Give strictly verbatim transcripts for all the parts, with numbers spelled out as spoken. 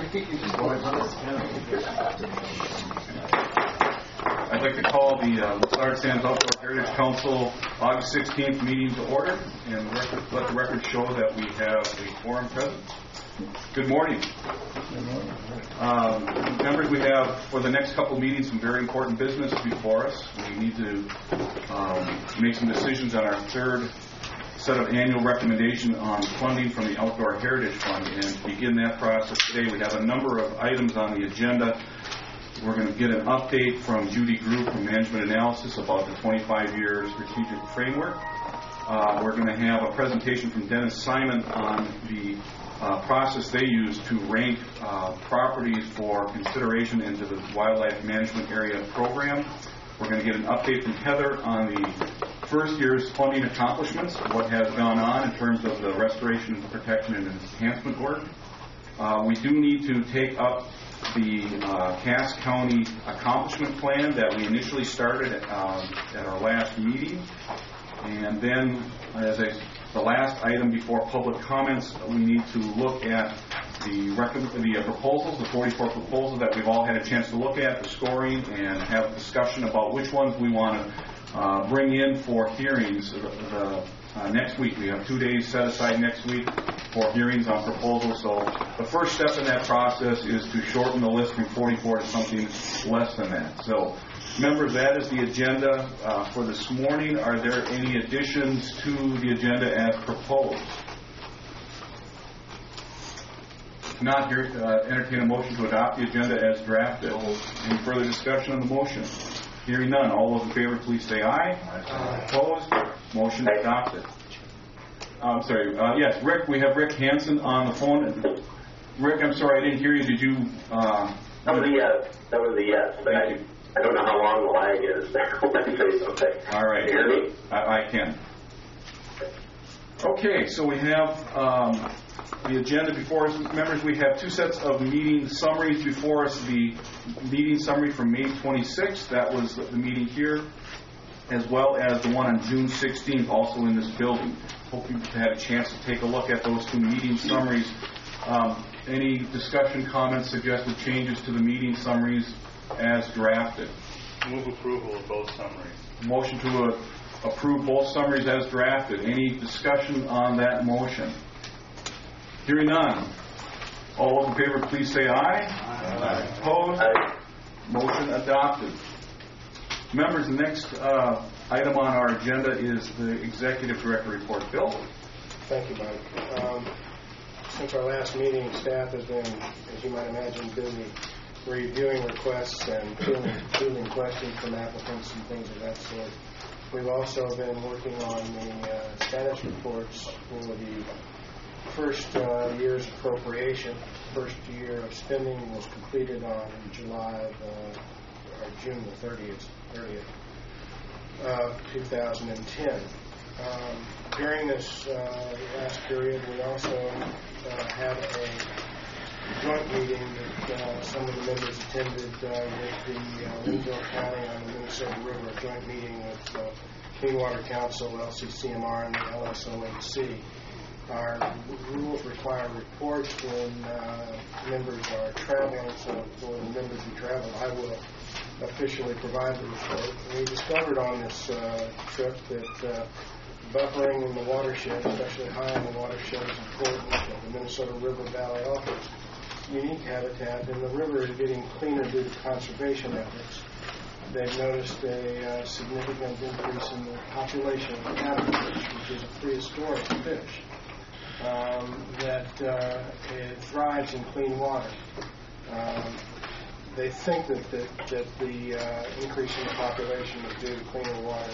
I'd like to call the uh, Lessard Sands Outdoor Heritage Council August sixteenth meeting to order and record, let the record show that we have a quorum present. Good morning. Good morning. Um, members, we have for the next couple meetings some very important business before us. We need to um, make some decisions on our third set of annual recommendation on funding from the Outdoor Heritage Fund. And to begin that process today, we have a number of items on the agenda. We're going to get an update from Judy Group from Management Analysis about the twenty-five year strategic framework. Uh, we're going to have a presentation from Dennis Simon on the uh, process they use to rank uh, properties for consideration into the Wildlife Management Area Program. We're going to get an update from Heather on the first year's funding accomplishments, what has gone on in terms of the restoration, protection, and enhancement work. Uh, we do need to take up the uh, Cass County accomplishment plan that we initially started at, um, at our last meeting. And then, as a, the last item before public comments, we need to look at the, rec- the uh, proposals, the forty-four proposals that we've all had a chance to look at, the scoring, and have a discussion about which ones we want to uh, bring in for hearings. The, the, uh, next week, we have two days set aside next week for hearings on proposals. So the first step in that process is to shorten the list from forty-four to something less than that. So, members, that is the agenda uh, for this morning. Are there any additions to the agenda as proposed? If not, here, uh, entertain a motion to adopt the agenda as drafted. Any further discussion on the motion? Hearing none. All those in favor, please say aye. Aye. Opposed? Motion adopted. I'm sorry. Uh, yes, Rick. We have Rick Hansen on the phone. Rick, I'm sorry, I didn't hear you. Did you? Uh, that was a yes. That was a yes. But I, I don't know how long the lag is. Let me say something. All right. Can you hear me? I, I can. Okay, so we have um, the agenda before us. Members, we have two sets of meeting summaries before us. The meeting summary from May twenty-sixth, that was the meeting here, as well as the one on June sixteenth, also in this building. Hope you've had a chance to take a look at those two meeting summaries. Um, any discussion, comments, suggested changes to the meeting summaries as drafted? Move approval of both summaries. Motion to uh, approve both summaries as drafted. Any discussion on that motion? Hearing none. All those in favor, please say aye. Aye. Opposed? Aye. Motion adopted. Members, the next uh, item on our agenda is the Executive Director report. Bill? Thank you, Mike. Um, since our last meeting, staff has been, as you might imagine, busy reviewing requests and fielding, fielding questions from applicants and things of that sort. We've also been working on the uh, status reports for the first uh, year's appropriation. First year of spending was completed on July of, uh, or June the thirtieth, uh, two thousand ten. Um, during this uh, last period, we also uh, had a joint meeting that uh, some of the members attended uh, with the uh, Linville County on the Minnesota River, a joint meeting with uh, Clean Water Council, L C C M R, and the L S O H C. Our rules require reports when uh, members are traveling, so for the members who travel, I will officially provide the report. And we discovered on this uh, trip that uh, buffering in the watershed, especially high in the watershed, is important. So the Minnesota River Valley offers unique habitat, and the river is getting cleaner due to conservation efforts. They've noticed a uh, significant increase in the population of catfish, which is a prehistoric fish um, that uh, it thrives in clean water. Um, they think that, that, that the uh, increase in the population is due to cleaner water.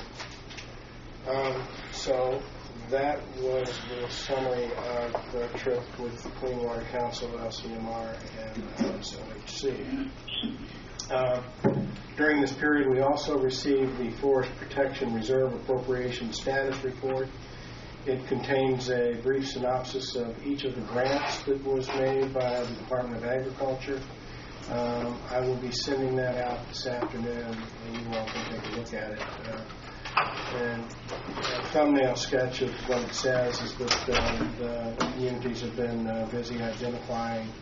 Um, so that was the summary of the trip with the Clean Water Council, L C M R, and L S O H C. Uh, during this period, we also received the Forest Protection Reserve Appropriation Status Report. It contains a brief synopsis of each of the grants that was made by the Department of Agriculture. Um, I will be sending that out this afternoon, and you all can take a look at it. Uh, and a thumbnail sketch of what it says is that uh, the communities have been uh, busy identifying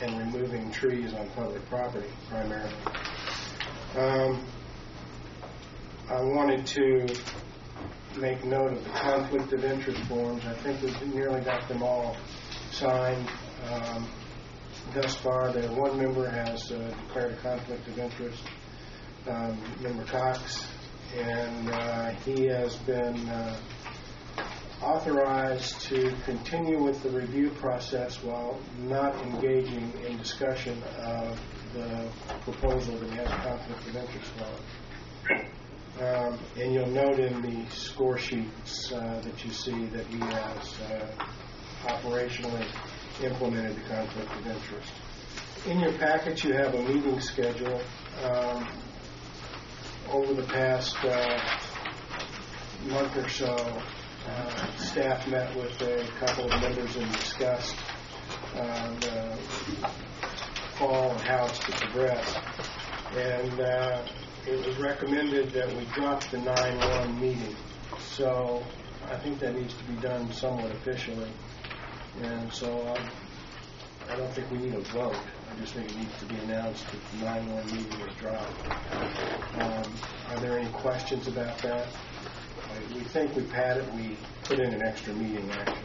and removing trees on public property primarily. Um, I wanted to make note of the conflict of interest forms. I think we've nearly got them all signed. Um, thus far, the one member has uh, declared a conflict of interest, um, Member Cox, and uh, he has been uh, authorized to continue with the review process while not engaging in discussion of the proposal that he has a conflict of interest on. Um, and you'll note in the score sheets uh, that you see that he has uh, operationally implemented the conflict of interest. In your packet you have a meeting schedule. Um, over the past uh, month or so, uh, staff met with a couple of members and discussed uh, the fall and how it's to progress. And uh, it was recommended that we drop the nine one meeting. So I think that needs to be done somewhat officially. And so um, I don't think we need a vote. I just think it needs to be announced that the nine one meeting is dropped. Um, are there any questions about that? I, we think we've had it. We put in an extra meeting, actually.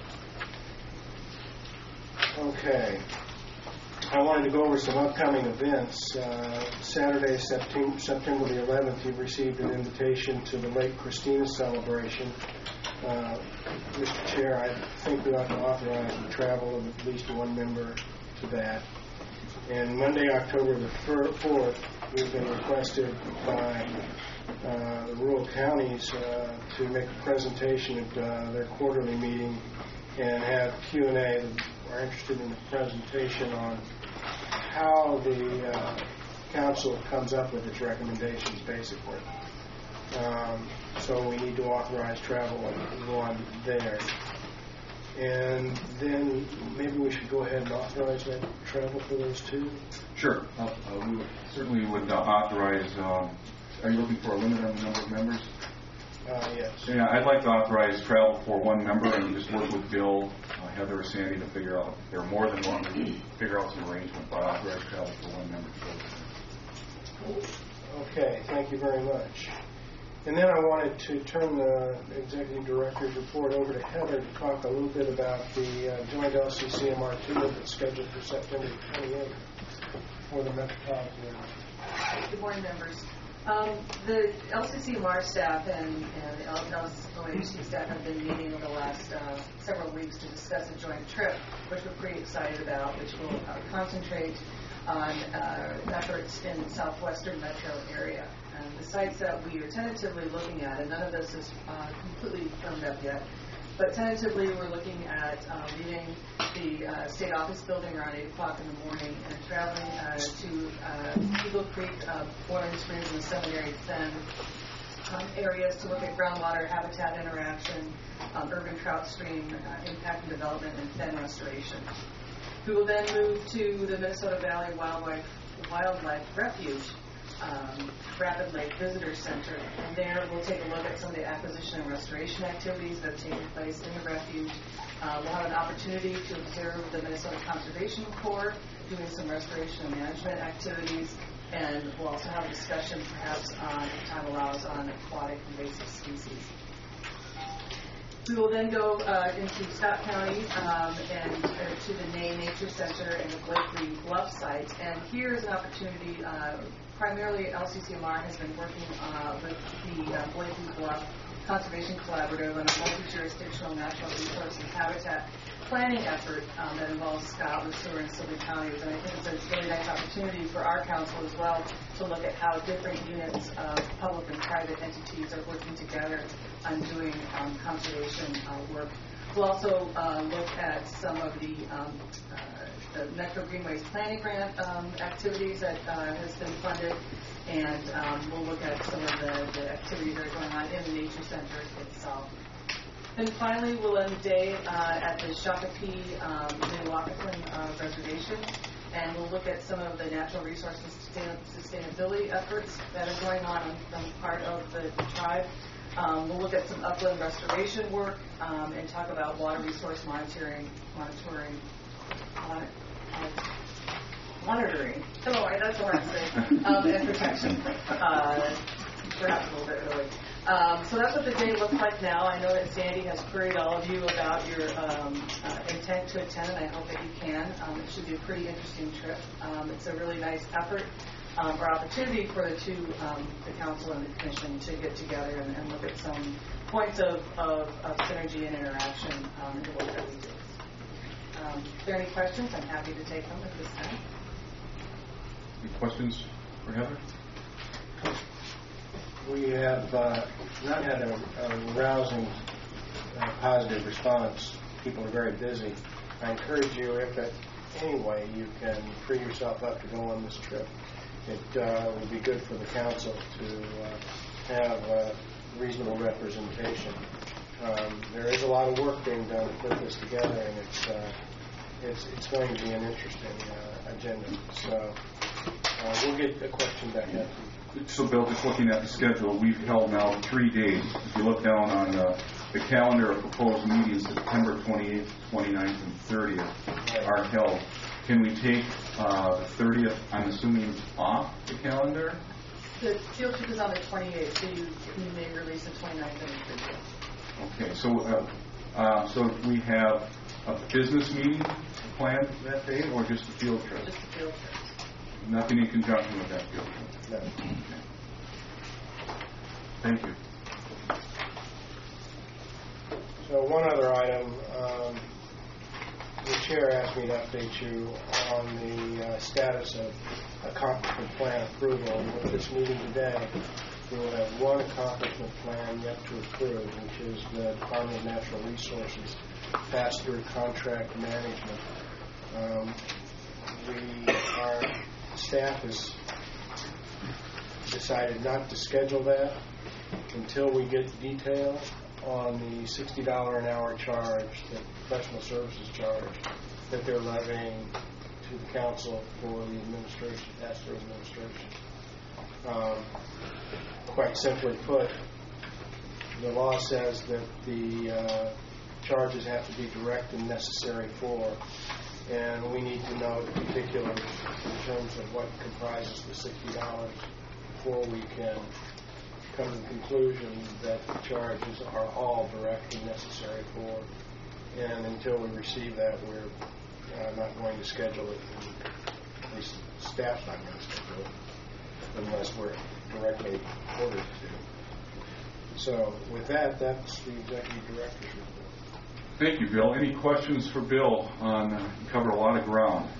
Okay. I wanted to go over some upcoming events. Uh, Saturday, September, September the eleventh, you've received an invitation to the Lake Christina celebration. Uh, Mister Chair, I think we ought to authorize the travel of at least one member to that. And Monday, October the fourth, we've been requested by uh, the rural counties uh, to make a presentation at uh, their quarterly meeting and have Q and A. We're interested in a presentation on how the uh, council comes up with its recommendations, basically. Um, so we need to authorize travel and go on there. And then maybe we should go ahead and authorize that travel for those two. Sure. Uh, uh, we would, certainly would uh, authorize, um, are you looking for a limit on the number of members? Uh, yes. Yeah, I'd like to authorize travel for one member and just work with Bill, uh, Heather, or Sandy to figure out if there are more than one, we figure out some arrangement, but authorize travel for one member to go. Okay, thank you very much. And then I wanted to turn the Executive Director's report over to Heather to talk a little bit about the uh, joint L C C M R two that's scheduled for September twenty-eighth for the metropolitan area. Good morning, members. Um, the L C C M R staff and, and the L C C staff have been meeting over the last uh, several weeks to discuss a joint trip, which we're pretty excited about, which will uh, concentrate on uh, efforts in the southwestern metro area. And the sites that we are tentatively looking at, and none of this is uh, completely firmed up yet, but tentatively we're looking at uh, leaving the uh, state office building around eight o'clock in the morning and traveling uh, to uh, Eagle Creek, uh, Boiling Springs, and the Seminary Fen um, areas to look at groundwater habitat interaction, um, urban trout stream uh, impact and development, and fen restoration. We will then move to the Minnesota Valley Wildlife, Wildlife Refuge, um, Rapid Lake Visitor Center, and there we'll take a look at some of the acquisition and restoration activities that have taken place in the refuge. Uh, we'll have an opportunity to observe the Minnesota Conservation Corps doing some restoration and management activities, and we'll also have a discussion perhaps on, if time allows, on aquatic invasive species. We will then go uh, into Scott County um, and uh, to the Ney Nature Center and the Blakely Bluff site. And here is an opportunity, uh, primarily L C C M R has been working uh, with the uh, Blakely Bluff Conservation Collaborative on a multi-jurisdictional natural resource and habitat planning effort um, that involves Scott, Lesueur, and Sylvan counties. And I think it's a really nice opportunity for our council as well to look at how different units of public and private entities are working together on doing um, conservation uh, work. We'll also uh, look at some of the, um, uh, the Metro Greenways Planning Grant um, activities that uh, has been funded, and um, we'll look at some of the, the activities that are going on in the Nature Center itself. And finally, we'll end the day uh, at the Shakopee um, Minnewacan uh, Reservation, and we'll look at some of the natural resource sustain- sustainability efforts that are going on on the part of the, the tribe. Um, we'll look at some upland restoration work um, and talk about water resource monitoring, monitoring, mon- uh, monitoring, hello, I- that's what I'm saying, um, and protection, uh, perhaps a little bit early. Um, so that's what the day looks like now. I know that Sandy has queried all of you about your um, uh, intent to attend, and I hope that you can. Um, it should be a pretty interesting trip. Um, it's a really nice effort um, or opportunity for the two, um, the council and the commission, to get together and, and look at some points of, of, of synergy and interaction um, in the work that we do. Um, if there are any questions, I'm happy to take them at this time. Any questions for Heather? We have uh, not had a, a rousing, uh, positive response. People are very busy. I encourage you, if at any way you can free yourself up to go on this trip, it uh, would be good for the council to uh, have uh, reasonable representation. Um, there is a lot of work being done to put this together, and it's uh, it's, it's going to be an interesting uh, agenda. So uh, we'll get a question back at you. So, Bill, just looking at the schedule, we've held now three days. If you look down on uh, the calendar of proposed meetings, September twenty-eighth, twenty-ninth, and thirtieth are held. Can we take uh, the thirtieth, I'm assuming, off the calendar? The field trip is on the twenty-eighth, so you, you may release the twenty-ninth and the thirtieth. Okay, so uh, uh, so we have a business meeting planned that day, or just a field trip? Just the field trip. Nothing in conjunction with that field trip? No. Okay. Thank you. So one other item, um, the chair asked me to update you on the uh, status of accomplishment plan approval. And with this meeting today, we will have one accomplishment plan yet to approve, which is the Department of Natural Resources pass-through contract management. Um, we, our staff has decided not to schedule that until we get detail on the sixty dollars an hour charge, the professional services charge, that they're levying to the council for the administration, pass-through administration. Um, quite simply put, the law says that the uh, charges have to be direct and necessary for, and we need to know the particulars in terms of what comprises the sixty dollars before we can come to the conclusion that the charges are all direct and necessary for. And until we receive that, we're uh, not going to schedule it. At least staff's not going to schedule it unless we're directly ordered to. So with that, that's the executive director's report. Thank you, Bill. Any questions for Bill on, uh, you covered a lot of ground.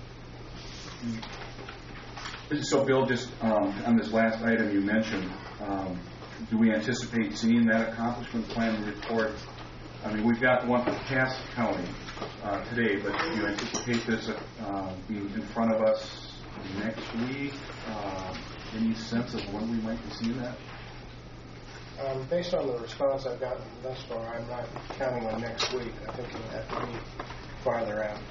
So, Bill, just um, on this last item you mentioned, um, do we anticipate seeing that accomplishment plan report? I mean, we've got one for Cass County uh, today, but do you anticipate this uh, being in front of us next week? Uh, any sense of when we might be seeing that? Um, based on the response I've gotten thus far, I'm not counting on next week. I think it'll have to be farther out.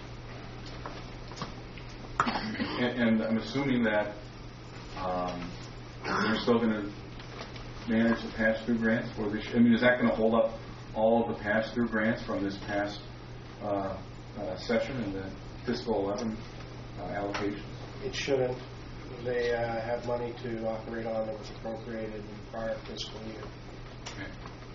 And, and I'm assuming that um, you're still going to manage the pass-through grants for this. I mean, is that going to hold up all of the pass-through grants from this past uh, uh, session and the fiscal eleven uh, allocations? It shouldn't. They uh, have money to operate on that was appropriated in the prior fiscal year. Okay.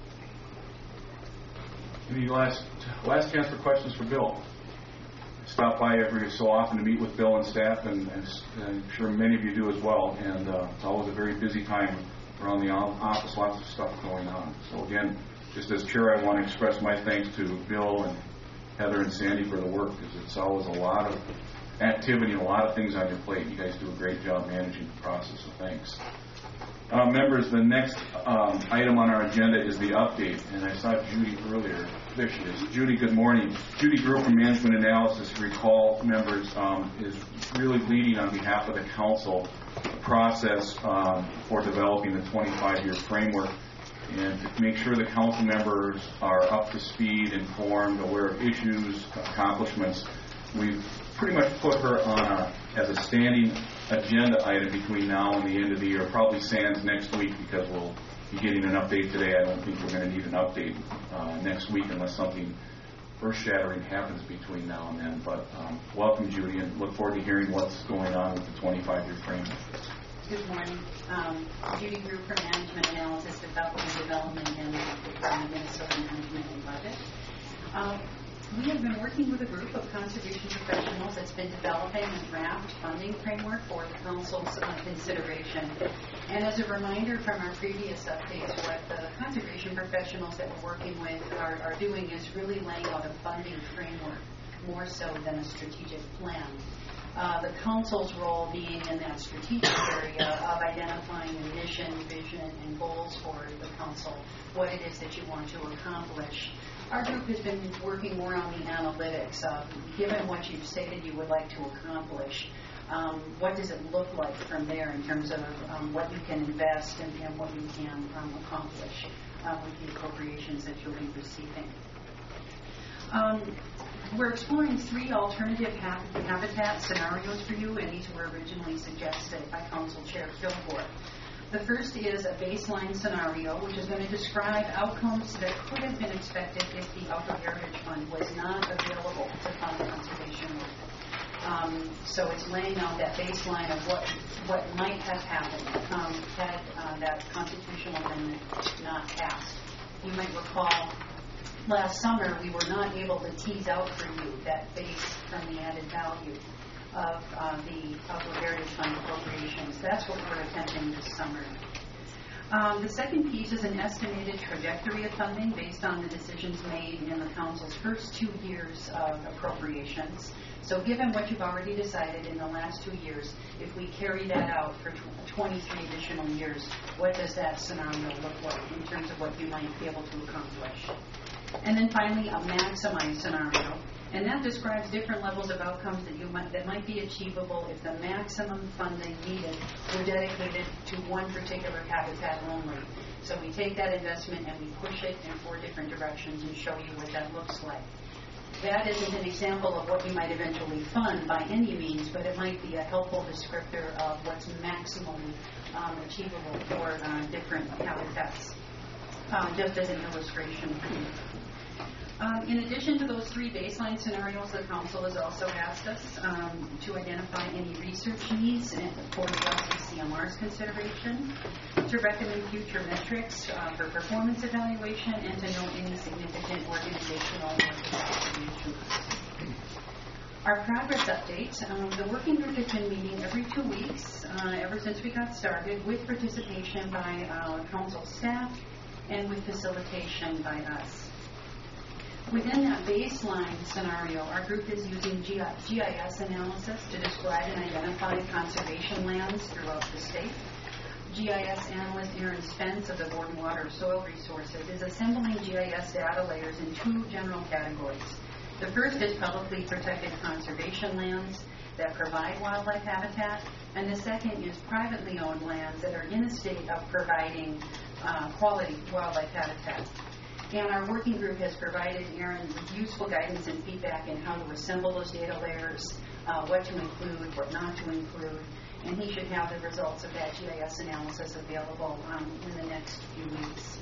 Any last last chance for questions for Bill? I stop by every so often to meet with Bill and staff, and, and I'm sure many of you do as well. And uh, it's always a very busy time around the office, lots of stuff going on. So again, just as chair, I want to express my thanks to Bill and Heather and Sandy for the work, because it's always a lot of activity and a lot of things on your plate. You guys do a great job managing the process, so thanks. Uh, members, the next um, item on our agenda is the update, and I saw Judy earlier. There she is. Judy, good morning. Judy Group from Management Analysis, recall, members, um, is really leading on behalf of the council the process um, for developing the twenty-five year framework, and to make sure the council members are up to speed, informed, aware of issues, accomplishments. We've pretty much put her on a, as a standing agenda item between now and the end of the year, probably sans next week, because we'll be getting an update today. I don't think we're going to need an update uh, next week unless something earth-shattering happens between now and then. But um, welcome, Judy, and look forward to hearing what's going on with the twenty-five-year framework. Good morning. Um, Judy Group for Management Analysis, Development, Development, and the Minnesota Management and Budget. Um, we have been working with a group of conservation professionals that's been developing a draft funding framework for the Council's uh, consideration. And as a reminder from our previous updates, what the conservation professionals that we're working with are, are doing is really laying out a funding framework more so than a strategic plan. Uh, the Council's role being in that strategic area of identifying the mission, vision, and goals for the Council, what it is that you want to accomplish. Our group has been working more on the analytics of, given what you've stated you would like to accomplish, um, what does it look like from there in terms of um, what you can invest and, and what you can um, accomplish uh, with the appropriations that you'll be receiving. Um, we're exploring three alternative ha- habitat scenarios for you, and these were originally suggested by Council Chair Kilgore. The first is a baseline scenario, which is going to describe outcomes that could have been expected if the Outdoor Heritage Fund was not available to fund conservation work. Um, so it's laying out that baseline of what what might have happened um, had uh, that constitutional amendment not passed. You might recall last summer we were not able to tease out for you that base from the added value of uh, the Outdoor Heritage Fund appropriations. That's what we're attempting this summer. Um, the second piece is an estimated trajectory of funding based on the decisions made in the Council's first two years of appropriations. So given what you've already decided in the last two years, if we carry that out for twenty-three additional years, what does that scenario look like in terms of what you might be able to accomplish? And then finally, a maximized scenario. And that describes different levels of outcomes that you might that might be achievable if the maximum funding needed were dedicated to one particular habitat only. So we take that investment and we push it in four different directions and show you what that looks like. That isn't an example of what you might eventually fund by any means, but it might be a helpful descriptor of what's maximally um, achievable for uh, different habitats, um, just as an illustration for you. Um, in addition to those three baseline scenarios, the Council has also asked us um, to identify any research needs for the L C C M R's consideration, to recommend future metrics uh, for performance evaluation, and to note any significant organizational or contributions. Our progress update. Um, the working group has been meeting every two weeks uh, ever since we got started, with participation by our Council staff and with facilitation by us. Within that baseline scenario, our group is using G I S analysis to describe and identify conservation lands throughout the state. G I S analyst Aaron Spence of the Board of Water Soil Resources is assembling G I S data layers in two general categories. The first is publicly protected conservation lands that provide wildlife habitat, and the second is privately owned lands that are in a state of providing uh, quality wildlife habitat. And our working group has provided Aaron with useful guidance and feedback in how to assemble those data layers, uh, what to include, what not to include, and he should have the results of that G I S analysis available um, in the next few weeks.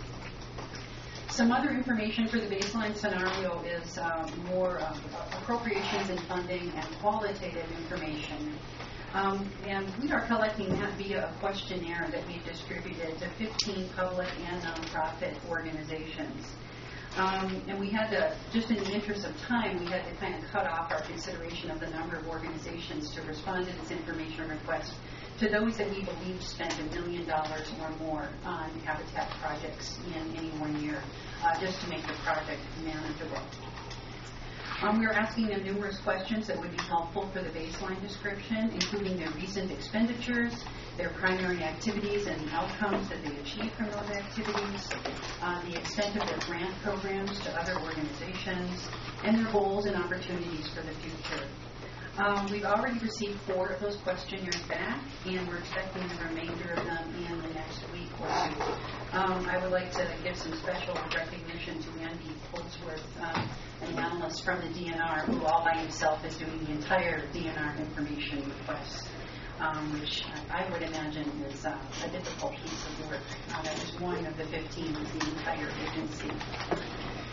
Some other information for the baseline scenario is uh, more uh, appropriations and funding and qualitative information. Um, and we are collecting that via a questionnaire that we've distributed to fifteen public and nonprofit organizations. Um, and we had to, just in the interest of time, we had to kind of cut off our consideration of the number of organizations to respond to this information request to those that we believe spent a million dollars or more on habitat projects in any one year, uh, just to make the project manageable. Um, we are asking them numerous questions that would be helpful for the baseline description, including their recent expenditures, their primary activities and the outcomes that they achieved from those activities, uh, the extent of their grant programs to other organizations, and their goals and opportunities for the future. Um, we've already received four of those questionnaires back, and we're expecting the remainder of them in the next week or two. Um, I would like to give some special recognition to Andy Holdsworth, um, an analyst from the D N R, who all by himself is doing the entire D N R information request, um, which I would imagine is uh, a difficult piece of work. Uh, that is one of the fifteen of the entire agency.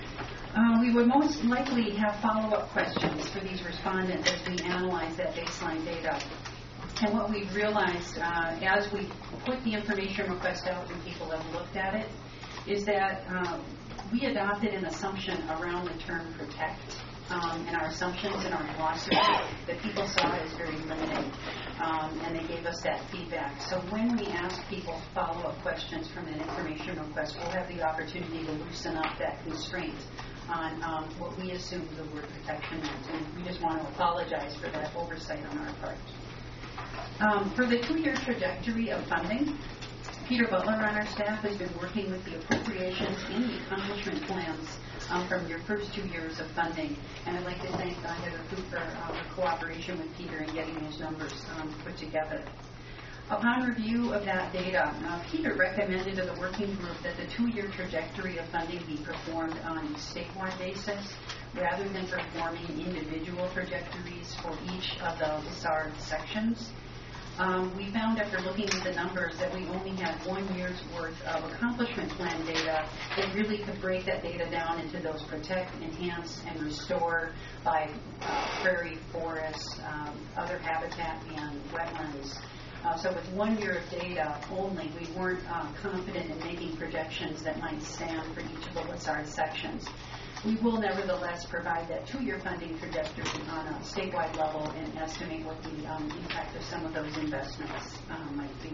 Uh, we would most likely have follow-up questions for these respondents as we analyze that baseline data. And what we've realized uh, as we put the information request out and people have looked at it is that uh, we adopted an assumption around the term protect. Um, and our assumptions in our philosophy that people saw as very limiting, um, and they gave us that feedback. So when we ask people follow-up questions from an information request, we'll have the opportunity to loosen up that constraint on um, what we assumed the word protection meant, and we just want to apologize for that oversight on our part. Um, for the two-year trajectory of funding, Peter Butler on our staff has been working with the appropriations and the accomplishment plans um, from your first two years of funding. And I'd like to thank uh, Heather Cooper uh, for cooperation with Peter in getting those numbers um, put together. Upon review of that data, uh, Peter recommended to the working group that the two-year trajectory of funding be performed on a statewide basis rather than performing individual trajectories for each of the L S A R sections. Um, we found after looking at the numbers that we only had one year's worth of accomplishment plan data that really could break that data down into those protect, enhance, and restore by uh, prairie, forest, um, other habitat, and wetlands. Uh, so with one year of data only, we weren't uh, confident in making projections that might stand for each of the L S A R sections. We will nevertheless provide that two-year funding trajectory on a statewide level and estimate what the um, impact of some of those investments uh, might be.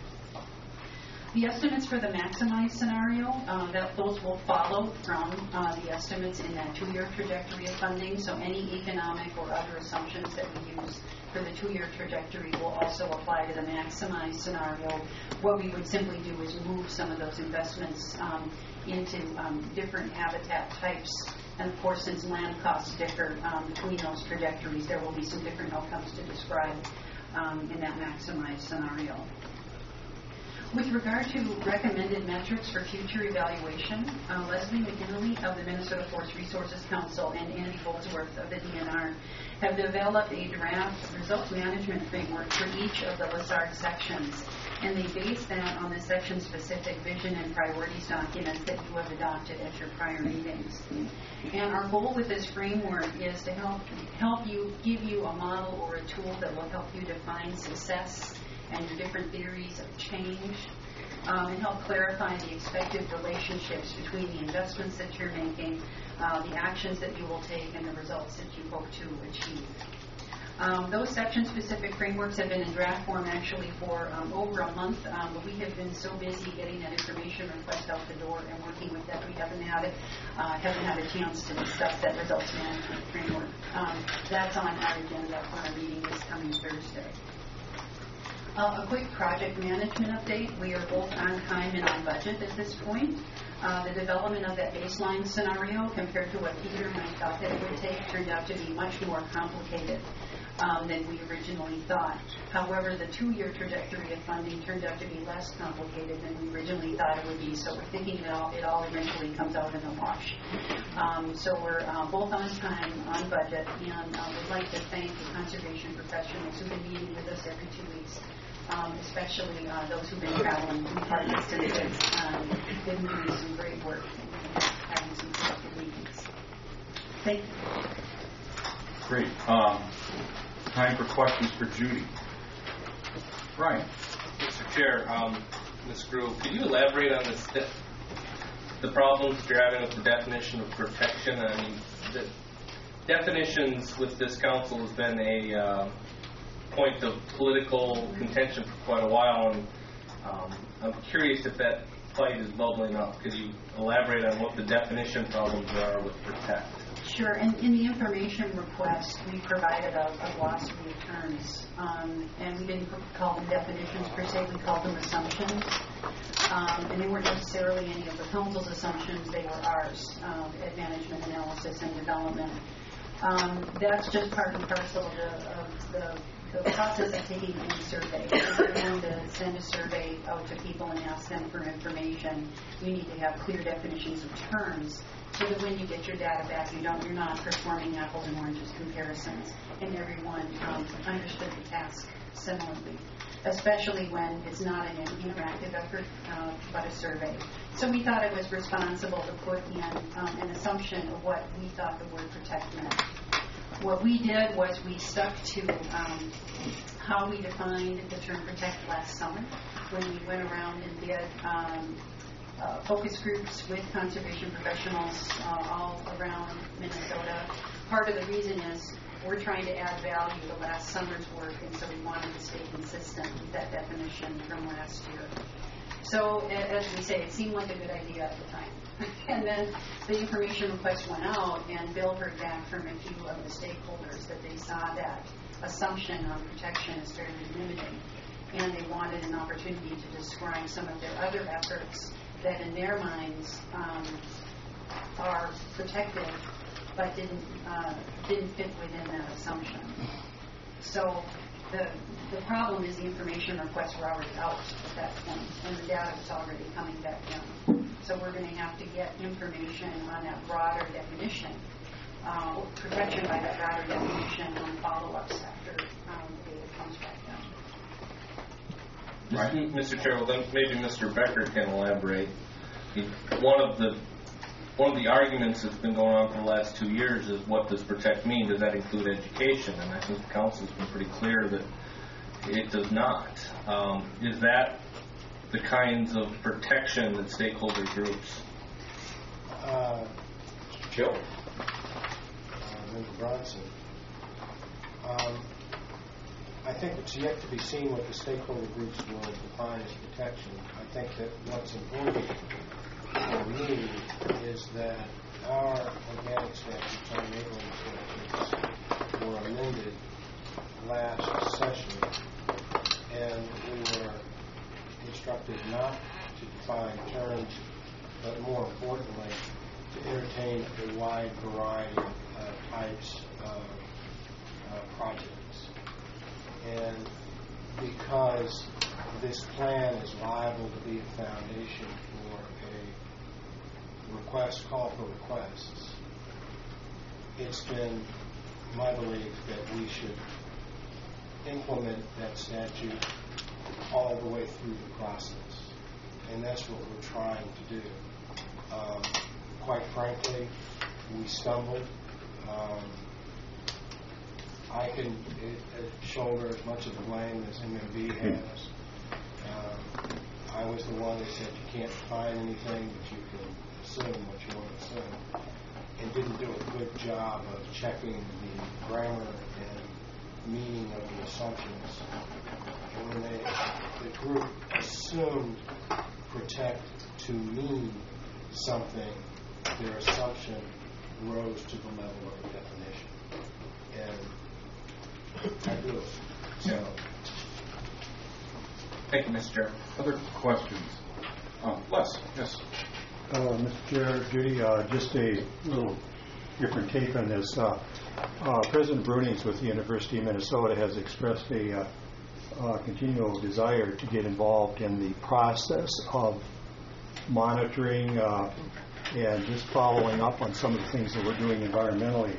The estimates for the maximized scenario, uh, that those will follow from uh, the estimates in that two-year trajectory of funding. So any economic or other assumptions that we use for the two-year trajectory will also apply to the maximized scenario. What we would simply do is move some of those investments um, into um, different habitat types. And of course, since land costs differ um, between those trajectories, there will be some different outcomes to describe um, in that maximized scenario. With regard to recommended metrics for future evaluation, uh, Leslie McGinley of the Minnesota Forest Resources Council and Andy Goldsworth of the D N R have developed a draft results management framework for each of the L S A R sections, and they base that on the section-specific vision and priorities documents that you have adopted at your prior meetings. And our goal with this framework is to help help you, give you a model or a tool that will help you define success and your different theories of change, um, and help clarify the expected relationships between the investments that you're making, uh, the actions that you will take, and the results that you hope to achieve. Um, those section-specific frameworks have been in draft form actually for um, over a month, um, but we have been so busy getting that information request out the door and working with that we haven't had it, uh, haven't had a chance to discuss that results management framework. Um, that's on our agenda for our meeting this coming Thursday. Uh, a quick project management update. We are both on time and on budget at this point. Uh, the development of that baseline scenario compared to what Peter and I thought that it would take turned out to be much more complicated um, than we originally thought. However, the two-year trajectory of funding turned out to be less complicated than we originally thought it would be, so we're thinking that all, it all eventually comes out in a wash. Um, so we're uh, both on time, on budget, and uh, we'd like to thank the conservation professionals who've been meeting with us every two weeks. Um, especially uh, those who've been traveling from part distances. Um, they've been doing some great work and having some productive meetings. Thank you. Great. Um, time for questions for Judy. Ryan. Mister Chair, um, Miz Grove, could you elaborate on this, de- the problems that you're having with the definition of protection? I mean, the definitions with this council has been a uh, point of political contention for quite a while, and um, I'm curious if that fight is bubbling up. Could you elaborate on what the definition problems are with protect? Sure. And in the information request, we provided a, a glossary of terms, um, and we didn't call them definitions per se. We called them assumptions, um, and they weren't necessarily any of the council's assumptions. They were ours um, at management analysis and development. Um, that's just part and parcel of the, of the the process of taking any survey. If you're going to send a survey out to people and ask them for information, you need to have clear definitions of terms so that when you get your data back, you don't, you're not performing apples and oranges comparisons, and everyone um, understood the task similarly, especially when it's not an interactive effort, uh, but a survey. So we thought it was responsible to put in um, an assumption of what we thought the word protect meant. What we did was we stuck to um, how we defined the term protect last summer when we went around and did um, uh, focus groups with conservation professionals uh, all around Minnesota. Part of the reason is we're trying to add value to last summer's work, and so we wanted to stay consistent with that definition from last year. So, as we say, it seemed like a good idea at the time. And then the information request went out, and Bill heard back from a few of the stakeholders that they saw that assumption on protection is fairly limiting, and they wanted an opportunity to describe some of their other efforts that in their minds um, are protective but didn't uh, didn't fit within that assumption. So the the problem is the information requests were already out at that point, and the data was already coming back down. So we're going to have to get information on that broader definition, uh, protection by that broader definition on follow-ups after um, the data comes back down. Right. Mister Chair, well, then maybe Mister Becker can elaborate. One of the One of the arguments that's been going on for the last two years is what does protect mean? Does that include education? And I think the council's been pretty clear that it does not. Um, is that the kinds of protection that stakeholder groups? Uh, Jill. uh, Member Bronson. Um, I think it's yet to be seen what the stakeholder groups will define as protection. I think that what's important for me is that our organic statutes, our neighborhood statutes, were amended last session, and we were instructed not to define terms, but more importantly, to entertain a wide variety of uh, types of uh, projects. And because this plan is liable to be a foundation for a request, call for requests, it's been my belief that we should implement that statute all the way through the process. And that's what we're trying to do. Um, quite frankly, we stumbled. Um, I can uh, shoulder as much of the blame as M M B has. Um, I was the one that said you can't define anything, but you can assume what you want to assume, and didn't do a good job of checking the grammar and meaning of the assumptions. And when they, the group assumed protect to mean something, their assumption rose to the level of the definition. And I do it. So. Thank you, Mister Chair. Other questions? Um, Les, yes. Uh, Mister Chair, Judy, uh, just a little different take on this. Uh, uh, President Brunings with the University of Minnesota has expressed a uh, uh, continual desire to get involved in the process of monitoring uh, and just following up on some of the things that we're doing environmentally.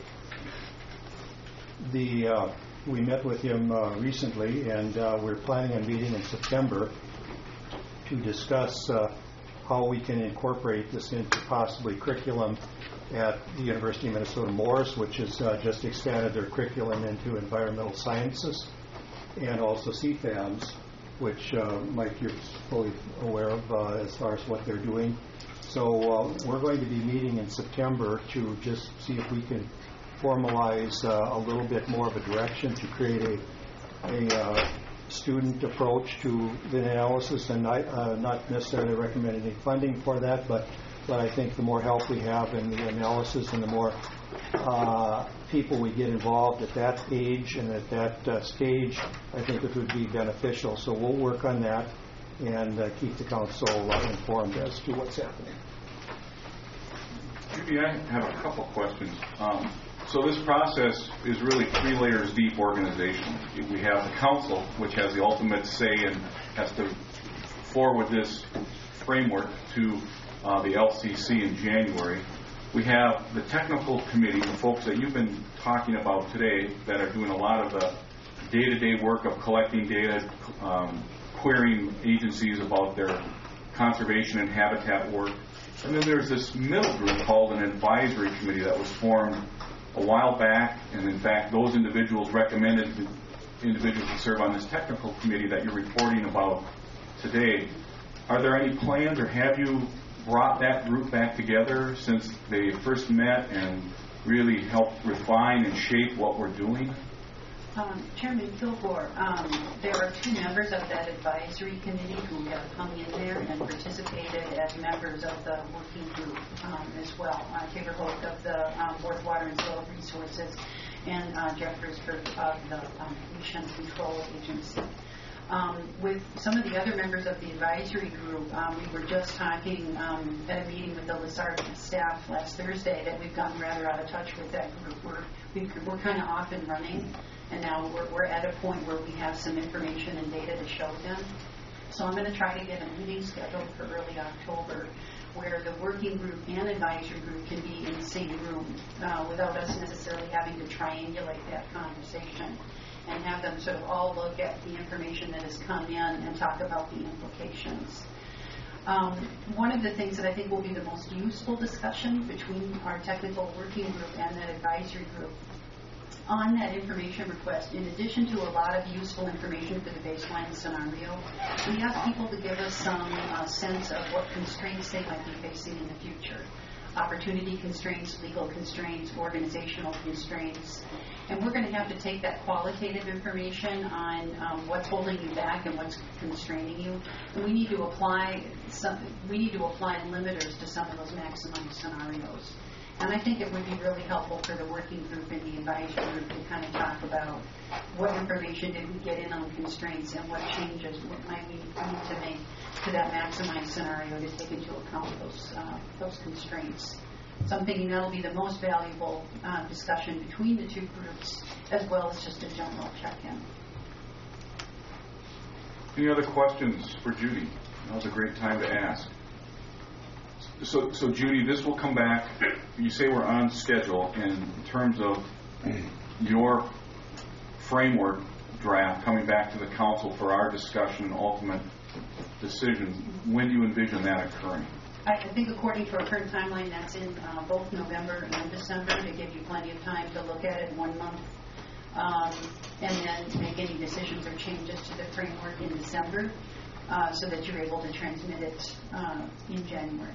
The uh, we met with him uh, recently, and uh, we're planning a meeting in September to discuss uh, how we can incorporate this into possibly curriculum at the University of Minnesota Morris, which has uh, just expanded their curriculum into environmental sciences, and also C FAMS, which uh, Mike, you're fully aware of uh, as far as what they're doing. So uh, we're going to be meeting in September to just see if we can formalize uh, a little bit more of a direction to create a, a uh, student approach to the analysis, and I, uh, not necessarily recommend any funding for that, but, but I think the more help we have in the analysis and the more uh, people we get involved at that age and at that uh, stage, I think it would be beneficial. So we'll work on that and uh, keep the council uh, informed as to what's happening. Judy, I have a couple questions. Um, so this process is really three layers deep organization. We have the council, which has the ultimate say and has to forward this framework to uh, the L C C in January. We have the technical committee, the folks that you've been talking about today that are doing a lot of the day-to-day work of collecting data, um, querying agencies about their conservation and habitat work. And then there's this middle group called an advisory committee that was formed a while back, and in fact those individuals recommended the individuals to serve on this technical committee that you're reporting about today. Are there any plans, or have you brought that group back together since they first met and really helped refine and shape what we're doing? Um, Chairman Kilgore, um, there are two members of that advisory committee who have come in there and participated as members of the working group um, as well. Uh, Tabor Holt of the um, Board of Water and Soil Resources, and uh, Jeff Risberg of the um, Pollution Control Agency. Um, with some of the other members of the advisory group, um, we were just talking um, at a meeting with the Lessard staff last Thursday that we've gotten rather out of touch with that group. We're, we, we're kind of off and running, and now we're, we're at a point where we have some information and data to show them. So I'm going to try to get a meeting scheduled for early October where the working group and advisory group can be in the same room uh, without us necessarily having to triangulate that conversation, and have them sort of all look at the information that has come in and talk about the implications. Um, one of the things that I think will be the most useful discussion between our technical working group and that advisory group on that information request, in addition to a lot of useful information for the baseline scenario, we ask people to give us some uh, sense of what constraints they might be facing in the future. Opportunity constraints, legal constraints, organizational constraints. And we're going to have to take that qualitative information on um, what's holding you back and what's constraining you. And we need to apply some, we need to apply limiters to some of those maximum scenarios. And I think it would be really helpful for the working group and the advisory group to kind of talk about what information did we get in on constraints and what changes what might we need to make to that maximized scenario to take into account those uh, those constraints. So I'm thinking that'll be the most valuable uh, discussion between the two groups, as well as just a general check-in. Any other questions for Judy? Now's a great time to ask. So, so Judy, this will come back. You say we're on schedule, and in terms of your framework draft coming back to the council for our discussion and ultimate decision, when do you envision that occurring? I think according to our current timeline, that's in uh, both November and December to give you plenty of time to look at it in one month um, and then make any decisions or changes to the framework in December uh, so that you're able to transmit it uh, in January.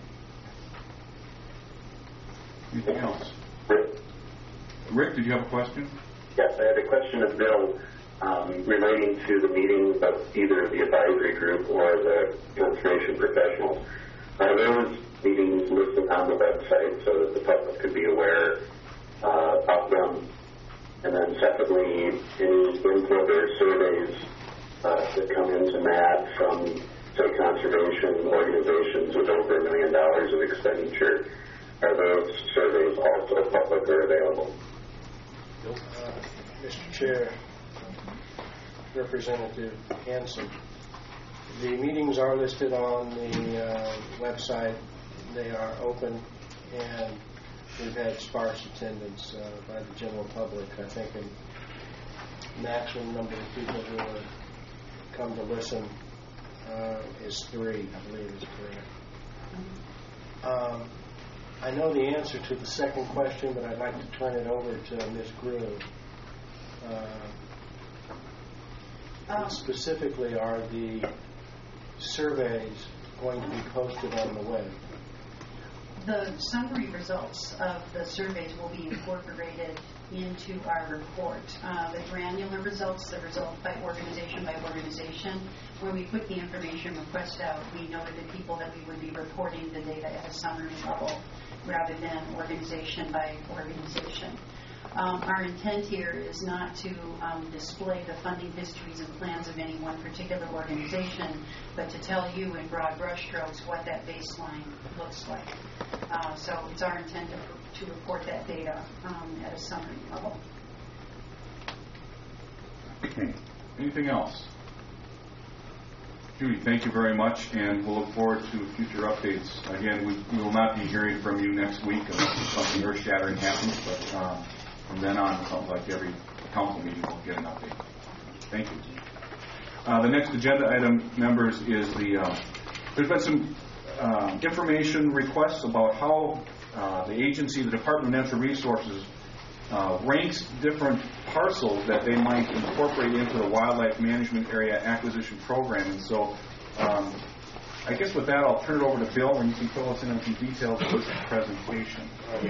Anything else? Rick? Rick, did you have a question? Yes, I had a question of Bill um, relating to the meetings of either the advisory group or the conservation professionals. Are those meetings listed on the website so that the public could be aware uh, of them? And then separately, any input or surveys uh, that come into M A D from, say, conservation organizations with over a million dollars of expenditure, are those surveys also public or available? Uh, Mister Chair, Representative Hanson, the meetings are listed on the uh, website. They are open, and we've had sparse attendance uh, by the general public. I think a maximum number of people who have come to listen uh, is three, I believe is correct. Um, I know the answer to the second question, but I'd like to turn it over to Miz Grew. Uh, Um, specifically, are the surveys going to be posted on the web? The summary results of the surveys will be incorporated into our report. Uh, the granular results, the results by organization by organization, when we put the information request out, we noted to people that we would be reporting the data at a summary level rather than organization by organization. Um, our intent here is not to um, display the funding histories and plans of any one particular organization, but to tell you in broad brushstrokes what that baseline looks like. Uh, so it's our intent to, to report that data um, at a summary level. Okay. Anything else? Judy, thank you very much, and we'll look forward to future updates. Again, we, we will not be hearing from you next week unless something earth-shattering happens, but um, from then on, it sounds like every council meeting will get an update. Thank you. Uh, the next agenda item, members, is the uh, there's been some uh, information requests about how uh, the agency, the Department of Natural Resources, uh, ranks different parcels that they might incorporate into the wildlife management area acquisition program. And so um, I guess with that, I'll turn it over to Bill, and you can fill us in on some details of this presentation.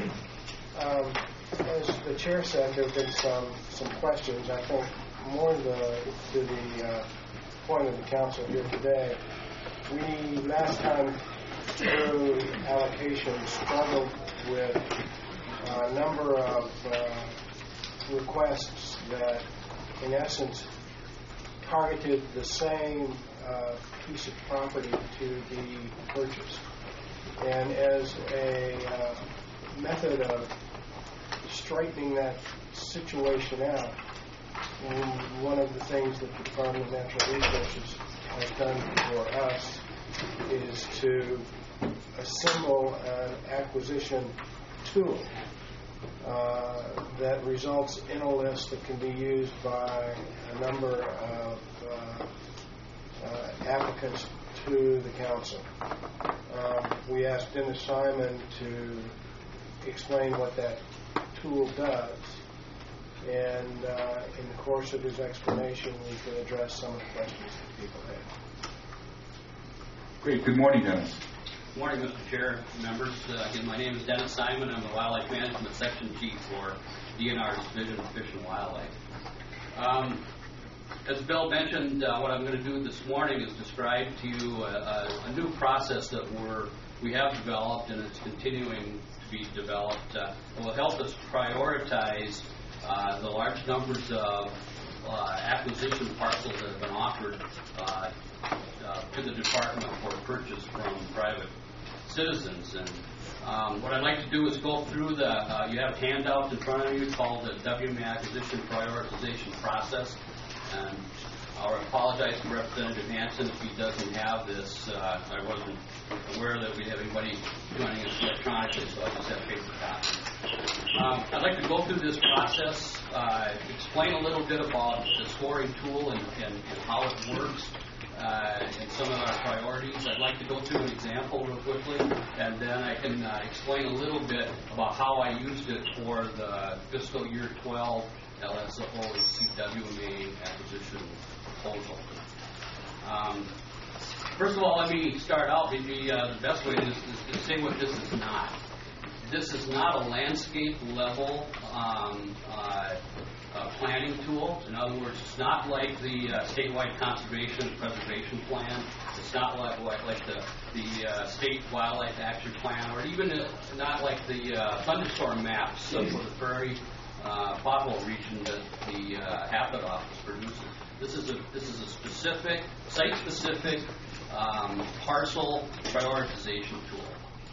Um, as the chair said, there have been some, some questions. I think more to the, to the uh, point of the council here today. We, last time through allocation, struggled with a number of uh, requests that, in essence, targeted the same uh, piece of property to be purchased. And as a uh, method of straightening that situation out, and one of the things that the Department of Natural Resources has done for us is to assemble an acquisition tool uh, that results in a list that can be used by a number of uh, uh, applicants to the council. Um, we asked Dennis Simon to explain what that tool does, and uh, in the course of his explanation we can address some of the questions that people have. Great. Good morning, Dennis. Good morning, Mister Chair, members. Uh, again, my name is Dennis Simon. I'm the Wildlife Management Section Chief for D N R's Division of Fish and Wildlife. Um, as Bill mentioned, uh, what I'm going to do this morning is describe to you a, a, a new process that we're, we have developed, and it's continuing to be developed. Uh, it will help us prioritize uh, the large numbers of uh, acquisition parcels that have been offered uh, uh, to the department for purchase from private citizens. And um, what I'd like to do is go through the, uh, you have handouts in front of you called the W M A Acquisition Prioritization Process. And I apologize to Representative Hansen if he doesn't have this. Uh, I wasn't aware that we have anybody joining us electronically, so I just have paper copies. Um, I'd like to go through this process, uh, explain a little bit about the scoring tool and, and, and how it works, uh, and some of our priorities. I'd like to go through an example real quickly, and then I can uh, explain a little bit about how I used it for the fiscal year twelve L S O C W M A acquisition proposal. Um, first of all, let me start out. Maybe uh, the best way is, is to say what this is not. This is not a landscape level um, uh, uh, planning tool. In other words, it's not like the uh, statewide conservation and preservation plan. It's not like like, like the the uh, state wildlife action plan, or even uh, not like the uh, thunderstorm maps for the prairie Uh, pothole region that the uh, Habitat Office produces. This is a this is a specific, site-specific um, parcel prioritization tool,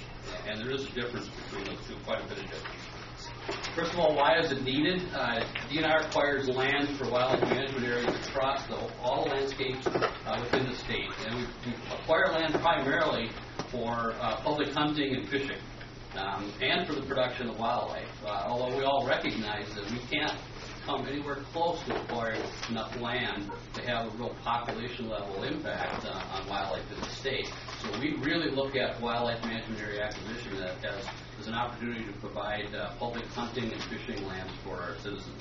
and there is a difference between those two, quite a bit of difference. First of all, why is it needed? Uh, D N R acquires land for wildlife management areas across the, all the landscapes uh, within the state, and we, we acquire land primarily for uh, public hunting and fishing. Um, and for the production of wildlife, uh, although we all recognize that we can't come anywhere close to acquiring enough land to have a real population level impact uh, on wildlife in the state. So we really look at wildlife management area acquisition as, as an opportunity to provide uh, public hunting and fishing lands for our citizens.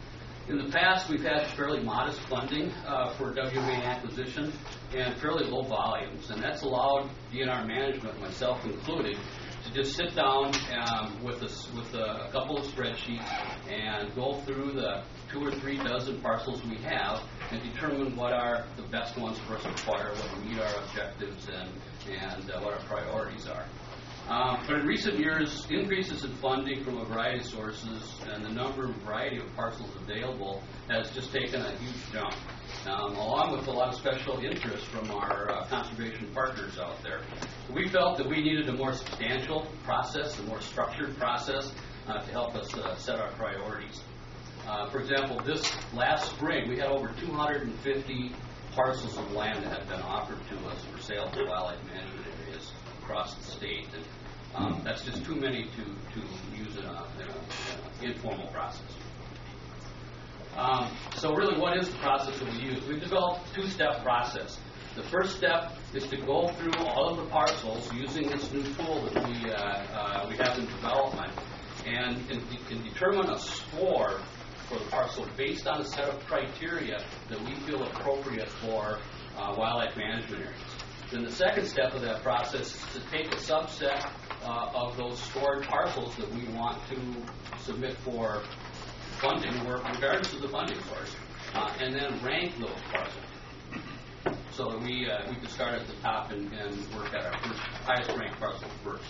In the past, we've had fairly modest funding uh, for W M A acquisition and fairly low volumes, and that's allowed D N R management, myself included, to just sit down um, with, a, with a, a couple of spreadsheets and go through the two or three dozen parcels we have and determine what are the best ones for us to acquire, what will meet our objectives, and, and uh, what our priorities are. Um, but in recent years, increases in funding from a variety of sources and the number and variety of parcels available has just taken a huge jump, um, along with a lot of special interest from our uh, conservation partners out there. We felt that we needed a more substantial process, a more structured process uh, to help us uh, set our priorities. Uh, for example, this last spring, we had over two hundred fifty parcels of land that had been offered to us for sale to wildlife management areas across the state. And um, that's just too many to, to use in an informal process. Um, so really, what is the process that we use? We've developed a two-step process. The first step is to go through all of the parcels using this new tool that we, uh, uh, we have in development and, and, and determine a score for the parcel based on a set of criteria that we feel appropriate for uh, wildlife management areas. Then the second step of that process is to take a subset uh, of those scored parcels that we want to submit for funding, regardless of the funding source, uh, and then rank those parcels so that we uh, we can start at the top and, and work at our first, highest ranked parcel first.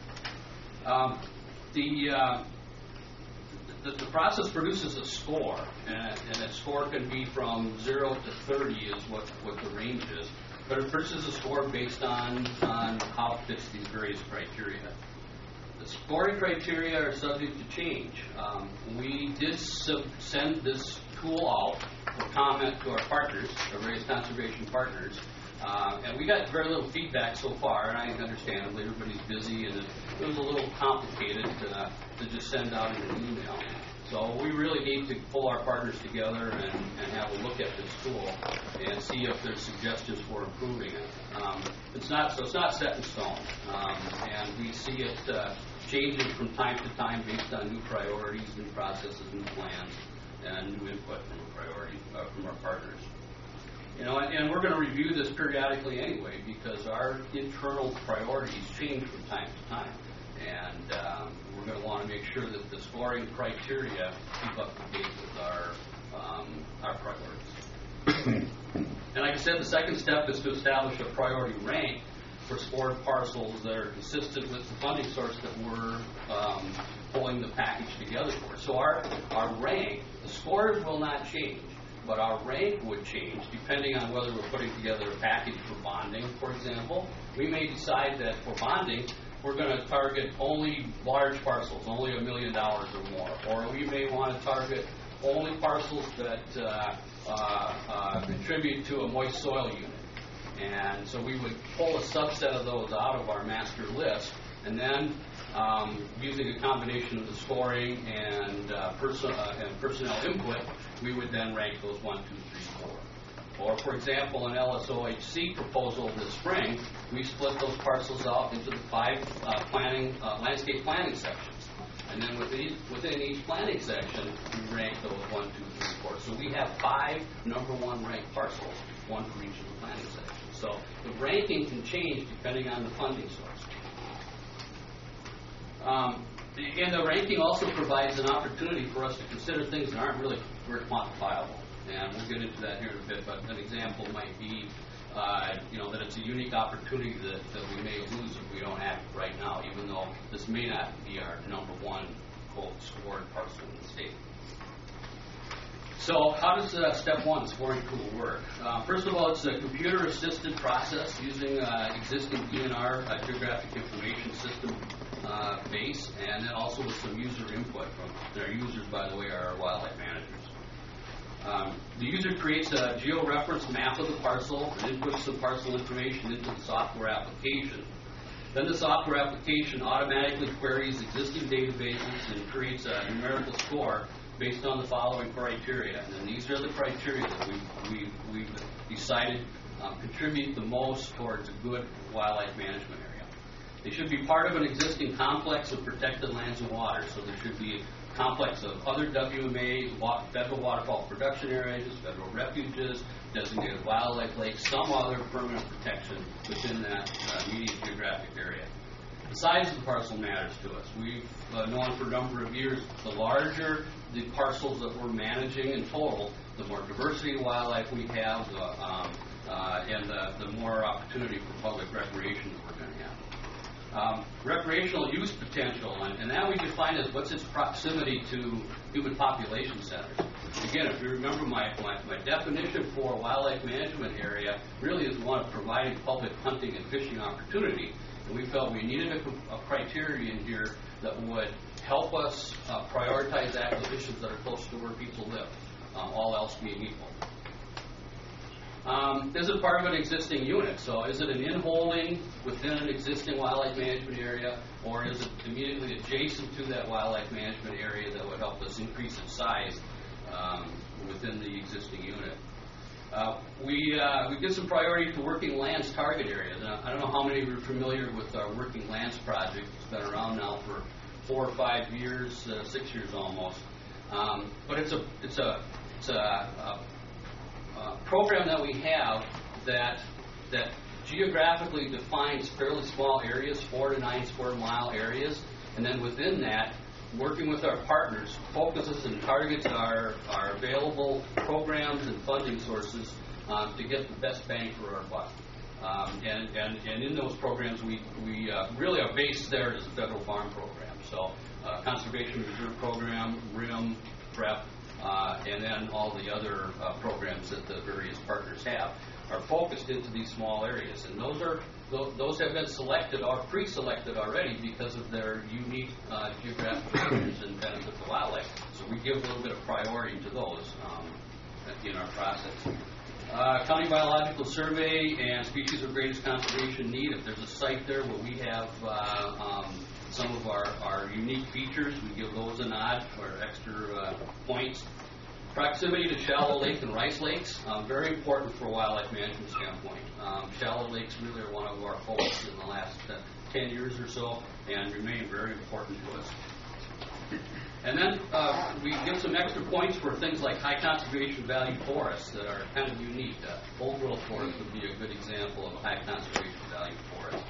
Um, the, uh, the the process produces a score, and, and that score can be from zero to thirty is what, what the range is. But it produces a score based on, on how it fits these various criteria. The scoring criteria are subject to change. Um, we did sub- send this tool out for comment to our partners, our various conservation partners, uh, and we got very little feedback so far, and I understandably everybody's busy, and it, it was a little complicated to, to just send out in an email. So we really need to pull our partners together and, and have a look at this tool and see if there's suggestions for improving it. Um, it's not so it's not set in stone, um, and we see it uh, changing from time to time based on new priorities, new processes, new plans, and new input from a priority uh, from our partners. You know, and, and we're going to review this periodically anyway because our internal priorities change from time to time. And um, we're going to want to make sure that the scoring criteria keep up to date with our um, our priorities. And like I said, the second step is to establish a priority rank for scored parcels that are consistent with the funding source that we're um, pulling the package together for. So our our rank, the scores will not change, but our rank would change depending on whether we're putting together a package for bonding, for example. We may decide that for bonding, we're going to target only large parcels, only a million dollars or more. Or we may want to target only parcels that uh, uh, uh, contribute to a moist soil unit. And so we would pull a subset of those out of our master list, and then um, using a combination of the scoring and, uh, perso- uh, and personnel input, we would then rank those one, two, three, four. Or, for example, an L S O H C proposal this spring, we split those parcels out into the five uh, planning uh, landscape planning sections. And then within each, within each planning section, we rank those one, two, three, four. So we have five number one ranked parcels, one for each of the planning sections. So the ranking can change depending on the funding source. Um, and the ranking also provides an opportunity for us to consider things that aren't really very quantifiable. And we'll get into that here in a bit, but an example might be, uh, you know, that it's a unique opportunity that, that we may lose if we don't act right now, even though this may not be our number one, quote, scored parcel in the state. So how does uh, step one, the scoring tool, work? Uh, first of all, it's a computer-assisted process using uh, existing D N R, uh, Geographic Information System uh, base, and then also with some user input from their users, by the way, are our wildlife managers. Um, the user creates a georeference map of the parcel and inputs the parcel information into the software application. Then the software application automatically queries existing databases and creates a numerical score based on the following criteria. And these are the criteria that we've, we've, we've decided um, contribute the most towards a good wildlife management area. They should be part of an existing complex of protected lands and waters. So there should be a complex of other W M As, federal waterfowl production areas, federal refuges, designated wildlife lakes, some other permanent protection within that uh, immediate geographic area. The size of the parcel matters to us. We've uh, known for a number of years the larger the parcels that we're managing in total, the more diversity of wildlife we have, the, um, uh, and the, the more opportunity for public recreation that we're going to have. Um, recreational use potential, and, and that we define as what's its proximity to human population centers. Again, if you remember my, my, my definition for a wildlife management area really is one of providing public hunting and fishing opportunity. And we felt we needed a, a criteria in here that would help us uh, prioritize acquisitions that are close to where people live, um, all else being equal. Um, is it part of an existing unit? So is it an in-holding within an existing wildlife management area, or is it immediately adjacent to that wildlife management area that would help us increase its size um, within the existing unit? Uh, we uh, we give some priority to working lands target areas. Uh, I don't know how many of you are familiar with our working lands project. It's been around now for four or five years, uh, six years almost. Um, but it's a it's a it's a, a, a program that we have that that geographically defines fairly small areas, four to nine square mile areas, and then within that, working with our partners, focuses and targets our, our available programs and funding sources um, to get the best bang for our buck. Um, and, and, and in those programs, we, we uh, really are based there as a federal farm program. So uh, Conservation Reserve Program, R I M, PREP, uh, and then all the other uh, programs that the various partners have are focused into these small areas. And those are those have been selected or pre-selected already because of their unique uh, geographic features and benefit to wildlife. So we give a little bit of priority to those um, in our process. Uh, County Biological Survey and Species of Greatest Conservation Need. If there's a site there where we have uh, um, some of our, our unique features, we give those a nod or extra uh, points. Proximity to shallow lake and rice lakes, um, very important for a wildlife management standpoint. Um, shallow lakes really are one of our focus in the last uh, ten years or so and remain very important to us. And then uh, we give some extra points for things like high conservation value forests that are kind of unique. Uh, old growth forest would be a good example of a high conservation value forest.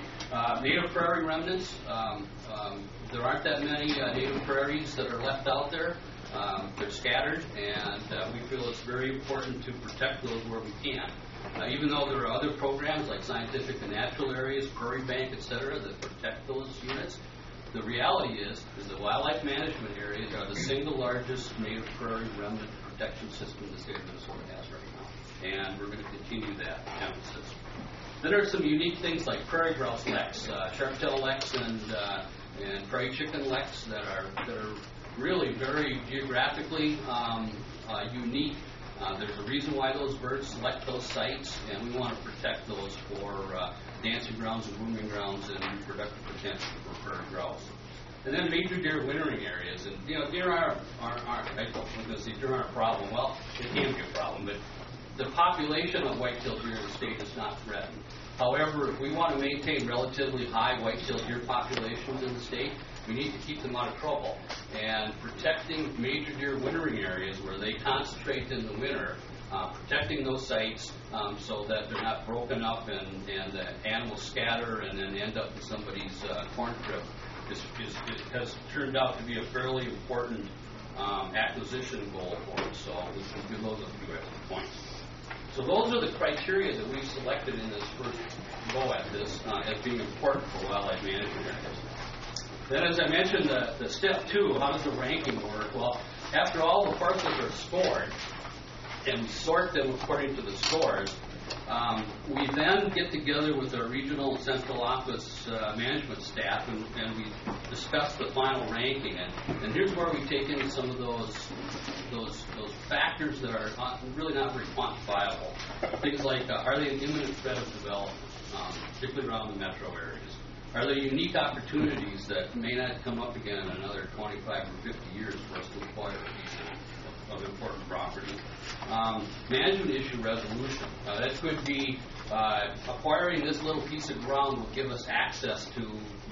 Uh, native prairie remnants, um, um, there aren't that many uh, native prairies that are left out there. Um, they're scattered, and uh, we feel it's very important to protect those where we can. Uh, even though there are other programs like scientific and natural areas, prairie bank, et cetera, that protect those units, the reality is, is the wildlife management areas are the single largest native prairie remnant protection system the state of Minnesota has right now, and we're going to continue that emphasis. Then there are some unique things like prairie grouse leks, uh, sharp-tailed leks, and uh, and prairie chicken leks that are that are really very geographically um, uh, unique. Uh, there's a reason why those birds select those sites, and we want to protect those for uh, dancing grounds and rooming grounds and reproductive potential for prairie grouse. And then major deer wintering areas. And, you know, deer are, are, are I was going to say deer aren't a problem. Well, it can be a problem, but the population of white-tailed deer in the state is not threatened. However, if we want to maintain relatively high white-tailed deer populations in the state, we need to keep them out of trouble. And protecting major deer wintering areas where they concentrate in the winter, uh, protecting those sites um, so that they're not broken up and, and the animals scatter and then end up in somebody's uh, corn crib, is, is, is, has turned out to be a fairly important um, acquisition goal for us. So we can give those a few extra points. So those are the criteria that we've selected in this first go at this uh, as being important for wildlife management areas. Then, as I mentioned, the, the step two, how does the ranking work? Well, after all the parcels are scored, and we sort them according to the scores, um, we then get together with our regional central office uh, management staff, and, and we discuss the final ranking. And, and here's where we take in some of those those those factors that are not, really not very quantifiable. Things like, uh, are they an imminent threat of development, um, particularly around the metro areas? Are there unique opportunities that may not come up again in another twenty-five or fifty years for us to acquire a piece of, of important property? Um, management issue resolution. Uh, that could be uh, acquiring this little piece of ground will give us access to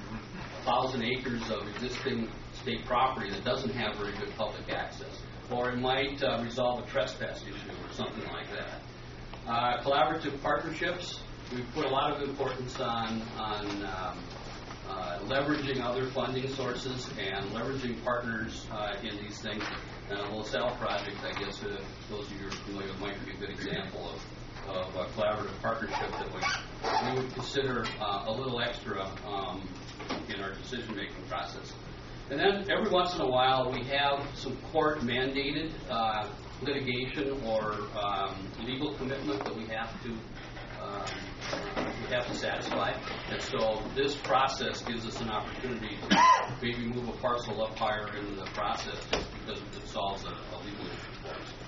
a thousand acres of existing state property that doesn't have very good public access. Or it might uh, resolve a trespass issue or something like that. Uh, collaborative partnerships. We've put a lot of importance on, on um, uh, leveraging other funding sources and leveraging partners uh, in these things. And the LaSalle project, I guess, uh, those of you who are familiar with might be a good example of, of a collaborative partnership that we, we would consider uh, a little extra um, in our decision-making process. And then every once in a while, we have some court-mandated uh, litigation or um, legal commitment that we have to um, we have to satisfy. And so this process gives us an opportunity to maybe move a parcel up higher in the process just because it solves a, a legal issue for us.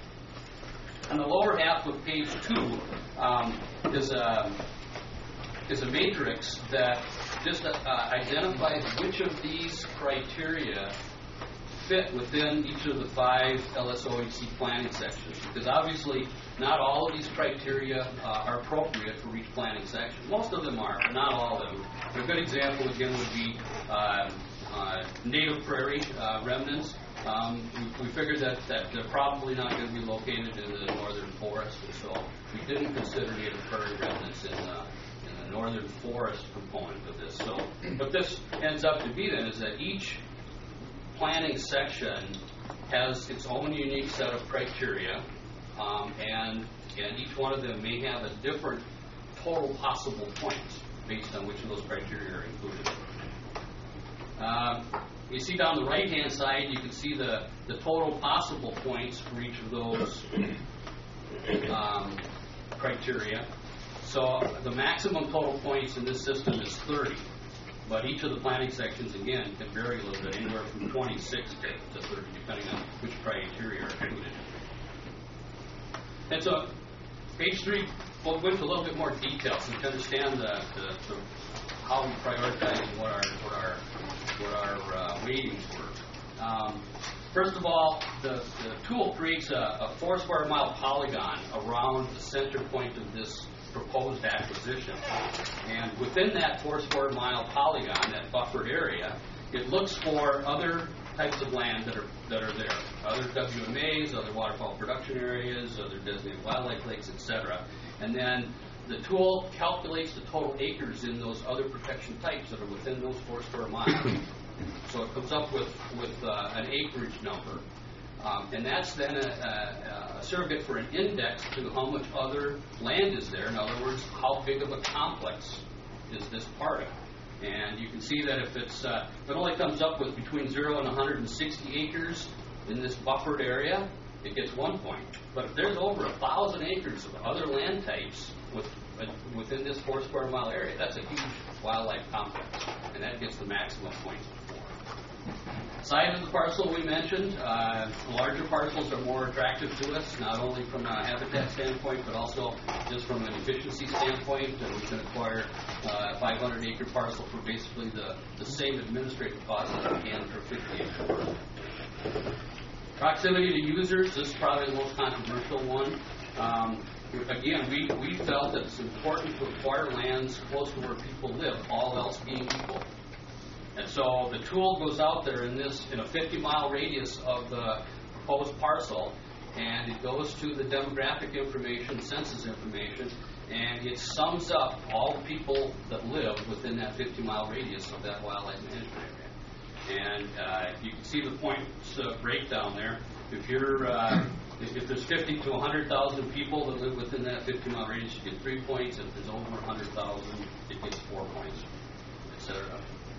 On the lower half of page two um, is a is a matrix that just uh, identifies which of these criteria fit within each of the five L S O H C planning sections, because obviously not all of these criteria uh, are appropriate for each planning section. Most of them are, but not all of them. A good example, again, would be uh, uh, native prairie uh, remnants. Um, we, we figured that, that they're probably not going to be located in the northern forest, so we didn't consider native prairie remnants in the, in the northern forest component of this. So what this ends up to be then is that each planning section has its own unique set of criteria, um, and, and each one of them may have a different total possible points based on which of those criteria are included. Uh, you see down the right-hand side, you can see the, the total possible points for each of those um, criteria. So the maximum total points in this system is thirty. But each of the planning sections, again, can vary a little bit, anywhere from twenty-six to, to thirty, depending on which criteria are included. And so, page three, we'll go into a little bit more detail so you can understand the, the, the, how we prioritize and what our what our what our uh, weightings were. Um, first of all, the, the tool creates a, a four square mile polygon around the center point of this proposed acquisition. And within that four square mile polygon, that buffered area, it looks for other types of land that are that are there. Other W M As, other waterfowl production areas, other designated wildlife lakes, et cetera. And then the tool calculates the total acres in those other protection types that are within those four square miles. So it comes up with, with uh, an acreage number. Um, and that's then a, a, a surrogate for an index to how much other land is there. In other words, how big of a complex is this part of? And you can see that if it's uh, if it only comes up with between zero and one hundred sixty acres in this buffered area, it gets one point. But if there's over a thousand acres of other land types with, uh, within this four square mile area, that's a huge wildlife complex, and that gets the maximum points before. Size of the parcel we mentioned, uh, larger parcels are more attractive to us, not only from a habitat standpoint, but also just from an efficiency standpoint. And we can acquire uh, a five hundred acre parcel for basically the, the same administrative cost that we can for a fifty acre parcel. Proximity to users, this is probably the most controversial one. Um, again, we, we felt that it's important to acquire lands close to where people live, all else being equal. And so the tool goes out there in this in a fifty mile radius of the proposed parcel, and it goes to the demographic information, census information, and it sums up all the people that live within that fifty mile radius of that wildlife management area. And uh, you can see the points uh, breakdown there. If you're uh, if, if there's fifty to one hundred thousand people that live within that fifty mile radius, you get three points. If there's over one hundred thousand, it gets four points, et cetera.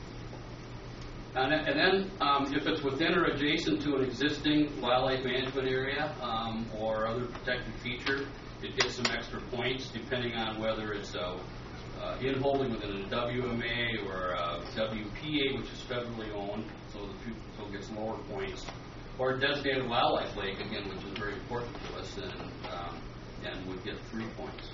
And then, and then um, if it's within or adjacent to an existing wildlife management area um, or other protected feature, it gets some extra points depending on whether it's uh, uh, in holding within a W M A or a W P A, which is federally owned, so the so it gets lower points, or a designated wildlife lake, again, which is very important to us, and um, and would get three points.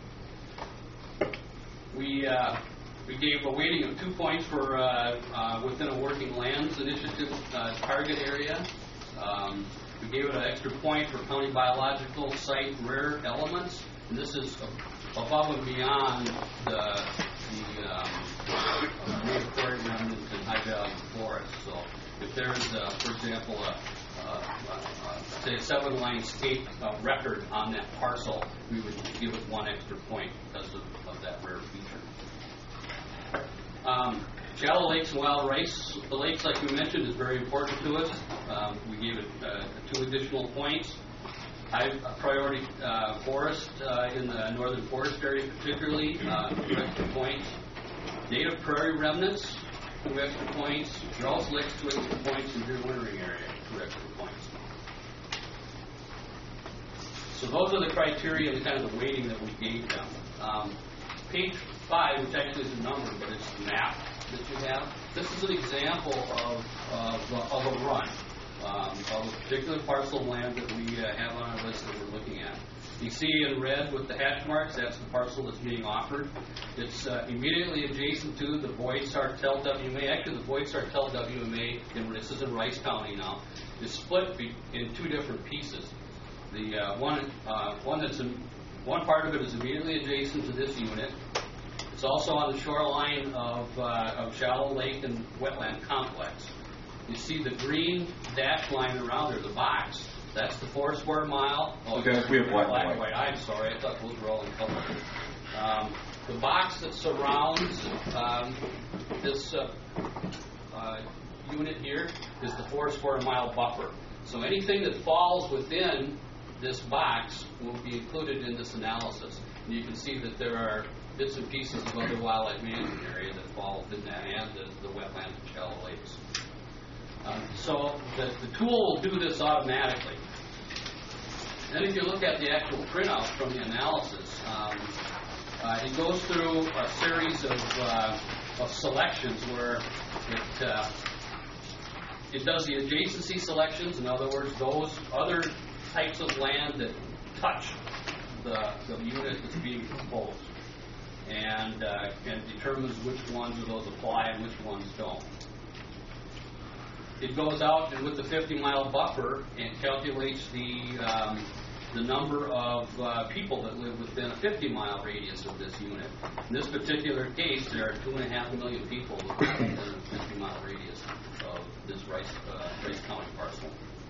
We. Uh, We gave a weighting of two points for uh, uh, within a working lands initiative uh, target area. Um, we gave it an extra point for county biological site rare elements. And this is above and beyond the, the um, native prairie remnants and high value forests. So if there's, uh, for example, a, a, a, say a seven line state uh, record on that parcel, we would give it one extra point because of, of that rare feature. Um, shallow lakes and wild rice. The lakes, like we mentioned, is very important to us. Um, we gave it uh, two additional points. High priority uh, forest uh, in the northern forest area particularly, uh, two extra points. Native prairie remnants, two extra points. Grouse lakes, two extra points. And deer wintering area, two extra points. So those are the criteria and kind of the weighting that we gave them. Um, page five, which actually is a number, but it's the map that you have. This is an example of, of, uh, of a run, um, of a particular parcel of land that we uh, have on our list that we're looking at. You see in red with the hash marks, that's the parcel that's being offered. It's uh, immediately adjacent to the Boyd Sartell W M A. Actually, the Boyd Sartell W M A, and this is in Rice County now, is split be- in two different pieces. The uh, one, uh, one that's in, one part of it is immediately adjacent to this unit. It's also on the shoreline of, uh, of Shallow Lake and Wetland Complex. You see the green dash line around there, the box. That's the four square mile. Oh, Dennis, we have black and black white. and white. I'm sorry, I thought those were all in color. Um, the box that surrounds um, this uh, uh, unit here is the four square mile buffer. So anything that falls within this box will be included in this analysis. And you can see that there are bits and pieces of other wildlife management area that fall within that, and the, the wetlands and shallow lakes. Um, so the, the tool will do this automatically. Then if you look at the actual printout from the analysis, um, uh, it goes through a series of, uh, of selections where it, uh, it does the adjacency selections. In other words, those other types of land that touch the, the unit that's being proposed, and, uh, and determines which ones of those apply and which ones don't. It goes out and with the fifty mile buffer and calculates the um, the number of uh, people that live within a fifty mile radius of this unit. In this particular case, there are two and a half million people within a fifty mile radius of this Rice, uh, Rice County parcel.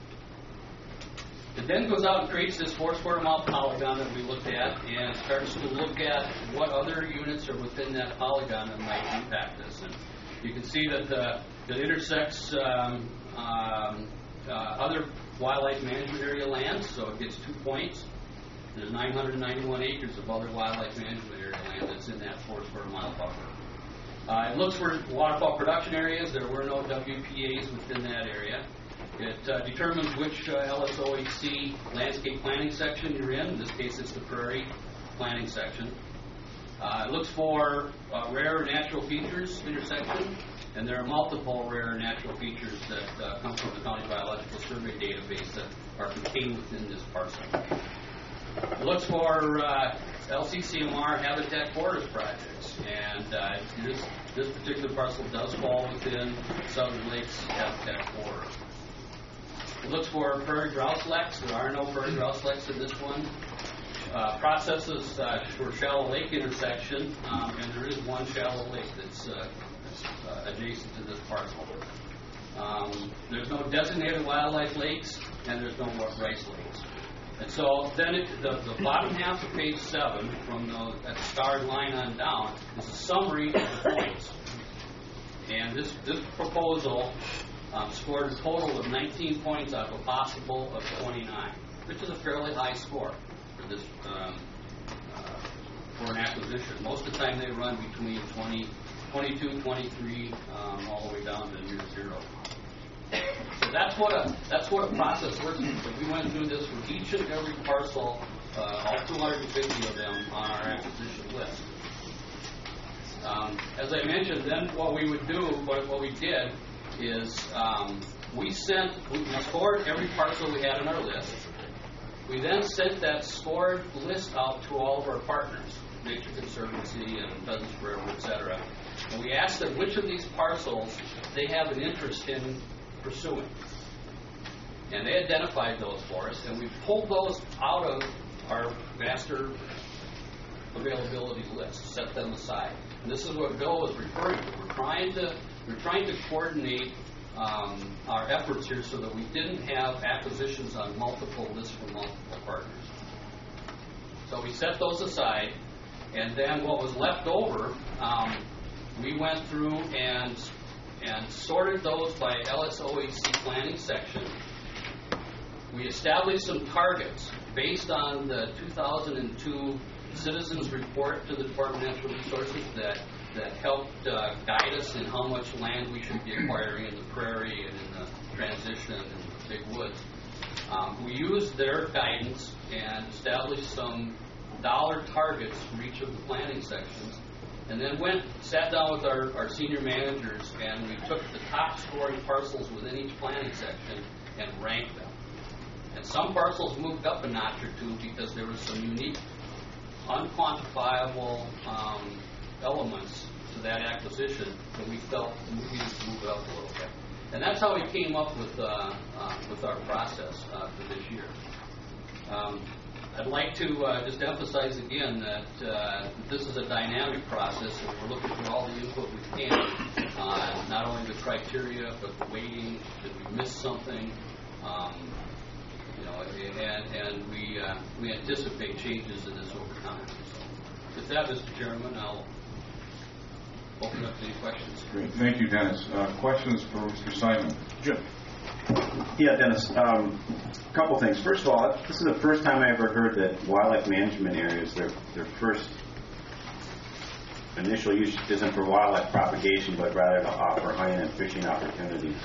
It then goes out and creates this four square mile polygon that we looked at, and starts to look at what other units are within that polygon that might impact this. And you can see that the, it intersects um, um, uh, other wildlife management area lands, so it gets two points. There's nine hundred ninety-one acres of other wildlife management area land that's in that four square mile buffer. Uh, it looks for waterfowl production areas. There were no W P As within that area. It uh, determines which uh, L S O H C landscape planning section you're in. In this case, it's the prairie planning section. Uh, it looks for uh, rare natural features intersection, and there are multiple rare natural features that uh, come from the County Biological Survey database that are contained within this parcel. It looks for uh, L C C M R habitat corridors projects, and uh, this, this particular parcel does fall within Southern Lakes habitat corridor. It looks for prairie grouse leks. There are no prairie grouse leks in this one. Uh, processes uh, for shallow lake intersection, um, and there is one shallow lake that's uh, uh, adjacent to this parcel. Um, there's no designated wildlife lakes, and there's no rice lakes. And so then it, the, the bottom half of page seven, from the, that starred line on down, is a summary of the points. And this, this proposal um, scored a total of nineteen points out of a possible of twenty-nine, which is a fairly high score for this um, uh, for an acquisition. Most of the time they run between twenty, twenty-two, twenty-three, um, all the way down to near zero. So that's what a that's what a process works. So we went through this for each and every parcel, uh, all two hundred fifty of them on our acquisition list. Um, as I mentioned, then what we would do, what, what we did is um, we sent, we scored every parcel we had on our list. We then sent that scored list out to all of our partners, Nature Conservancy and Pheasants Forever, et cetera. And we asked them which of these parcels they have an interest in pursuing. And they identified those for us, and we pulled those out of our master availability list, set them aside. And this is what Bill was referring to. We're trying to we're trying to coordinate um, our efforts here so that we didn't have acquisitions on multiple lists from multiple partners. So we set those aside, and then what was left over, um, we went through and and sorted those by L S O H C planning section. We established some targets based on the two thousand two Citizens Report to the Department of Natural Resources that, that helped uh, guide us in how much land we should be acquiring in the prairie and in the transition and the big woods. Um, we used their guidance and established some dollar targets for each of the planning sections, and then went, sat down with our, our senior managers, and we took the top scoring parcels within each planning section and ranked them. And some parcels moved up a notch or two because there was some unique, unquantifiable um, elements to that acquisition that we felt we needed to move it up a little bit. And that's how we came up with uh, uh, with our process uh, for this year. Um, I'd like to uh, just emphasize again that uh, this is a dynamic process, and we're looking for all the input we can, uh, not only the criteria, but the weighting, did we miss something, um, you know, and, and we uh, we anticipate changes in this over time. So, with that, Mister Chairman, I'll open up to any questions. Great. Thank you, Dennis. Uh, questions for Mister Simon? Jim. Yeah, Dennis. Um, a couple things. First of all, this is the first time I ever heard that wildlife management areas, their their first initial use isn't for wildlife propagation, but rather to offer hunting and fishing opportunities.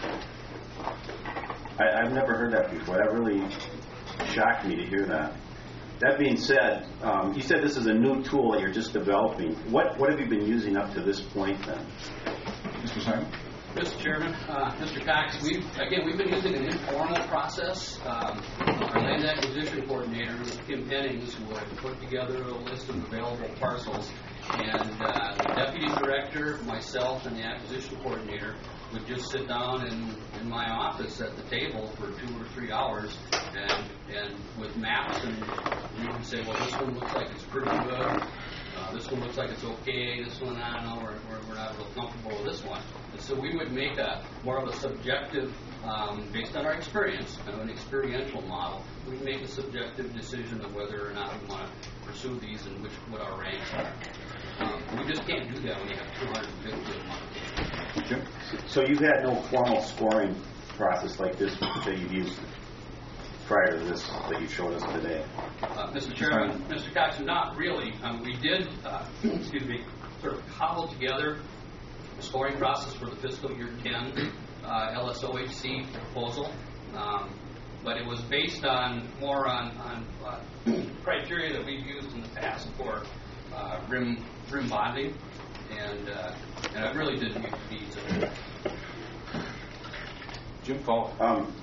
I, I've never heard that before. That really shocked me to hear that. That being said, um, you said this is a new tool that you're just developing. What what have you been using up to this point then? Mister Simon? Mister Chairman, uh, Mister Cox, we've, again, we've been using an informal process. Um, our land acquisition coordinator, Kim Pennings, would put together a list of available parcels, and uh, the deputy director, myself, and the acquisition coordinator would just sit down in, in my office at the table for two or three hours and, and with maps, and we would say, well, this one looks like it's pretty good. Uh, this one looks like it's okay. This one, I don't know, we're, we're, we're not real comfortable with this one. And so we would make a more of a subjective, um, based on our experience, kind of an experiential model. We'd make a subjective decision of whether or not we want to pursue these and which what our ranks are. Um, we just can't do that when you have two hundred fifty of them. Jim? So you've had no formal scoring process like this that you've used prior to this that you showed us today? Uh, Mister Chairman, Mister Cox, not really. Um, we did, uh, excuse me, sort of cobble together a scoring process for the fiscal year ten uh, L S O H C proposal, um, but it was based on more on, on uh, criteria that we've used in the past for uh, rim rim bonding, and uh, and I really didn't meet the needs of it. Jim, call. Um,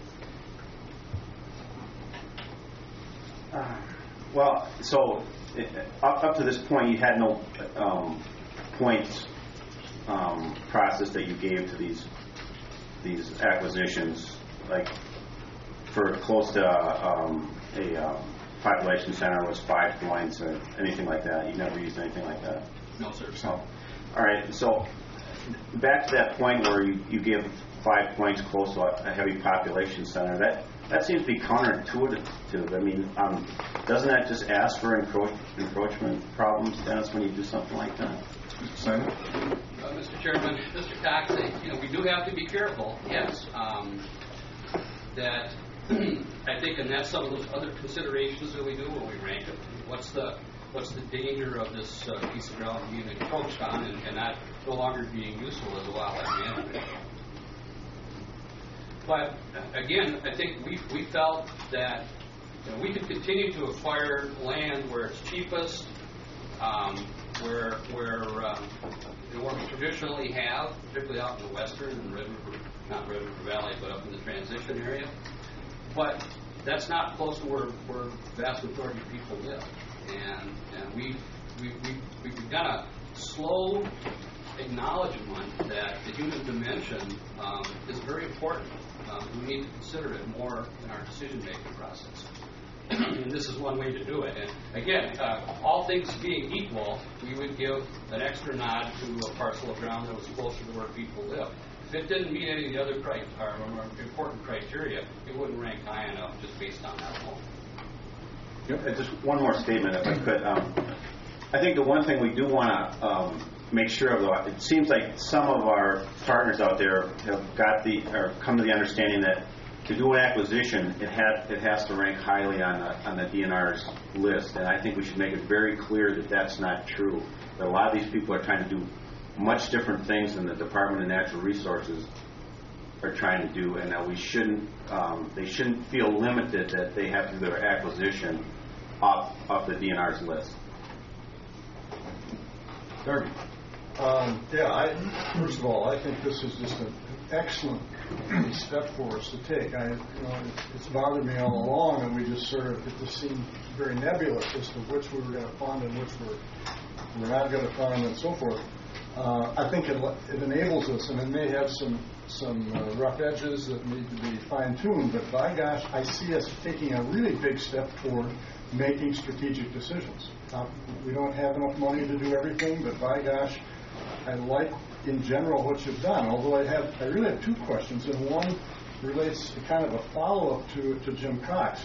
uh, well, so it, up, up to this point, you had no um, points um, process that you gave to these these acquisitions, like for close to um, a um, population center was five points or anything like that. You never used anything like that. No, sir. So, all right. So back to that point where you, you give five points close to a heavy population center. That that seems to be counterintuitive. I mean, um, doesn't that just ask for encroach, encroachment problems, Dennis, when you do something like that? Mister Simon? Uh, Mister Chairman, Mister Cox, you know, we do have to be careful. Yes, um, that I think, and that's some of those other considerations that we do when we rank it. What's the what's the danger of this uh, piece of ground being encroached on and, and not no longer being useful as a wildlife management? But again, I think we we felt that you know, we could continue to acquire land where it's cheapest, um, where where um, you know, where we traditionally have, particularly out in the western and Red River, not Red River Valley, but up in the transition area. But that's not close to where where the vast majority of people live, and and we we we we've begun a slow acknowledgement that the human dimension um, is very important. Um, we need to consider it more in our decision-making process. And this is one way to do it. And again, uh, all things being equal, we would give an extra nod to a parcel of ground that was closer to where people live. If it didn't meet any of the other cri- or more important criteria, it wouldn't rank high enough just based on that alone. Yep. Just one more statement, if I could. Um, I think the one thing we do want to um, make sure of, though, it seems like some of our partners out there have got the or come to the understanding that to do an acquisition, it has it has to rank highly on the on the D N R's list, and I think we should make it very clear that that's not true. That a lot of these people are trying to do much different things than the Department of Natural Resources are trying to do, and that we shouldn't um, they shouldn't feel limited that they have to do their acquisition off off the D N R's list. Darby. Um, yeah, I, first of all, I think this is just an excellent step for us to take. I, you know, it's, it's bothered me all along, and we just sort of, it just seemed very nebulous as to which we were going to fund and which we're, we're not going to fund and so forth. Uh, I think it, it enables us, and it may have some some uh, rough edges that need to be fine-tuned, but by gosh, I see us taking a really big step toward making strategic decisions. Uh, we don't have enough money to do everything, but by gosh, I like in general what you've done, although I have I really have two questions, and one relates to kind of a follow-up to, to Jim Cox.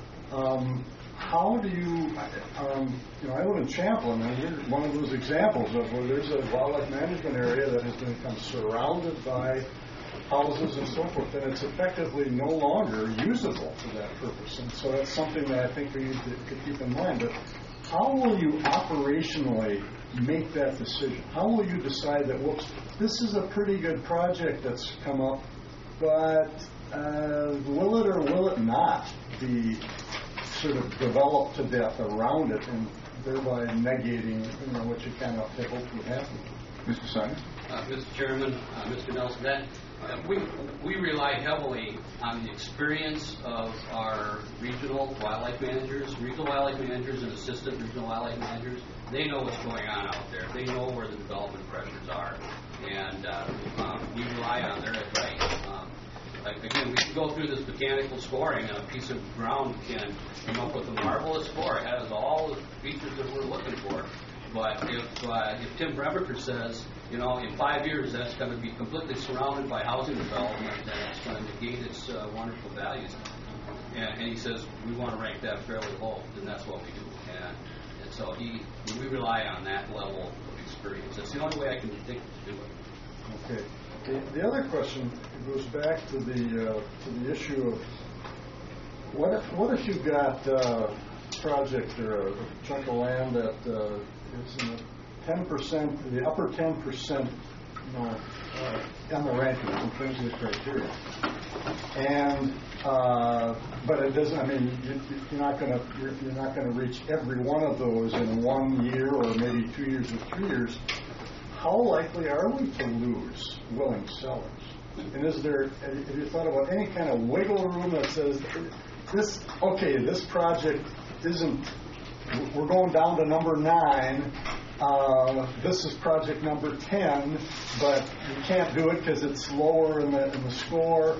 Um, How do you, um, you know, I live in Champlin, and we're one of those examples of where there's a wildlife management area that has become surrounded by houses and so forth, and it's effectively no longer usable for that purpose. And so that's something that I think we need to, to keep in mind. But how will you operationally make that decision? How will you decide that, whoops, this is a pretty good project that's come up, but uh, will it or will it not be sort of developed to death around it, and thereby negating, you know, what you kind of hoped would happen? Mister Simon? Uh, Mister Chairman, uh, Mister Nelson, that, uh, we, we rely heavily on the experience of our regional wildlife managers, regional wildlife managers and assistant regional wildlife managers. They know what's going on out there. They know where the development pressures are, and uh, um, we rely on their advice. Um, Again, we can go through this mechanical scoring, and a piece of ground can come up with a marvelous score. It has all the features that we're looking for. But if uh, if Tim Bremerker says, you know, in five years that's going to be completely surrounded by housing development and it's going to negate its uh, wonderful values, and, and he says we want to rank that fairly low, then that's what we do. And, and so he, we rely on that level of experience. That's the only way I can think to do it. Okay. The, the other question goes back to the uh, to the issue of what if what if you've got uh, a project or a, a chunk of land that uh, is in the ten percent, the upper ten percent, you know, uh, on the rankings in terms of the criteria, and uh, but it doesn't. I mean, you, you're not going to you're, you're not going to reach every one of those in one year or maybe two years or three years. How likely are we to lose willing sellers? And is there, have you thought about any kind of wiggle room that says, this, okay, this project isn't, we're going down to number nine, uh, this is project number ten, but you can't do it because it's lower in the, in the score,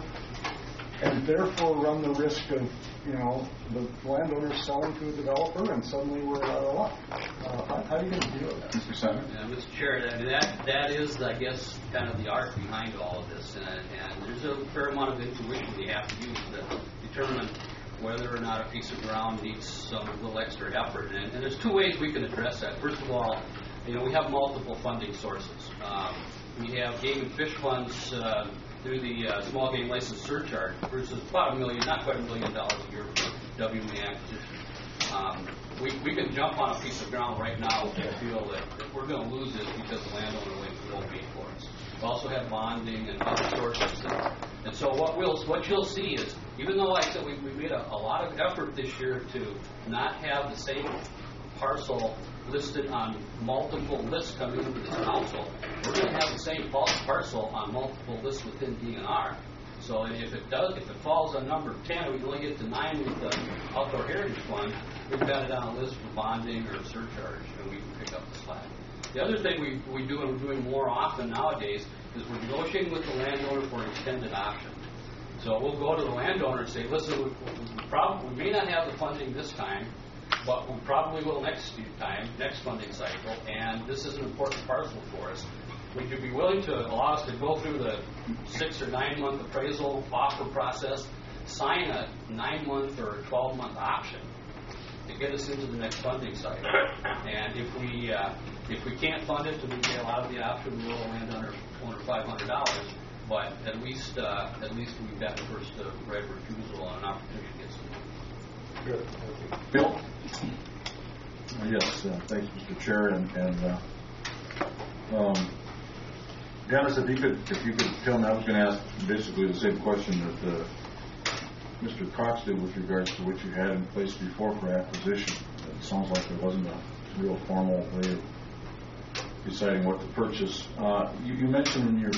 and therefore run the risk of, you know, the landowner selling to a developer, and suddenly we're out of luck. Uh, how, how are you going to deal with that? Mister Simon? Yeah, Mister Chair, I mean, that, that is, I guess, kind of the art behind all of this. And, and there's a fair amount of intuition we have to use to determine whether or not a piece of ground needs some little extra effort. And, and there's two ways we can address that. First of all, you know, we have multiple funding sources. Um, we have game and fish funds uh, through the uh, small game license surcharge versus about a million, not quite a million dollars a year for W M A acquisition. Um, we, we can jump on a piece of ground right now if we feel that if we're going to lose it because the landowner won't pay for us. We also have bonding and other sources. And, and so what we'll, what you'll see is, even though like I said we, we made a, a lot of effort this year to not have the same parcel listed on multiple lists coming into this council, we're going to have the same parcel on multiple lists within D N R. So if it does, if it falls on number ten, we can only get to nine with the Outdoor Heritage Fund. We've got it on a list for bonding or surcharge, and we can pick up the slack. The other thing we, we do, and we're doing more often nowadays, is we're negotiating with the landowner for an extended option. So we'll go to the landowner and say, listen, we, we, probably, we may not have the funding this time, but we probably will next time, next funding cycle, and this is an important parcel for us. Would you be willing to allow us to go through the six or nine month appraisal offer process, sign a nine month or twelve month option to get us into the next funding cycle? And if we uh, if we can't fund it, then we bail out of the option. We will land under under five hundred dollars. But at least uh, at least we've got the first uh, right of refusal and an opportunity to get some. Good. Bill? Uh, yes, uh, thanks, Mister Chair, and, and uh, um, Dennis, if you could, if you could tell me, I was going to ask basically the same question that uh, Mister Cox did with regards to what you had in place before for acquisition. It sounds like there wasn't a real formal way of deciding what to purchase. Uh, you, you mentioned in your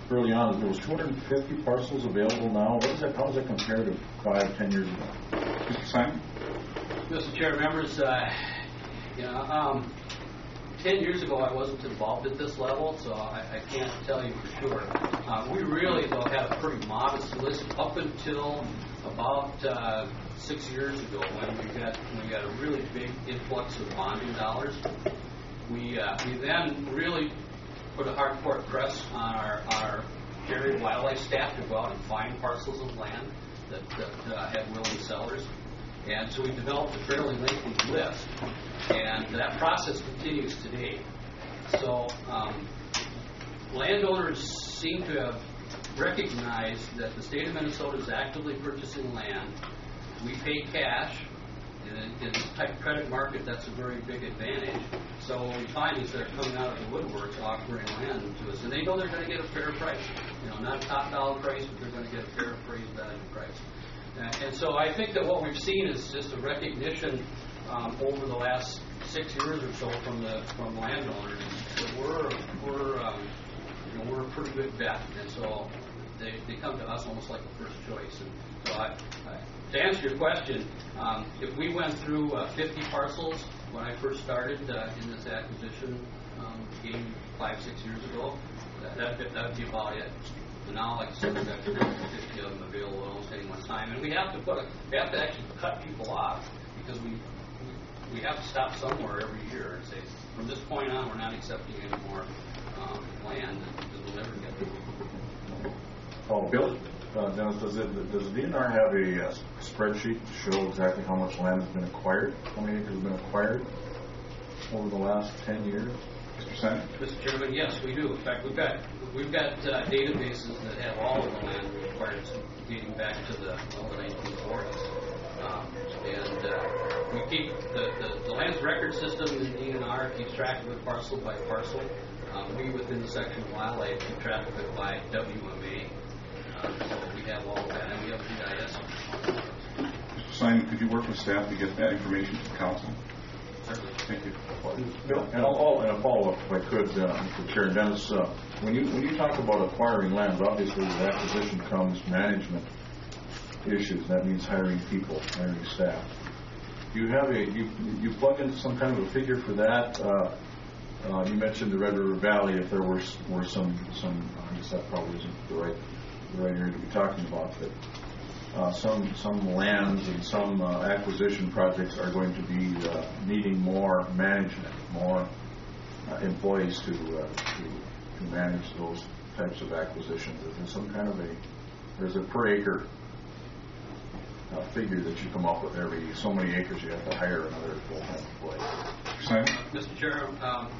early on, there was two hundred fifty parcels available now. What is that, how does that compare to five, ten years ago? Mister Simon? Mister Chair, members, uh, you know, um, ten years ago I wasn't involved at this level, so I, I can't tell you for sure. Uh, we really, though, had a pretty modest list up until about uh, six years ago when we got when we got a really big influx of bonding dollars. We uh, we then really put a hardcore press on our, our area wildlife staff to go out and find parcels of land that, that uh, had willing sellers. And so we developed a fairly lengthy list, and that process continues today. So um, landowners seem to have recognized that the state of Minnesota is actively purchasing land. We pay cash. In, a, in this type of credit market, that's a very big advantage. So what we find is they're coming out of the woodworks offering land to us, and they know they're going to get a fair price. You know, not a top dollar price, but they're going to get a fair appraised value price. And so I think that what we've seen is just a recognition um, over the last six years or so from the from landowners that we're we're um, you know, we're a pretty good bet, and so they, they come to us almost like a first choice. And so I, I, to answer your question, um, if we went through uh, fifty parcels when I first started uh, in this acquisition um, game five six years ago, that that that'd be about it. So now, like I said, we've got two hundred fifty of them available at almost any one time, and we have to put a, we have to actually cut people off because we, we we have to stop somewhere every year and say, from this point on, we're not accepting any more um, land that we'll never get. Oh, Bill, uh, Dennis, does it does the D N R have a uh, spreadsheet to show exactly how much land has been acquired? How many acres have been acquired over the last ten years? Mister Senator? Mister Chairman, yes, we do. In fact, we've got we've got uh, databases that have all of the land acquired dating back to the, well, the nineteen forties, um, and uh, we keep the, the the lands record system in D N R keeps track of it parcel by parcel. Um, we within the section of wildlife keep track of it by W M A. Uh, so we have all of that, and we have G I S. Mister Simon, could you work with staff to get that information to the council? Certainly. Thank you. Bill, and I'll, and a follow-up, if I could, uh, Mister Chair. Dennis, uh, when you when you talk about acquiring land, obviously with acquisition comes management issues. That means hiring people, hiring staff. Do you have a you you plug in some kind of a figure for that? Uh, uh, you mentioned the Red River Valley. If there were were some some, I guess that probably isn't the right the right area to be talking about, but. Uh, some some lands and some uh, acquisition projects are going to be uh, needing more management, more uh, employees to, uh, to to manage those types of acquisitions. Is there some kind of a there's a per acre uh, figure that you come up with every so many acres you have to hire another full-time employee? Mister Chair, um,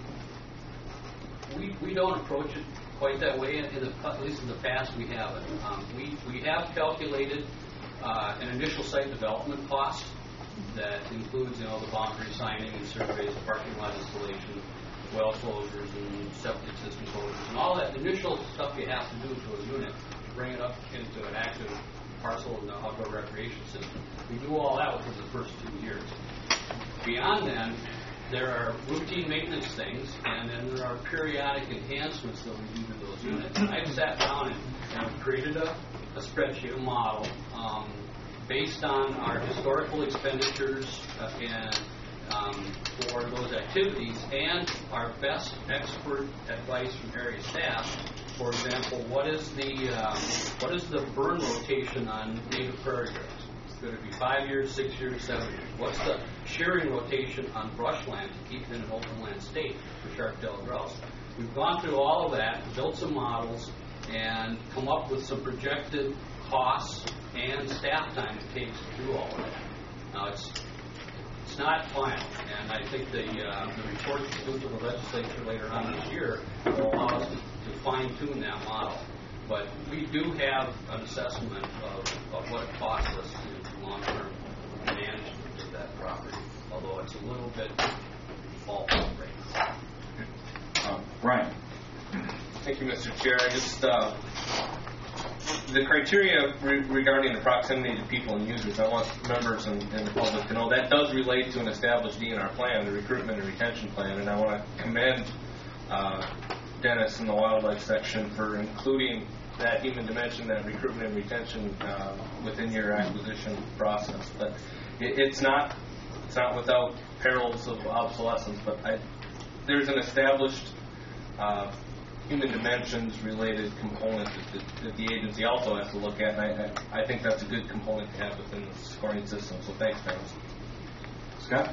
we we don't approach it quite that way. In the, at least in the past, we haven't. Um, we we have calculated uh, an initial site development cost that includes, you know, the boundary signing and surveys, parking lot installation, well closures, and septic system closures, and all that initial stuff you have to do to a unit to bring it up into an active parcel in the outdoor recreation system. We do all that within the first two years. Beyond then, there are routine maintenance things, and then there are periodic enhancements that we do to those units. And I've sat down and, and created a, a spreadsheet, a model, um, based on our historical expenditures uh, and um, for those activities, and our best expert advice from area staff. For example, what is the um, what is the burn rotation on native prairie grass? Going to be five years, six years, seven years? What's the shearing rotation on brushland to keep it in an open land state for sharp-tailed grouse? We've gone through all of that, built some models, and come up with some projected costs and staff time it takes to do all of that. Now, it's it's not final, and I think the uh, the report that's due to the legislature later on this year will allow us to, to fine-tune that model. But we do have an assessment of, of what it costs us to long-term management of that property, although it's a little bit ballpark right now. Uh, Brian. Thank you, Mister Chair. Just uh, the criteria re- regarding the proximity to people and users, I want members and, and the public to know that does relate to an established D N R plan, the recruitment and retention plan, and I want to commend uh, Dennis in the wildlife section for including that human dimension, that recruitment and retention uh, within your acquisition process. But it, it's not it's not without perils of obsolescence. But I, there's an established uh, human dimensions related component that the, that the agency also has to look at. And I, I, I think that's a good component to have within the scoring system. So thanks, Dennis. Scott?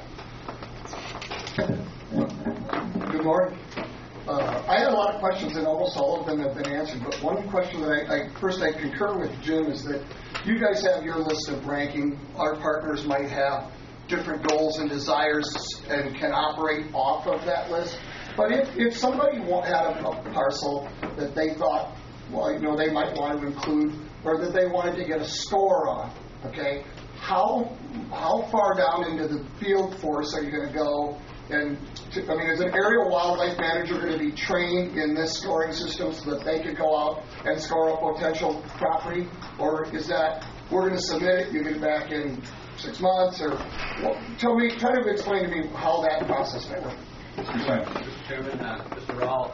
Good morning. Uh, I had a lot of questions, and almost all of them have been answered. But one question that I, I first I concur with Jim is that you guys have your list of ranking. Our partners might have different goals and desires and can operate off of that list. But if, if somebody wa- had a, a parcel that they thought, well, you know, they might want to include, or that they wanted to get a score on, okay, how how far down into the field force are you going to go? And to, I mean, is an aerial wildlife manager going to be trained in this scoring system so that they could go out and score a potential property? Or is that we're going to submit it, you get it back in six months? Or well, tell me, try to explain to me how that process might work. Mister Chairman, uh, Mister Rall,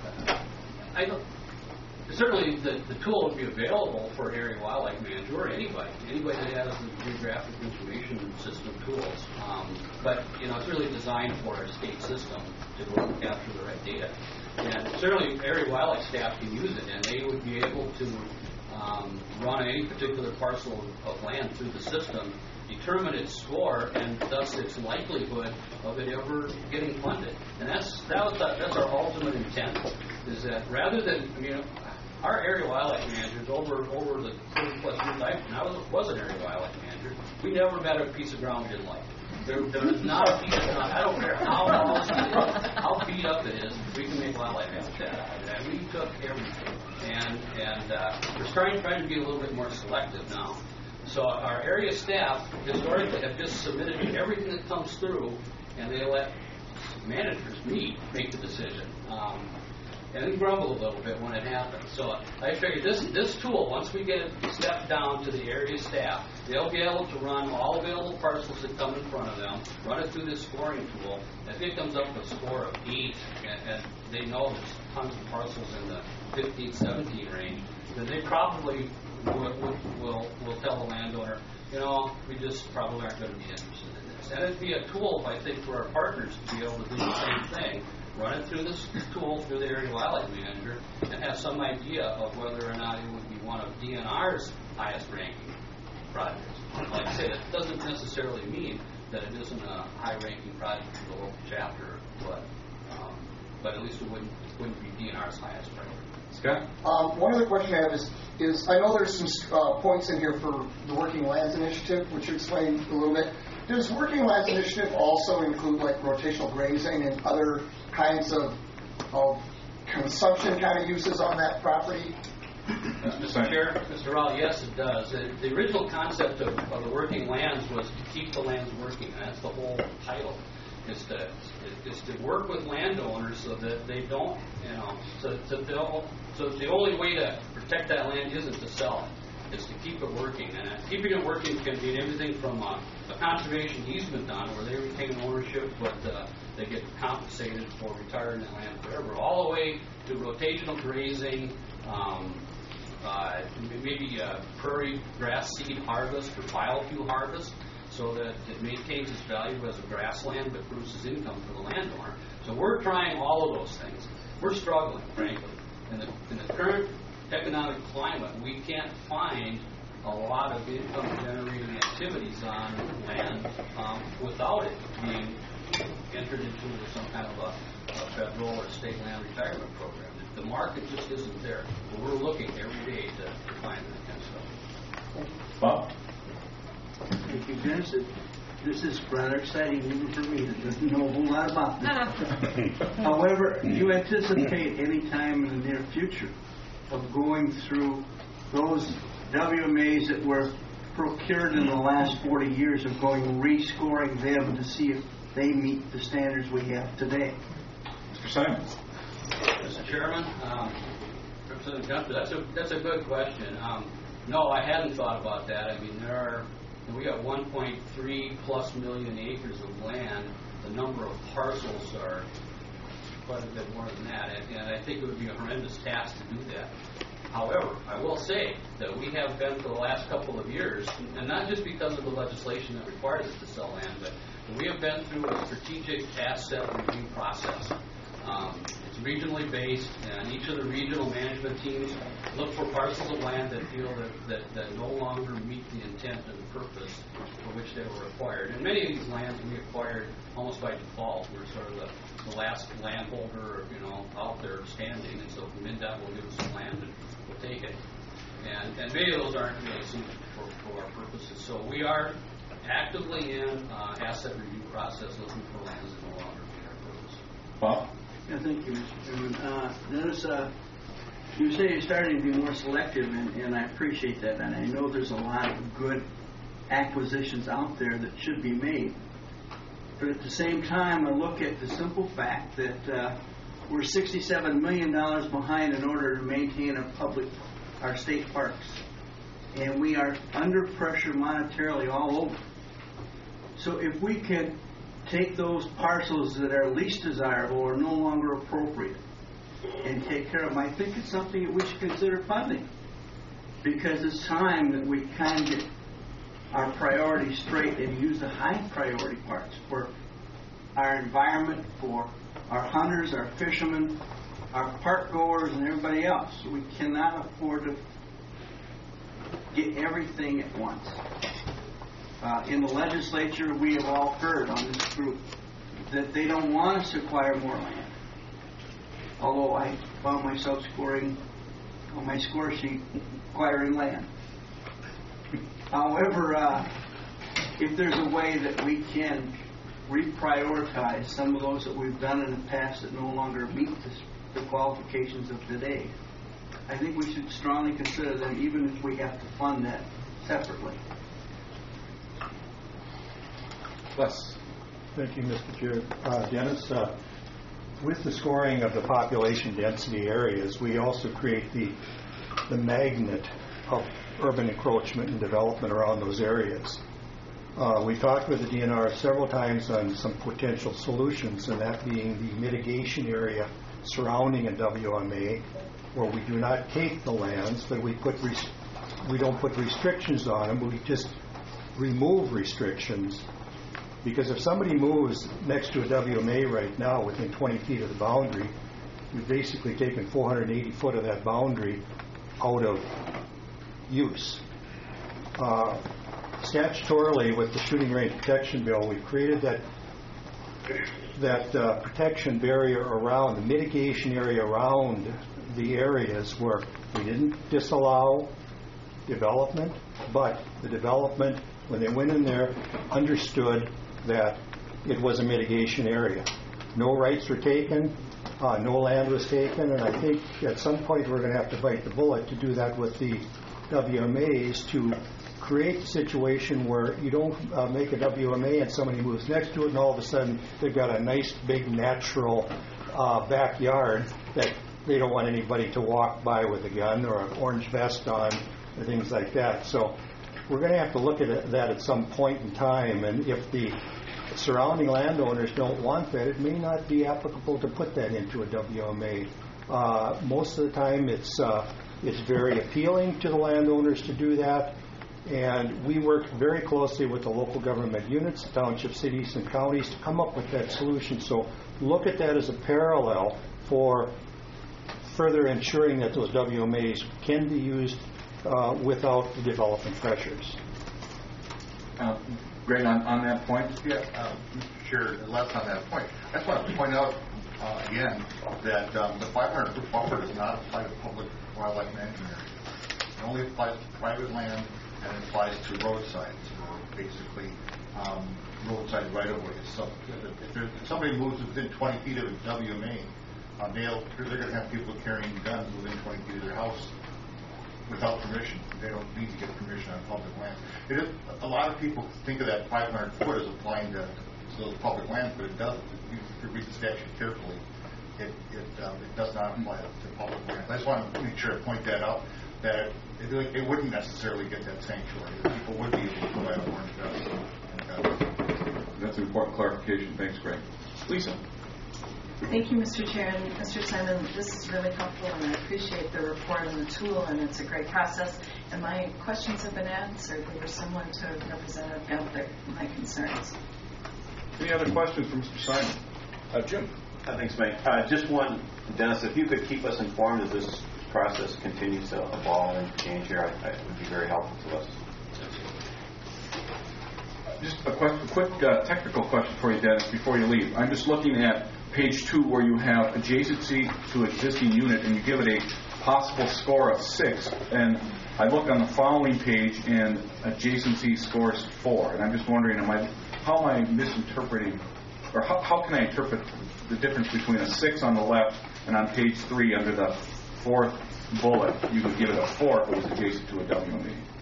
I don't. Certainly, the, the tool would be available for area wildlife manager or anybody, anybody that has the geographic information system tools. Um, but you know, it's really designed for a state system to go and capture the right data. And certainly, area wildlife staff can use it, and they would be able to um, run any particular parcel of land through the system, determine its score, and thus its likelihood of it ever getting funded. And that's that was that's our ultimate intent. Is that rather than I mean. Our area wildlife managers, over over the thirty plus years I, I was, was an area wildlife manager, we never met a piece of ground we didn't like. There, there is not a piece of ground, I don't care how how beat up it is, we can make wildlife habitat out of it. And we took everything. And and uh, we're starting trying to be a little bit more selective now. So our area staff historically have just submitted everything that comes through, and they let managers, me, make the decision. Um, And then grumble a little bit when it happens. So I figured this this tool, once we get it stepped down to the area staff, they'll be able to run all available parcels that come in front of them, run it through this scoring tool. If it comes up with a score of eight, and, and they know there's tons of parcels in the fifteen, seventeen range, then they probably will, will, will tell the landowner, you know, we just probably aren't going to be interested in this. And it'd be a tool, I think, for our partners to be able to do the same thing. Run it through this tool through the area wildlife manager and have some idea of whether or not it would be one of D N R's highest ranking projects. Like I said, it doesn't necessarily mean that it isn't a high ranking project for the local chapter, but um, but at least it wouldn't wouldn't be D N R's highest priority. Scott? Um, one other question I have is, is I know there's some uh, points in here for the Working Lands Initiative, which you explained a little bit. Does Working Lands Initiative also include like rotational grazing and other kinds of, of consumption kind of uses on that property? Uh, Mister Chair, Mister Raleigh, yes, it does. The, the original concept of, of the working lands was to keep the lands working. And that's the whole title. Is to is to work with landowners so that they don't, you know, so so, they'll, so the only way to protect that land isn't to sell it. Is to keep it working. And uh, keeping it working can mean everything from uh, a conservation easement on where they retain ownership, but uh, they get compensated for retiring the land forever, all the way to rotational grazing, um, uh, maybe uh, prairie grass seed harvest or biofuel harvest, so that it maintains its value as a grassland but produces income for the landowner. So we're trying all of those things. We're struggling, frankly. In the, in the current economic climate, we can't find a lot of income-generating activities on land um, without it being entered into some kind of a, a federal or state land retirement program. The market just isn't there. But we're looking every day to, to find that kind of stuff. Bob? Thank you, Dennis. This is rather exciting even for me that doesn't know a whole lot about this. However, do you anticipate any time in the near future of going through those W M As that were procured in the last forty years of going and rescoring them to see if they meet the standards we have today? Mister Simons. Mister Chairman, um, Representative Gunther, that's a that's a good question. Um, no, I hadn't thought about that. I mean, there are we got one point three plus million acres of land. The number of parcels are quite a bit more than that, and, and I think it would be a horrendous task to do that. However, I will say that we have been for the last couple of years, and not just because of the legislation that requires us to sell land, but we have been through a strategic asset review process. Um, it's regionally based, and each of the regional management teams look for parcels of land that feel that, that, that no longer meet the intent and the purpose for which they were acquired. And many of these lands we acquired almost by default. We're sort of the, the last landholder, you know, out there standing, and so MnDOT will give us some land and we'll take it. And, and many of those aren't really suited for, for our purposes. So we are actively in uh, asset review process looking for lands that no longer meet our purpose. Bob? Yeah, thank you, Mister Chairman. Uh, Dennis, uh, you say you're starting to be more selective, and, and I appreciate that. And I know there's a lot of good acquisitions out there that should be made. But at the same time, I look at the simple fact that uh, we're sixty-seven million dollars behind in order to maintain our public, our state parks. And we are under pressure monetarily all over. So if we can take those parcels that are least desirable or no longer appropriate and take care of them, I think it's something that we should consider funding, because it's time that we kind of get our priorities straight and use the high priority parts for our environment, for our hunters, our fishermen, our park goers, and everybody else. We cannot afford to get everything at once. Uh, in the legislature, we have all heard on this group that they don't want us to acquire more land. Although I found myself scoring on my score sheet acquiring land. However, uh, if there's a way that we can reprioritize some of those that we've done in the past that no longer meet this, the qualifications of today, I think we should strongly consider them, even if we have to fund that separately. Les. Thank you, Mister Chair. Uh, Dennis, uh, with the scoring of the population density areas, we also create the the magnet of urban encroachment and development around those areas. Uh, we talked with the D N R several times on some potential solutions, and that being the mitigation area surrounding a W M A, where we do not take the lands, but we put res- we don't put restrictions on them, but we just remove restrictions. Because if somebody moves next to a W M A right now within twenty feet of the boundary, we've basically taken four hundred eighty foot of that boundary out of use. Uh, statutorily, with the shooting range protection bill, we've created that that uh, protection barrier around, the mitigation area around the areas where we didn't disallow development, but the development, when they went in there, understood that it was a mitigation area. No rights were taken, uh, no land was taken, and I think at some point we're going to have to bite the bullet to do that with the W M As, to create a situation where you don't uh, make a W M A and somebody moves next to it and all of a sudden they've got a nice big natural uh, backyard that they don't want anybody to walk by with a gun or an orange vest on or things like that. So we're going to have to look at it, that at some point in time, and if the surrounding landowners don't want that, it may not be applicable to put that into a W M A. Uh, most of the time it's uh, it's very appealing to the landowners to do that, and we work very closely with the local government units, townships, cities, and counties to come up with that solution. So look at that as a parallel for further ensuring that those W M As can be used Uh, without the development pressures. Uh, Greg, on, on that point? Yeah, um, sure, less on that point. I just want to point out uh, again that um, the five hundred foot buffer does not apply to public wildlife management areas. It only applies to private land, and it applies to roadsides, or basically um, roadside right-of-ways. So if, there, if somebody moves within twenty feet of a W M A, uh, they'll, they're going to have people carrying guns within twenty feet of their house without permission. They don't need to get permission on public land. It is, a lot of people think of that five hundred foot as applying to, to those public lands, but it doesn't. If you read the statute carefully, it it, um, it does not apply to public land. I just want to make sure I point that out, that it, it wouldn't necessarily get that sanctuary. People would be able to go out orange vests. That's an important clarification. Thanks, Greg. Lisa. Thank you, Mister Chair. And Mister Simon, this is really helpful, and I appreciate the report and the tool, and it's a great process. And my questions have been answered. They were similar to Representative Gunther, my concerns. Any other questions for Mister Simon? Uh, Jim? Uh, thanks, Mike. Uh, just one, Dennis, if you could keep us informed as this process continues to evolve and change here, I, I, it would be very helpful to us. Just a quick, quick uh, technical question for you, Dennis, before you leave. I'm just looking at page two where you have adjacency to existing unit, and you give it a possible score of six. And I look on the following page, and adjacency scores four. And I'm just wondering, am I, how am I misinterpreting, or how, how can I interpret the difference between a six on the left and on page three under the fourth bullet, you would give it a four if it was adjacent to a W M E?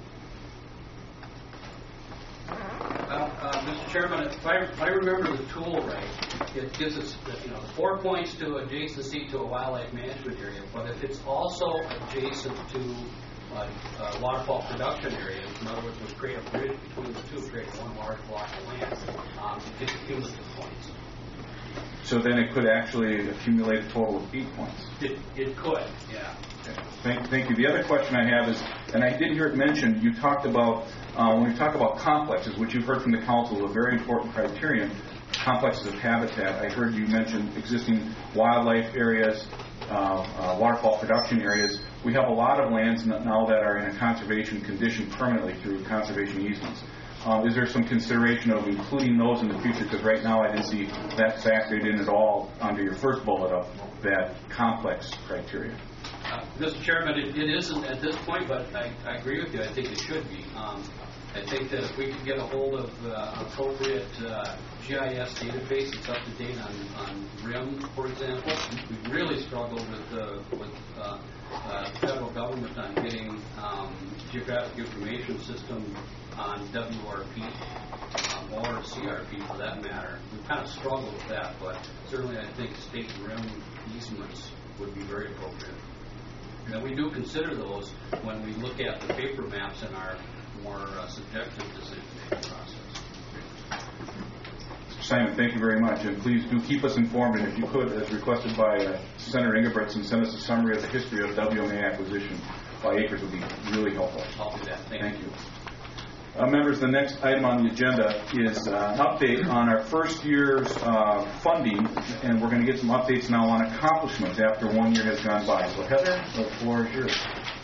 Well, uh, Mister Chairman, if I, if I remember the tool right, it gives us you know four points to adjacency to a wildlife management area. But if it's also adjacent to uh, uh, waterfall production areas, in other words, we create a bridge between the two, create one large block of land, um, it gets cumulative points. So then it could actually accumulate a total of eight points. It, it could, yeah. Okay. Thank, thank you. The other question I have is, and I did hear it mentioned, you talked about, uh, when we talk about complexes, which you've heard from the council is a very important criterion, complexes of habitat. I heard you mention existing wildlife areas, uh, uh, waterfall production areas. We have a lot of lands now that are in a conservation condition permanently through conservation easements. Um, is there some consideration of including those in the future? Because right now I didn't see that factored in at all under your first bullet of that complex criteria. Uh, Mister Chairman, it, it isn't at this point, but I, I agree with you. I think it should be. Um, I think that if we could get a hold of uh, appropriate uh, G I S database that's up to date on, on R I M, for example, we've really struggled with uh, with uh, uh, federal government on getting um, geographic information system on W R P um, or C R P for that matter. We've kind of struggled with that, but certainly I think state R I M easements would be very appropriate. And we do consider those when we look at the paper maps in our more uh, subjective decision-making process. Mister Simon, thank you very much, and please do keep us informed, and if you could, as requested by uh, Senator Ingebrigtsen, send us a summary of the history of W M A acquisition by acres would be really helpful. I'll do that. Thank, thank you. you. Uh, members, the next item on the agenda is uh, an update on our first year's uh, funding, and we're going to get some updates now on accomplishments after one year has gone by. So, Heather, the floor is yours.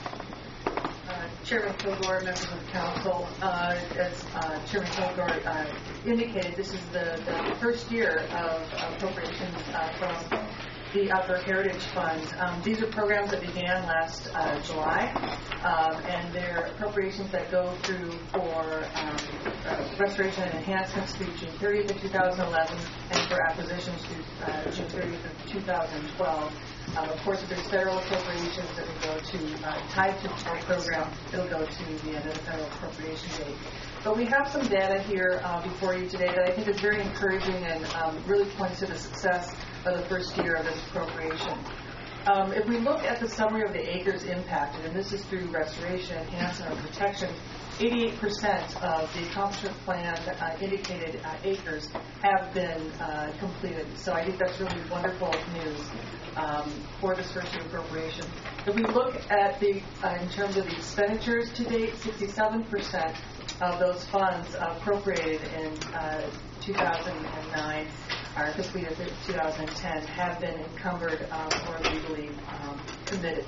Uh, Chairman Kilgore, members of the council, uh, as uh, Chairman Kilgore uh, indicated, this is the, the first year of appropriations uh, from the Outdoor Heritage Fund. Um, these are programs that began last uh, July, um, and they're appropriations that go through for um, uh, restoration and enhancements through June thirtieth of two thousand eleven, and for acquisitions through uh, June thirtieth of two thousand twelve. Um, of course, if there's federal appropriations that will go to, uh, tied to our program, it'll go to the end of the federal appropriation date. But we have some data here uh, before you today that I think is very encouraging and um, really points to the success of the first year of this appropriation. Um, if we look at the summary of the acres impacted, and this is through restoration, enhancement, or protection, eighty-eight percent of the accomplishment plan uh, indicated uh, acres have been uh, completed. So I think that's really wonderful news um, for this first year appropriation. If we look at the, uh, in terms of the expenditures to date, sixty-seven percent of those funds uh, appropriated in uh, two thousand nine, our fiscal year two thousand ten, have been encumbered um, or legally um, committed.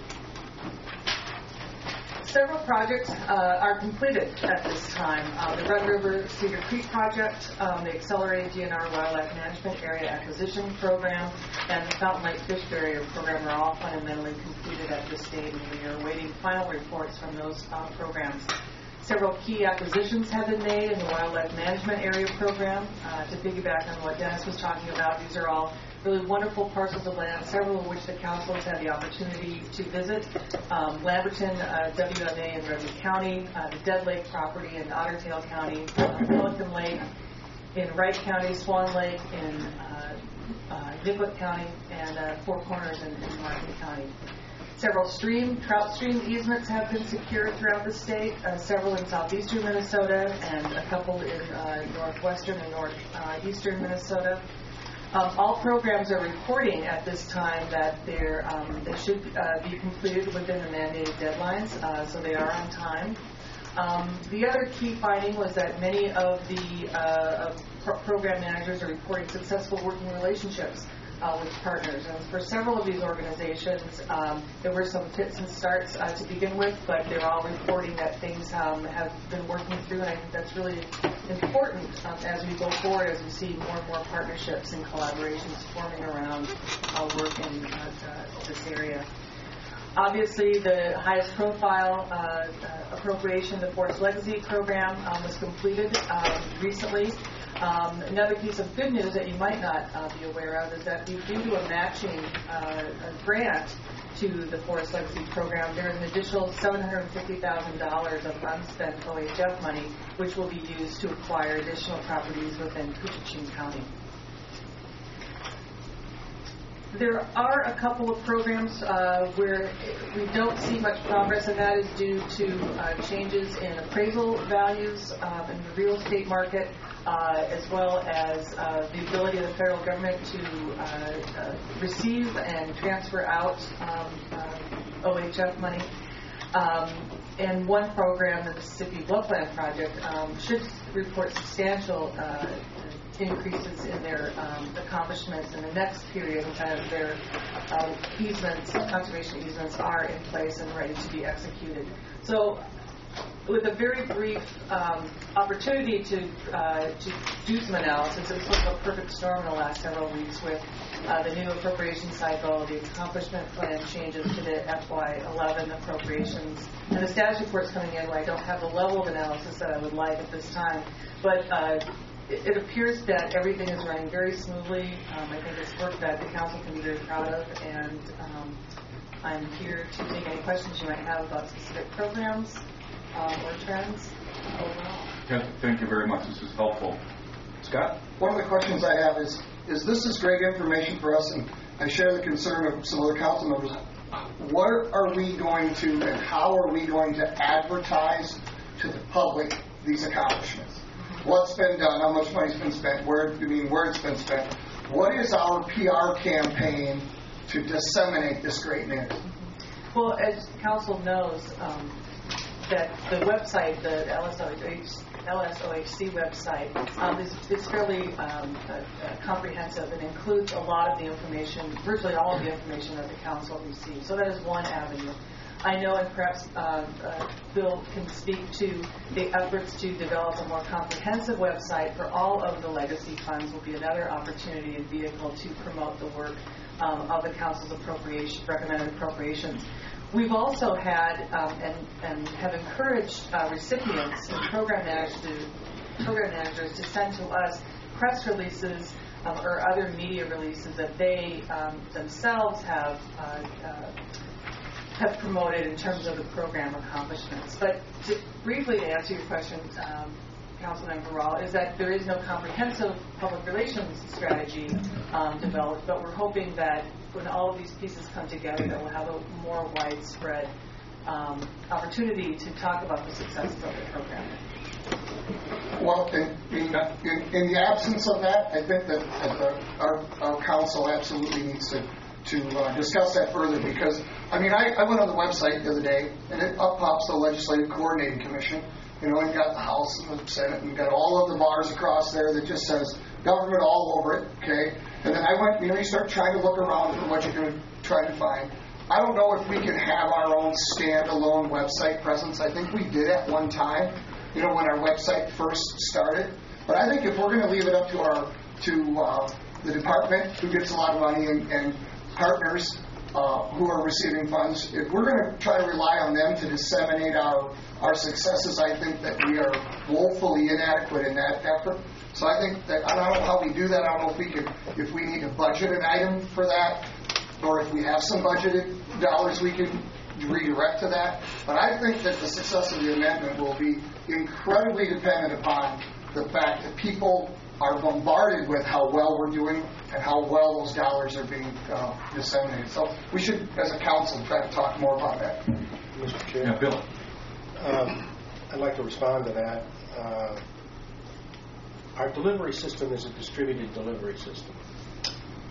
Several projects uh, are completed at this time. Uh, the Red River Cedar Creek project, um, the Accelerated D N R Wildlife Management Area Acquisition Program, and the Fountain Lake Fish Barrier Program are all fundamentally completed at this date, and we are awaiting final reports from those uh, programs. Several key acquisitions have been made in the Wildlife Management Area Program. Uh, to piggyback on what Dennis was talking about, these are all really wonderful parcels of land, several of which the council has had the opportunity to visit. Um, Lamberton, uh, W M A in Redwood County, uh, the Dead Lake property in Otter Tail County, uh, Pelican Lake in Wright County, Swan Lake in uh, uh, Nicollet County, and uh, Four Corners in, in Martin County. Several stream, trout stream easements have been secured throughout the state, uh, several in southeastern Minnesota and a couple in uh, northwestern and northeastern Minnesota. Um, all programs are reporting at this time that they're, um, they should uh, be completed within the mandated deadlines, uh, so they are on time. Um, the other key finding was that many of the uh, of pro- program managers are reporting successful working relationships uh, with partners. And for several of these organizations, um, there were some fits and starts uh, to begin with, but they're all reporting that things um, have been working through, and I think that's really important um, as we go forward, as we see more and more partnerships and collaborations forming around uh, work in uh, uh, this area. Obviously, the highest profile uh, uh, appropriation, the Forest Legacy Program, um, was completed um, recently. Um, another piece of good news that you might not uh, be aware of is that we do do a matching uh, a grant to the Forest Legacy Program. There's an additional seven hundred fifty thousand dollars of unspent O H F money, which will be used to acquire additional properties within Koochiching County. There are a couple of programs uh, where we don't see much progress, and that is due to uh, changes in appraisal values uh, in the real estate market, uh, as well as uh, the ability of the federal government to uh, uh, receive and transfer out um, uh, O H F money. Um, and one program, the Mississippi Bluffland Project, um, should report substantial uh, increases in their um, accomplishments in the next period, and their uh, easements, conservation easements are in place and ready to be executed. So with a very brief um, opportunity to uh, to do some analysis, it's sort of a perfect storm in the last several weeks with uh, the new appropriation cycle, the accomplishment plan changes to the F Y eleven appropriations, and the status reports coming in where I don't have the level of analysis that I would like at this time. But uh, it, it appears that everything is running very smoothly. Um, I think it's work that the council can be very proud of, and um, I'm here to take any questions you might have about specific programs um, or trends overall. Yeah, thank you very much. This is helpful. Scott? One of the questions I have is, is this is great information for us, and I share the concern of some other council members. What are we going to and how are we going to advertise to the public these accomplishments? What's been done? How much money's been spent? Where, I mean, where it's been spent? What is our P R campaign to disseminate this great news? Well, as council knows, um, that the website, the L S O H C website, um, is, is fairly um, uh, uh, comprehensive and includes a lot of the information, virtually all of the information that the council receives. So that is one avenue. I know, and perhaps uh, uh, Bill can speak to the efforts to develop a more comprehensive website for all of the legacy funds will be another opportunity and vehicle to promote the work um, of the council's appropriation, recommended appropriations. We've also had um, and, and have encouraged uh, recipients and program managers, to, program managers to send to us press releases um, or other media releases that they um, themselves have uh, uh, have promoted in terms of the program accomplishments. But to briefly answer your question, um, Councilmember Rawl, is that there is no comprehensive public relations strategy um, developed, but we're hoping that when all of these pieces come together, that we'll have a more widespread um, opportunity to talk about the successes of the program. Well, in, in, in, in the absence of that, I think that uh, our, our council absolutely needs to to uh, discuss that further, because, I mean, I, I went on the website the other day, and it up pops the Legislative Coordinating Commission, you know, and got the House and the Senate, and got all of the bars across there that just says government all over it, okay? And then I went, you know, you start trying to look around for what you're going to try to find. I don't know if we can have our own standalone website presence. I think we did at one time, you know, when our website first started. But I think if we're going to leave it up to our to uh, the department, who gets a lot of money, and, and partners uh, who are receiving funds, if we're going to try to rely on them to disseminate our, our successes, I think that we are woefully inadequate in that effort. So I think that, I don't know how we do that. I don't know if we could, if we need to budget an item for that, or if we have some budgeted dollars we can redirect to that. But I think that the success of the amendment will be incredibly dependent upon the fact that people are bombarded with how well we're doing and how well those dollars are being uh, disseminated. So we should, as a council, try to talk more about that. Mister Chair. Yeah, Bill. Um, I'd like to respond to that. Uh, our delivery system is a distributed delivery system.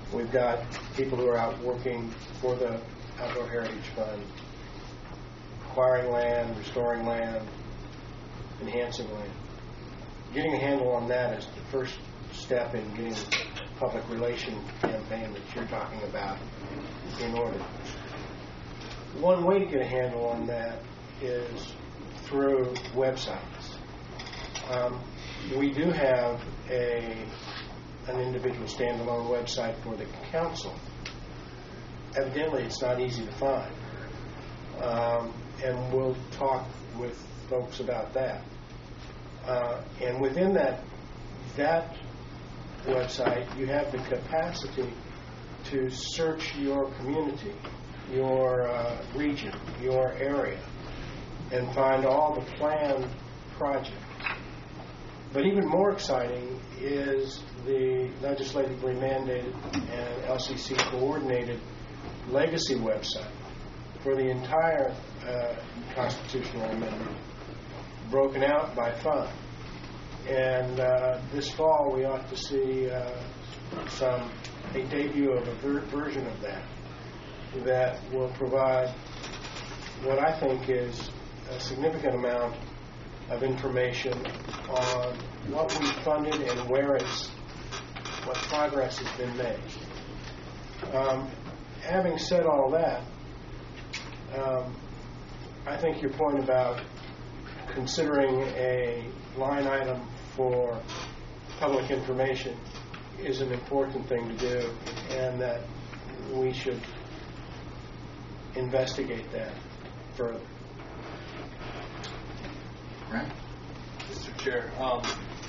We've got people who are out working for the Outdoor Heritage Fund, acquiring land, restoring land, enhancing land. Getting a handle on that is the first step in getting the public relation campaign that you're talking about in order. One way to get a handle on that is through websites. Um, we do have a an individual standalone website for the council. Evidently, it's not easy to find. Um, and we'll talk with folks about that. Uh, and within that that website, you have the capacity to search your community, your uh, region, your area, and find all the planned projects. But even more exciting is the legislatively mandated and L C C coordinated legacy website for the entire uh, constitutional amendment, broken out by fund. And uh, this fall we ought to see uh, some a debut of a ver- version of that that will provide what I think is a significant amount of information on what we funded and where it's, what progress has been made. Um, having said all that, um, I think your point about considering a line item for public information is an important thing to do, and that we should investigate that further. Right. Mister Chair, um,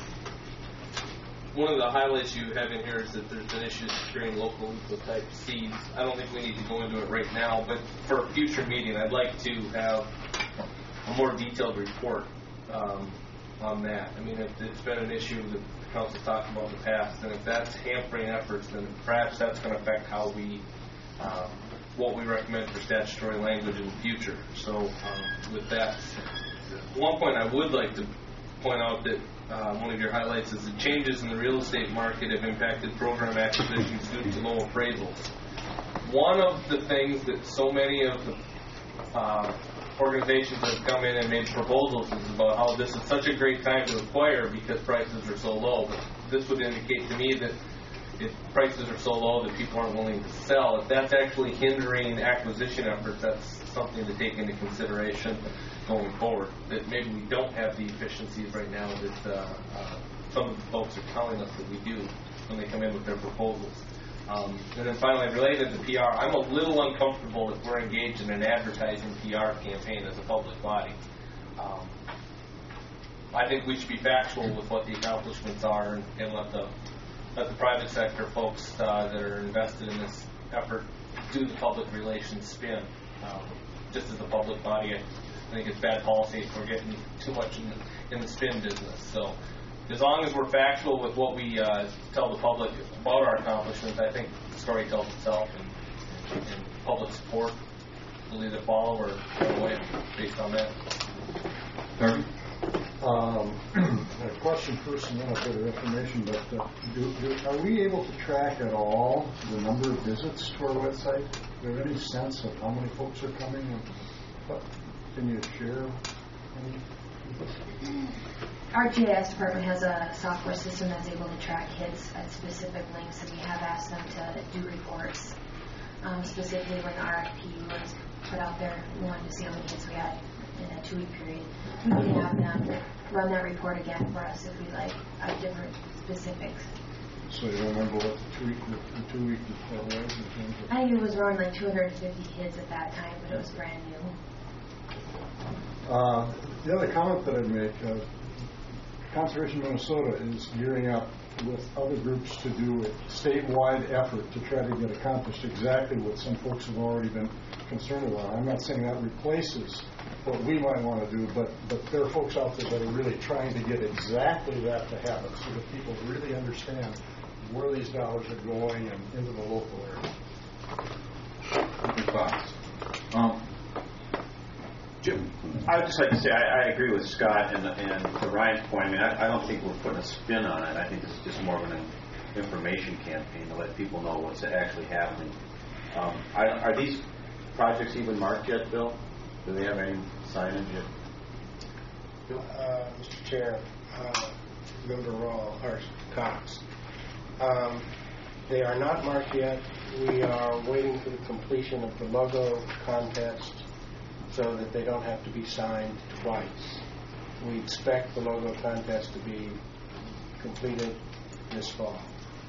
one of the highlights you have in here is that there's been issues securing local type seeds. I don't think we need to go into it right now, but for a future meeting, I'd like to have a more detailed report um, on that. I mean, it, it's been an issue that the council talked about in the past, and if that's hampering efforts, then perhaps that's going to affect how we, um, what we recommend for statutory language in the future. So um, with that, one point I would like to point out that uh, one of your highlights is the changes in the real estate market have impacted program acquisitions due to low appraisals. One of the things that so many of the uh, organizations that have come in and made proposals is about how this is such a great time to acquire because prices are so low. But this would indicate to me that if prices are so low that people aren't willing to sell, if that's actually hindering acquisition efforts, that's something to take into consideration going forward. That maybe we don't have the efficiencies right now that uh, uh, some of the folks are telling us that we do when they come in with their proposals. Um, and then finally, related to P R, I'm a little uncomfortable if we're engaged in an advertising P R campaign as a public body. Um, I think we should be factual with what the accomplishments are and, and let the let the private sector folks uh, that are invested in this effort do the public relations spin. Um, just as a public body, I think it's bad policy if we're getting too much in the, in the spin business. So as long as we're factual with what we uh, tell the public about our accomplishments, I think the story tells itself, and, and public support will either follow or go away based on that. Darby? Um, a question first and then a bit of information, but uh, do, do, are we able to track at all the number of visits to our website? Do you have any sense of how many folks are coming? And what, can you share any? Our G I S department has a software system that's able to track hits at specific links, and we have asked them to do reports. Um, specifically when the R F P was put out there, we wanted to see how many hits we had in a two-week period. We can have them run that report again for us if we like, at different specifics. So you don't remember what the two-week the two-week report was in terms of? I think it was around like two hundred fifty hits at that time, but it was brand new. Uh, the other comment that I'd make, uh, Conservation Minnesota is gearing up with other groups to do a statewide effort to try to get accomplished exactly what some folks have already been concerned about. I'm not saying that replaces what we might want to do, but, but there are folks out there that are really trying to get exactly that to happen so that people really understand where these dollars are going and into the local area. Good thoughts. Um, Jim, I would just like to say I, I agree with Scott and, and to Ryan's point. I mean, I, I don't think we're putting a spin on it. I think this is just more of an information campaign to let people know what's actually happening. Um, are, are these projects even marked yet, Bill? Do they have any signage yet? Uh, Mister Chair, uh, Member Rawl, or Cox, um, they are not marked yet. We are waiting for the completion of the logo contest so that they don't have to be signed twice. We expect the logo contest to be completed this fall.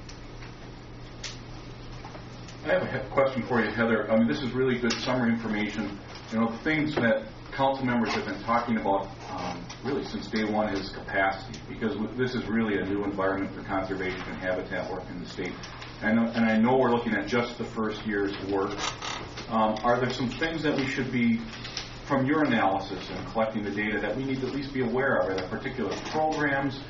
I have a he- question for you, Heather. I mean, this is really good summary information. You know, things that council members have been talking about um, really since day one is capacity, because this is really a new environment for conservation and habitat work in the state. And, and I know we're looking at just the first year's work. Um, are there some things that we should be, from your analysis and collecting the data, that we need to at least be aware of? Are there particular programs,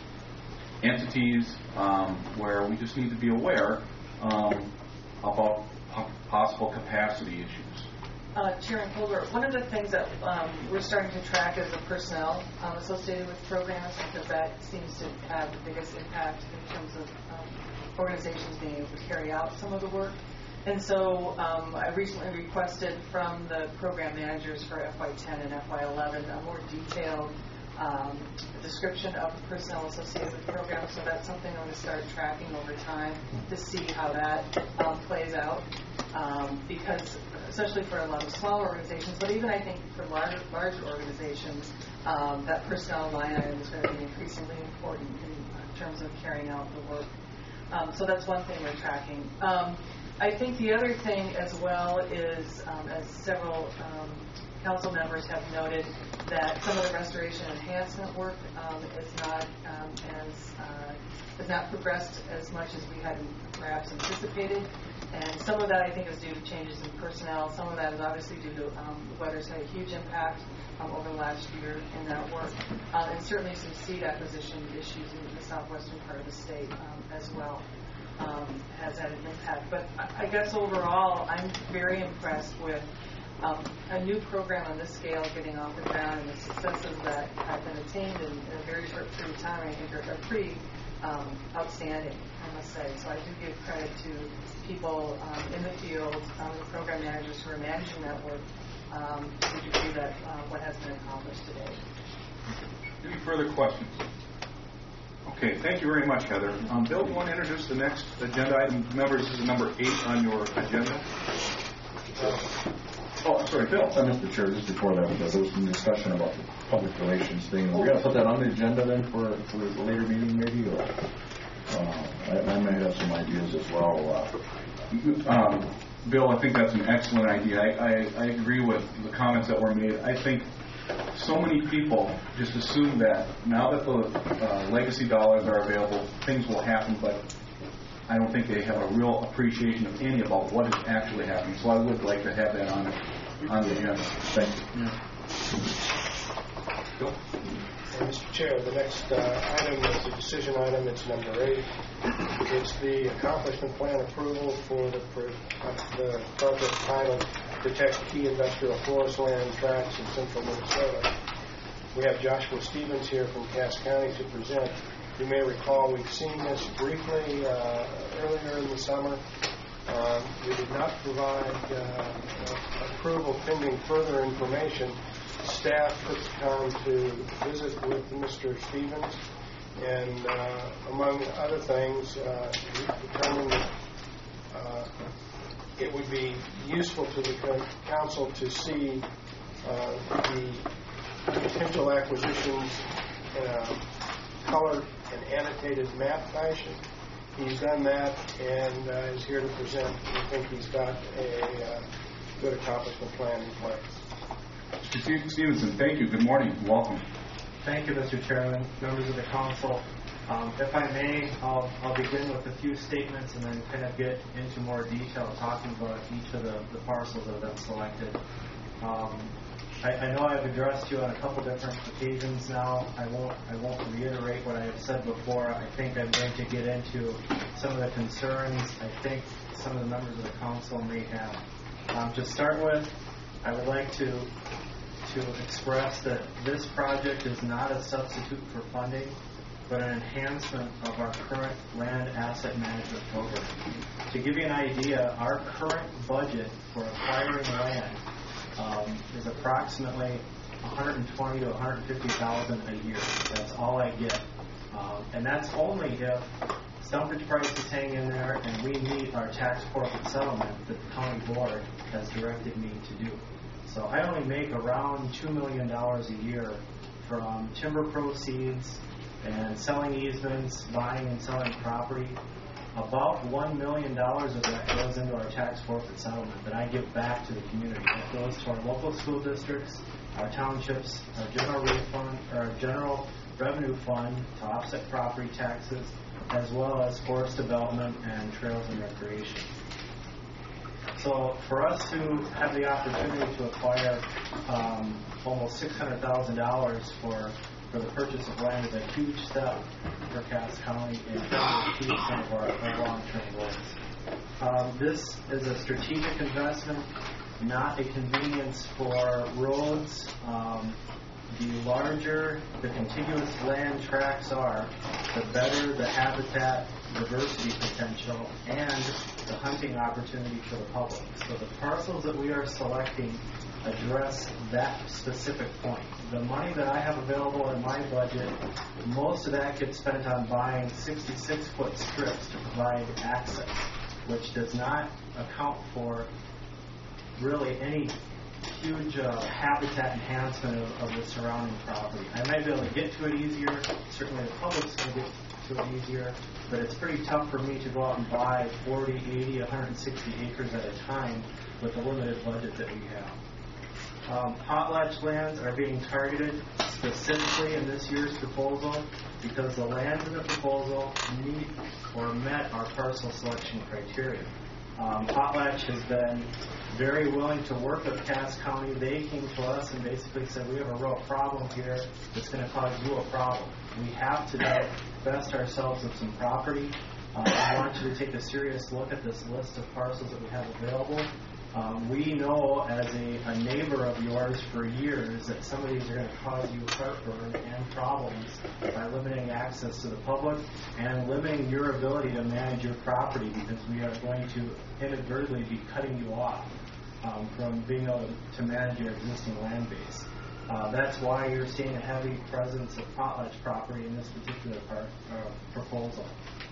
entities, um, where we just need to be aware um, about po- possible capacity issues? Uh, Chairman Colbert, one of the things that um, we're starting to track is the personnel um, associated with programs, because that seems to have the biggest impact in terms of um, organizations being able to carry out some of the work. And so um, I recently requested from the program managers for F Y ten and F Y eleven a more detailed um, description of the personnel associated with programs. So that's something I'm going to start tracking over time to see how that um, plays out. Um, because especially for a lot of small organizations, but even I think for larger, larger organizations, um, that personnel line item is going to be increasingly important in, in terms of carrying out the work. Um, so that's one thing we're tracking. Um, I think the other thing as well is, um, as several um, council members have noted, that some of the restoration enhancement work um, is not um, as uh, has not progressed as much as we had perhaps anticipated. And some of that, I think, is due to changes in personnel. Some of that is obviously due to um, the weather's had a huge impact um, over the last year in that work. Um, and certainly some seed acquisition issues in the southwestern part of the state um, as well um, has had an impact. But I guess overall, I'm very impressed with um, a new program on this scale getting off the ground, and the successes that have been attained in, in a very short period of time, I think are, are pretty Um, outstanding, I must say. So I do give credit to people um, in the field, um, the program managers who are managing that work, um, to the degree that uh, what has been accomplished today. Any further questions? Okay, thank you very much, Heather. Um, Bill, do you want to introduce the next agenda item? Members, this is number eight on your agenda. Oh, I'm sorry, Bill. Uh, Mister Chair, just before that, there was some discussion about the public relations thing. We're going to put that on the agenda then for, for a later meeting, maybe? Or uh, I, I may have some ideas as well. Uh, um, Bill, I think that's an excellent idea. I, I, I agree with the comments that were made. I think so many people just assume that now that the uh, legacy dollars are available, things will happen, but I don't think they have a real appreciation of any about what is actually happening. So I would like to have that on on the agenda. Thank you. Yeah. And Mister Chair, the next uh, item is a decision item. It's number eight. It's the accomplishment plan approval for the, for, uh, the project titled Protect Key Industrial Forest Land Tracts in Central Minnesota. We have Joshua Stevens here from Cass County to present. You may recall we've seen this briefly uh, earlier in the summer. Um, we did not provide uh, approval pending further information. Staff took the time to visit with Mister Stevens, and uh, among other things, uh, we determined that uh, it would be useful to the council to see uh, the potential acquisitions in a colored and annotated map fashion. He's done that and uh, is here to present. We think he's got a uh, good accomplishment plan in place. Mister Stevenson, thank you. Good morning. Welcome. Thank you, Mister Chairman, members of the council. Um, if I may, I'll, I'll begin with a few statements and then kind of get into more detail talking about each of the, the parcels that have been selected. Um, I, I know I've addressed you on a couple different occasions now. I won't I won't reiterate what I have said before. I think I'm going to get into some of the concerns I think some of the members of the council may have. Um, to start with, I would like to to express that this project is not a substitute for funding. but an enhancement of our current land asset management program. To give you an idea, our current budget for acquiring land um, is approximately one hundred twenty to one hundred fifty thousand a year. That's all I get, um, and that's only if stumpage prices hang in there and we meet our tax corporate settlement that the county board has directed me to do. So I only make around two million dollars a year from timber proceeds and selling easements, buying and selling property. About one million dollars of that goes into our tax forfeit settlement that I give back to the community. That goes to our local school districts, our townships, our general refund, or our general revenue fund to offset property taxes, as well as forest development and trails and recreation. So for us to have the opportunity to acquire um, almost six hundred thousand dollars for for the purchase of land is a huge step for Cass County in trying to achieve some of our, our long-term goals. Um, this is a strategic investment, not a convenience for roads. Um, the larger the contiguous land tracts are, the better the habitat diversity potential and the hunting opportunity for the public. So the parcels that we are selecting address that specific point. The money that I have available in my budget, most of that gets spent on buying sixty-six foot strips to provide access, which does not account for really any huge uh, habitat enhancement of, of the surrounding property. I might be able to get to it easier. Certainly the public's going to get to it easier, but it's pretty tough for me to go out and buy forty, eighty, one hundred sixty acres at a time with the limited budget that we have. Um, potlatch lands are being targeted specifically in this year's proposal because the lands in the proposal meet or met our parcel selection criteria. Um, potlatch has been very willing to work with Cass County. They came to us and basically said, we have a real problem here that's going to cause you a problem. We have to divest ourselves of some property. Uh, I want you to take a serious look at this list of parcels that we have available. Um, we know as a, a neighbor of yours for years that some of these are going to cause you heartburn and problems by limiting access to the public and limiting your ability to manage your property because we are going to inadvertently be cutting you off um, from being able to, to manage your existing land base. Uh, that's why you're seeing a heavy presence of potlatch property in this particular part, uh, proposal.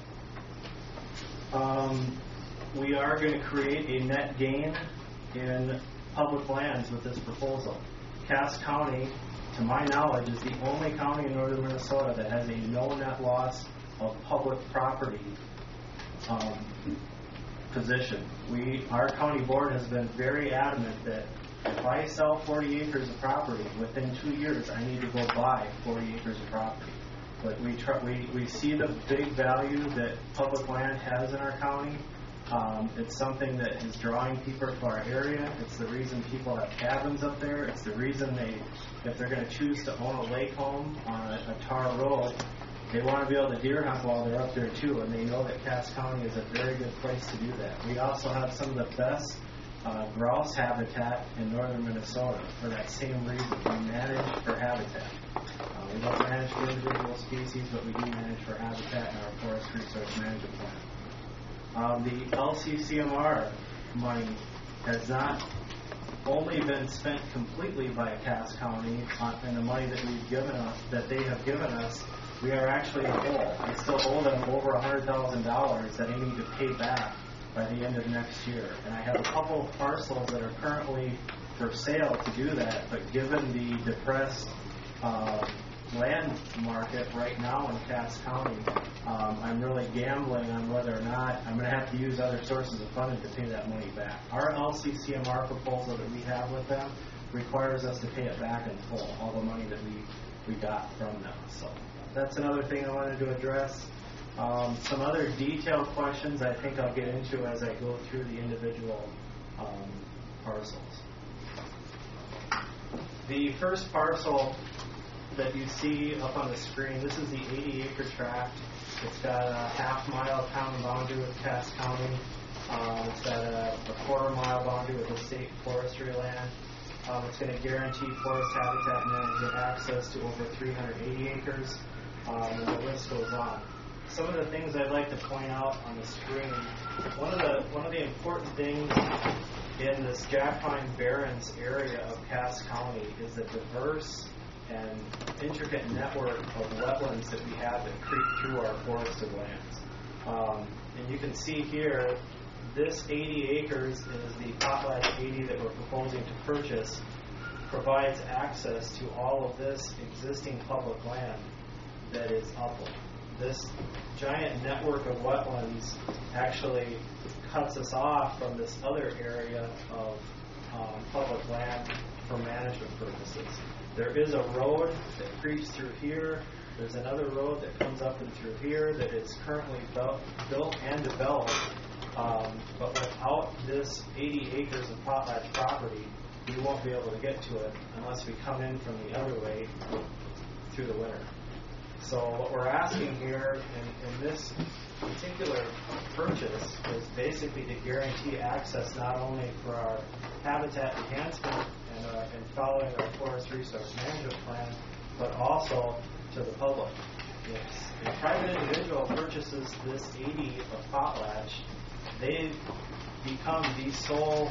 Um, we are going to create a net gain in public lands with this proposal. Cass County, to my knowledge, is the only county in northern Minnesota that has a no net loss of public property um, position. We, our county board has been very adamant that if I sell forty acres of property, within two years I need to go buy forty acres of property. But we, try, we, we see the big value that public land has in our county. Um, it's something that is drawing people to our area. It's the reason people have cabins up there. It's the reason they, if they're going to choose to own a lake home on a, a tar road, they want to be able to deer hunt while they're up there too, and they know that Cass County is a very good place to do that. We also have some of the best uh, grouse habitat in northern Minnesota for that same reason. We manage for habitat. Uh, we don't manage for individual species, but we do manage for habitat in our forest resource management plan. Um, the L C C M R money has not only been spent completely by Cass County on, and the money that we've given us, that they have given us, we are actually whole. I still owe them over one hundred thousand dollars that I need to pay back by the end of next year. And I have a couple of parcels that are currently for sale to do that, but given the depressed uh, land market right now in Cass County, um, I'm really gambling on whether or not I'm going to have to use other sources of funding to pay that money back. Our L C C M R proposal that we have with them requires us to pay it back in full, all the money that we, we got from them. So that's another thing I wanted to address. Um, some other detailed questions I think I'll get into as I go through the individual um, parcels. The first parcel that you see up on the screen, this is the eighty acre tract. It's got a half mile county boundary with Cass County. Um, it's got a, a quarter mile boundary with the state forestry land. Um, it's going to guarantee forest habitat management access to over three hundred eighty acres. um, and the list goes on. Some of the things I'd like to point out on the screen, one of the one of the important things in this Jack Pine Barrens area of Cass County is the diverse and intricate network of wetlands that we have that creep through our forested lands. Um, and you can see here, this eighty acres is the Potlatch eighty that we're proposing to purchase, provides access to all of this existing public land that is upland. This giant network of wetlands actually cuts us off from this other area of um, public land for management purposes. There is a road that creeps through here. There's another road that comes up and through here that is currently built, built and developed. Um, but without this eighty acres of potlatch property, we won't be able to get to it unless we come in from the other way through the winter. So what we're asking here in, in this particular purchase is basically to guarantee access not only for our habitat enhancement and, uh, and following our forest resource management plan, but also to the public. If a private individual purchases this eighty of potlatch, they become the sole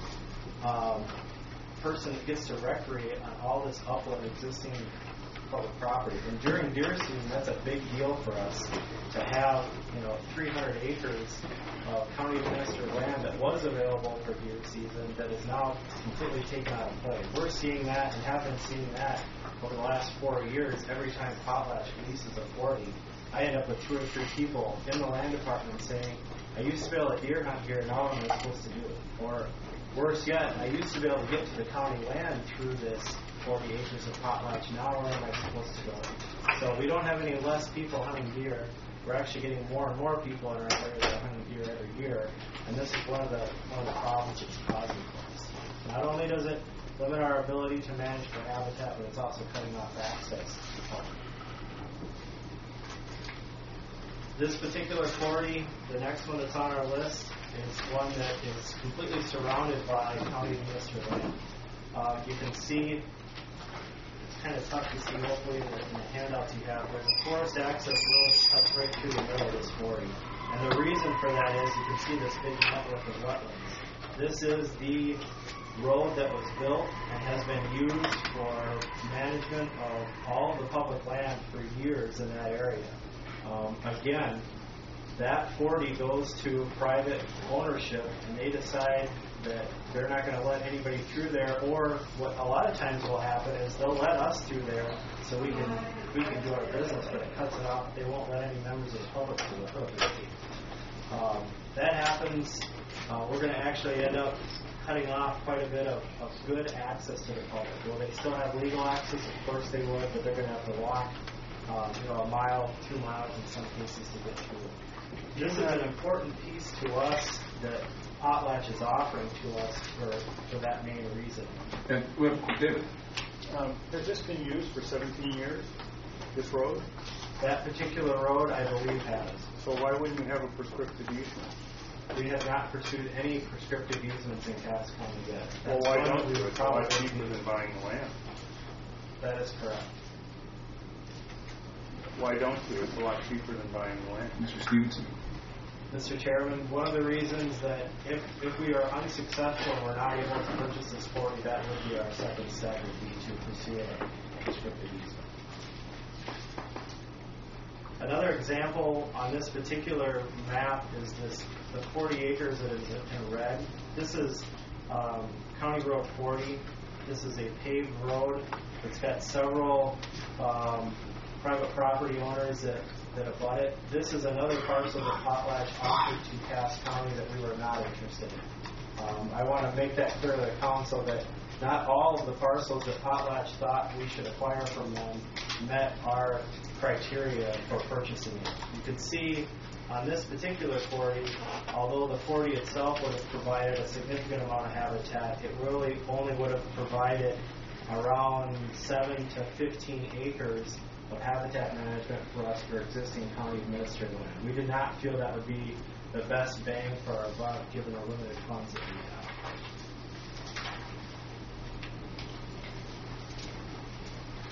um, person that gets to recreate on all this upland existing public property. And during deer season, that's a big deal for us to have, you know, three hundred acres of county administered land that was available for deer season that is now completely taken out of play. We're seeing that and have been seeing that over the last four years. Every time potlatch leases a forty, I end up with two or three people in the land department saying, I used to be able to deer hunt here, now what am I supposed to do? Or worse yet, I used to be able to get to the county land through this forty acres of potlatch, now where am I supposed to go? So we don't have any less people hunting deer. We're actually getting more and more people in our area that are hunting deer every year, and this is one of the one of the problems it's causing for us. Not only does it limit our ability to manage for habitat, but it's also cutting off access to the public. This particular forty, the next one that's on our list, is one that is completely surrounded by county administered land. Uh, you can see, it's kind of tough to see hopefully in the, in the handouts you have, where the forest access road cuts right through the middle of this forty. And the reason for that is you can see this big network of wetlands. This is the road that was built and has been used for management of all of the public land for years in that area. Um, again, that forty goes to private ownership, and they decide that they're not going to let anybody through there, or what a lot of times will happen is they'll let us through there so we can we can do our business, but it cuts it off. They won't let any members of the public through it. Um, that happens. Uh, we're going to actually end up cutting off quite a bit of, of good access to the public. Will they still have legal access? Of course they would, but they're going to have to walk um, you know, a mile, two miles in some cases to get through. This is an important piece to us that potlatch is offering to us for, for that main reason. And well, David, um, has this been used for seventeen years? This road? That particular road, I believe, has. So why wouldn't you have a prescriptive easement? We have not pursued any prescriptive easements in Cass County yet. Well, That's why one don't we you? would It's a lot probably cheaper than buying the land. That is correct. Why don't you? It's a lot cheaper than buying the land. Mister Stevenson. Mister Chairman, one of the reasons that if, if we are unsuccessful and we're not able to purchase this forty, that would be our second step, would be to pursue a prescriptive easement. Another example on this particular map is this the forty acres that is in red. This is um, County Road forty. This is a paved road. It's got several um, private property owners that, that abut it. This is another parcel that Potlatch offered to Cass County that we were not interested in. Um, I want to make that clear to the council that not all of the parcels that Potlatch thought we should acquire from them met our criteria for purchasing it. You can see on this particular forty, although the forty itself would have provided a significant amount of habitat, it really only would have provided around seven to fifteen acres of habitat management for us for existing county administered land. We did not feel that would be the best bang for our buck given the limited funds that we have.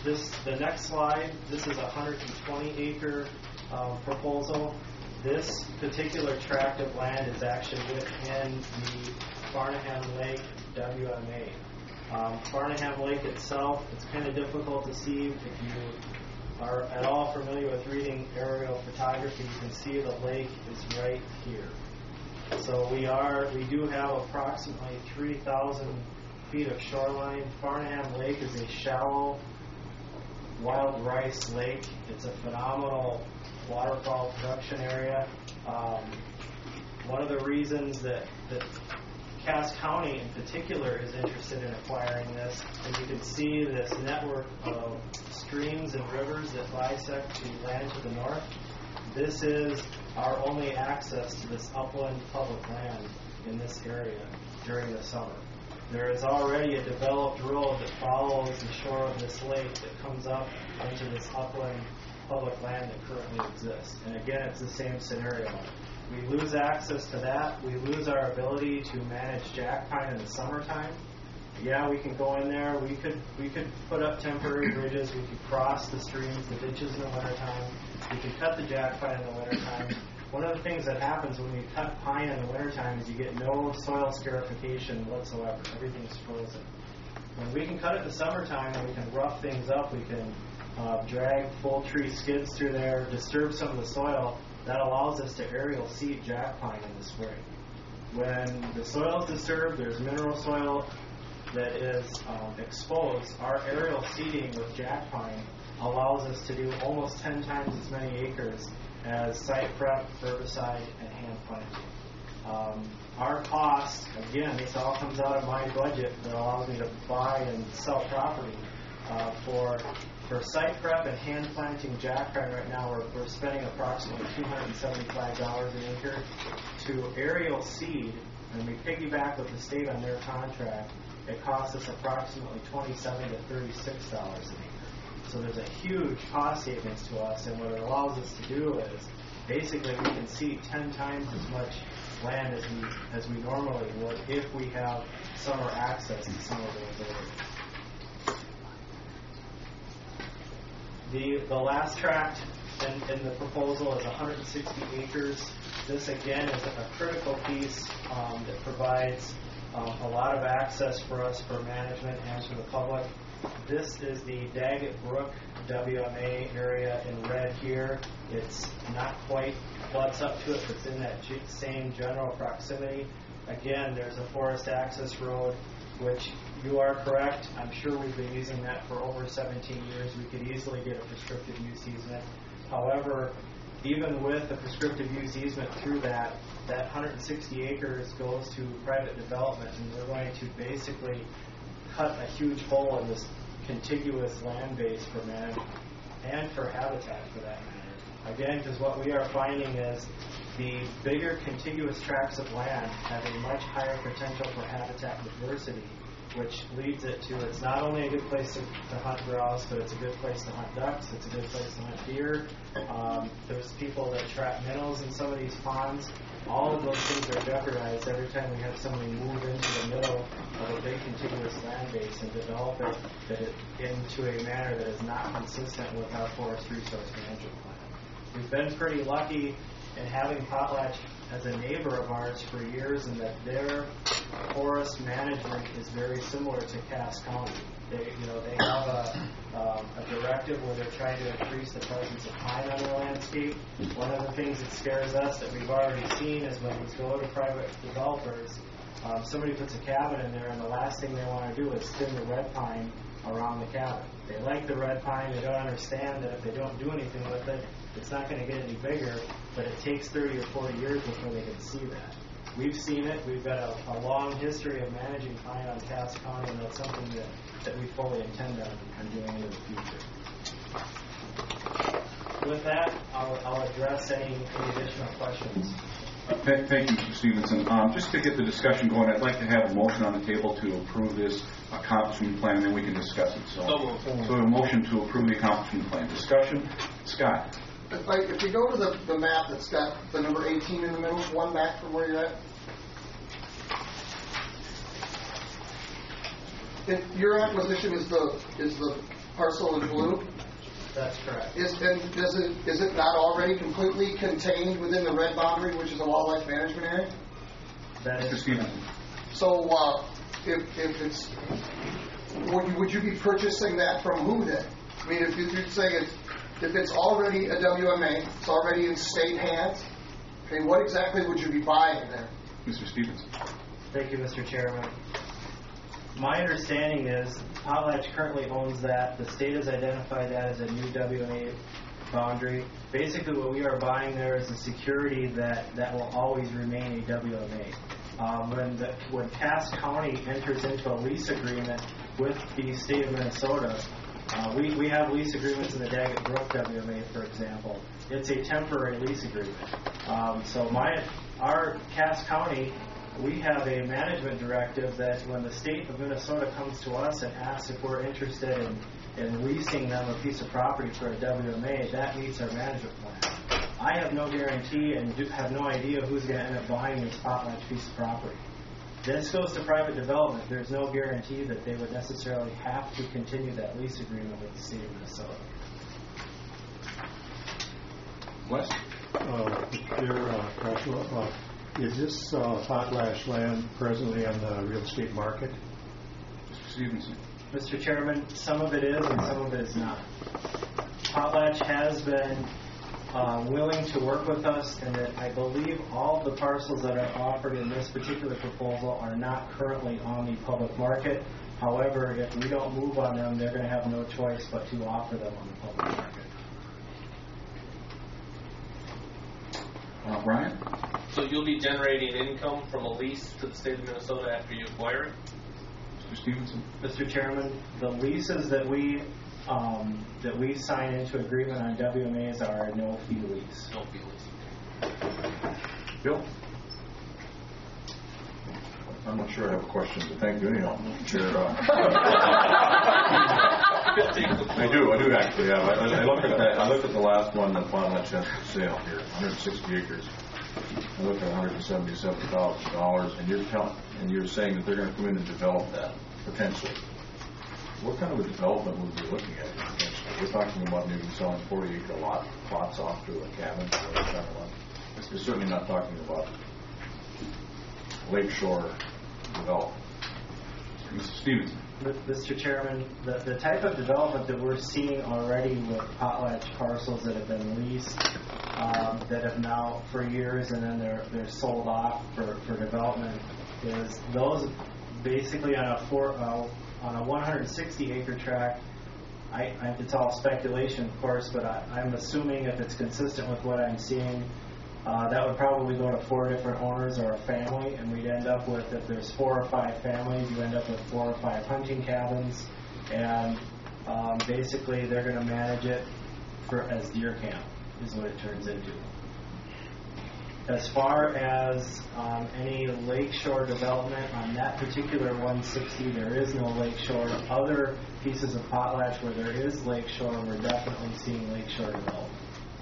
this the next slide. This is a one hundred twenty acre um, proposal. This particular tract of land is actually within the Farnham Lake W M A. Um, Farnham Lake itself, it's kind of difficult to see. If you are at all familiar with reading aerial photography, you can see the lake is right here. So we are, we do have approximately three thousand feet of shoreline. Farnham Lake is a shallow wild rice lake. It's a phenomenal waterfowl production area. Um, one of the reasons that, that Cass County in particular is interested in acquiring this, as you can see this network of streams and rivers that bisect the land to the north. This is our only access to this upland public land in this area during the summer. There is already a developed road that follows the shore of this lake that comes up into this upland public land that currently exists. And again, it's the same scenario. We lose access to that. We lose our ability to manage jack pine in the summertime. Yeah, we can go in there. We could we could put up temporary bridges. We could cross the streams, the ditches in the wintertime. We could cut the jack pine in the wintertime. One of the things that happens when you cut pine in the wintertime is you get no soil scarification whatsoever. Everything's frozen. When we can cut it in the summertime and we can rough things up, we can uh, drag full tree skids through there, disturb some of the soil. That allows us to aerial seed jack pine in the spring. When the soil is disturbed, there's mineral soil that is um, exposed. Our aerial seeding with jack pine allows us to do almost ten times as many acres as site prep, herbicide, and hand planting. Um, our cost, again, this all comes out of my budget that allows me to buy and sell property. Uh, for for site prep and hand planting jack pine right now, we're, we're spending approximately two hundred seventy-five dollars an acre. To aerial seed, and we piggyback with the state on their contract, it costs us approximately twenty-seven to thirty-six dollars an acre. So there's a huge cost savings to us, and what it allows us to do is basically we can seed ten times as much land as we as we normally would if we have summer access to some of those areas. The the last tract in, in the proposal is one hundred sixty acres. This again is a critical piece um, that provides um, a lot of access for us for management and for the public. This is the Daggett Brook W M A area in red here. It's not quite floods up to it, but it's in that g- same general proximity. Again, there's a forest access road, which you are correct. I'm sure we've been using that for over seventeen years. We could easily get a prescriptive use easement. However, even with a prescriptive use easement through that, that one hundred sixty acres goes to private development, and we're going to basically cut a huge hole in this contiguous land base for management and for habitat for that matter. Again, because what we are finding is the bigger contiguous tracts of land have a much higher potential for habitat diversity, which leads it to it's not only a good place to, to hunt grouse, but it's a good place to hunt ducks, it's a good place to hunt deer. Um, there's people that trap minnows in some of these ponds. All of those things are jeopardized every time we have somebody move into the middle of a big contiguous land base and develop it, that it into a manner that is not consistent with our forest resource management plan. We've been pretty lucky in having Potlatch as a neighbor of ours for years, and that their forest management is very similar to Cass County. They, you know, they have a, um, a directive where they're trying to increase the presence of pine on their landscape. One of the things that scares us that we've already seen is when we go to private developers, um, somebody puts a cabin in there, and the last thing they want to do is thin the red pine around the cabin. They like the red pine. They don't understand that if they don't do anything with it, it's not going to get any bigger, but it takes thirty or forty years before they can see that. We've seen it. We've got a, a long history of managing pine on Cass County, and that's something that, that we fully intend on, on doing in the future. With that, I'll, I'll address any, any additional questions. Uh, th- thank you, Mister Stevenson. Um, just to get the discussion going, I'd like to have a motion on the table to approve this accomplishment plan, and then we can discuss it. So, so, so a motion to approve the accomplishment plan. Discussion. Scott. If, I, if you go to the, the map that's got the number eighteen in the middle, one back from where you're at, if your acquisition is the is the parcel in blue? That's correct. Is, and does it, is it not already completely contained within the red boundary, which is a wildlife management area? That is correct. So uh, if, if it's, would you, would you be purchasing that from who then? I mean, if you're saying it's, if it's already a W M A, it's already in state hands, okay, what exactly would you be buying there? Mister Stevens. Thank you, Mister Chairman. My understanding is Potlatch currently owns that. The state has identified that as a new W M A boundary. Basically, what we are buying there is a security that, that will always remain a W M A. Um, when, the, when Cass County enters into a lease agreement with the state of Minnesota, uh, we, we have lease agreements in the Daggett Brook W M A, for example. It's a temporary lease agreement. Um, so my our Cass County, we have a management directive that when the state of Minnesota comes to us and asks if we're interested in, in leasing them a piece of property for a W M A, that meets our management plan. I have no guarantee and do have no idea who's going to end up buying this Potlatch piece of property. This goes to private development. There's no guarantee that they would necessarily have to continue that lease agreement with the state of Minnesota. Wes? Uh, Chair, uh, Joshua, uh, is this uh, Potlatch land presently on the real estate market? Mister Stevenson. Mister Chairman, some of it is and some of it is not. Potlatch has been uh, willing to work with us, and that I believe all the parcels that are offered in this particular proposal are not currently on the public market. However, if we don't move on them, they're going to have no choice but to offer them on the public market. Uh, Brian? So you'll be generating income from a lease to the state of Minnesota after you acquire it? Mister Stevenson. Mister Chairman, the leases that we um, that we sign into agreement on W M As are a no-fee lease. No fee lease. Bill? I'm not sure I have a question, but thank you anyhow. Chair, uh, I do, I do actually have. I, I looked at that. I looked at the last one that Potlatch has for sale here, one hundred sixty acres. I looked at one hundred seventy-seven thousand dollars, and you're telling, and you're saying that they're going to come in and develop that potentially. What kind of a development would we be looking at potentially? We're talking about maybe selling forty acre lot plots off to a cabin or that kind of one. We're certainly not talking about lakeshore development. Mister Stevenson. Mister Chairman, the, the type of development that we're seeing already with Potlatch parcels that have been leased, um, that have now for years and then they're they're sold off for, for development, is those basically on a four uh, on a one hundred sixty acre tract. I, I it's all speculation, of course, but I, I'm assuming if it's consistent with what I'm seeing, Uh, that would probably go to four different owners or a family, and we'd end up with, if there's four or five families, you end up with four or five hunting cabins, and um, basically they're going to manage it for as deer camp, is what it turns into. As far as um, any lakeshore development on that particular one sixty, there is no lakeshore. Other pieces of Potlatch where there is lakeshore, we're definitely seeing lakeshore development.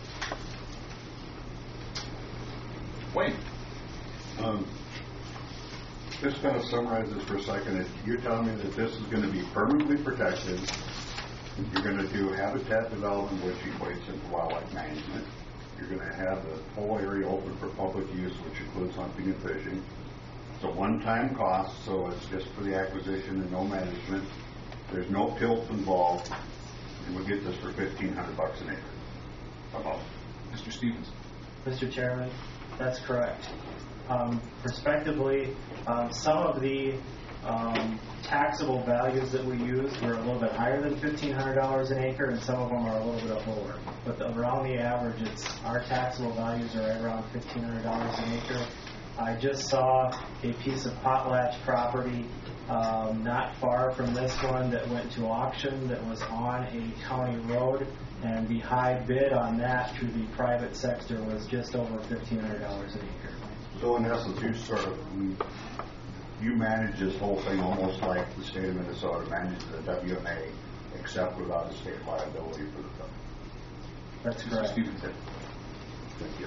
Wayne. Um, just kind of summarize this for a second. If you're telling me that this is going to be permanently protected, you're going to do habitat development, which equates into wildlife management. You're going to have the whole area open for public use, which includes hunting and fishing. It's a one-time cost, so it's just for the acquisition and no management. There's no tilt involved, and we'll get this for fifteen hundred bucks an acre. About Mister Stevens. Mister Chairman, that's correct. Um, prospectively, um, some of the um, taxable values that we used were a little bit higher than fifteen hundred dollars an acre, and some of them are a little bit lower. But the, around the average, it's our taxable values are right around fifteen hundred dollars an acre. I just saw a piece of Potlatch property um, not far from this one that went to auction that was on a county road, and the high bid on that through the private sector was just over fifteen hundred dollars an acre. So in essence, you sort of you manage this whole thing almost like the state of Minnesota manages the W M A, except without the state liability for the company. That's correct. Thank you.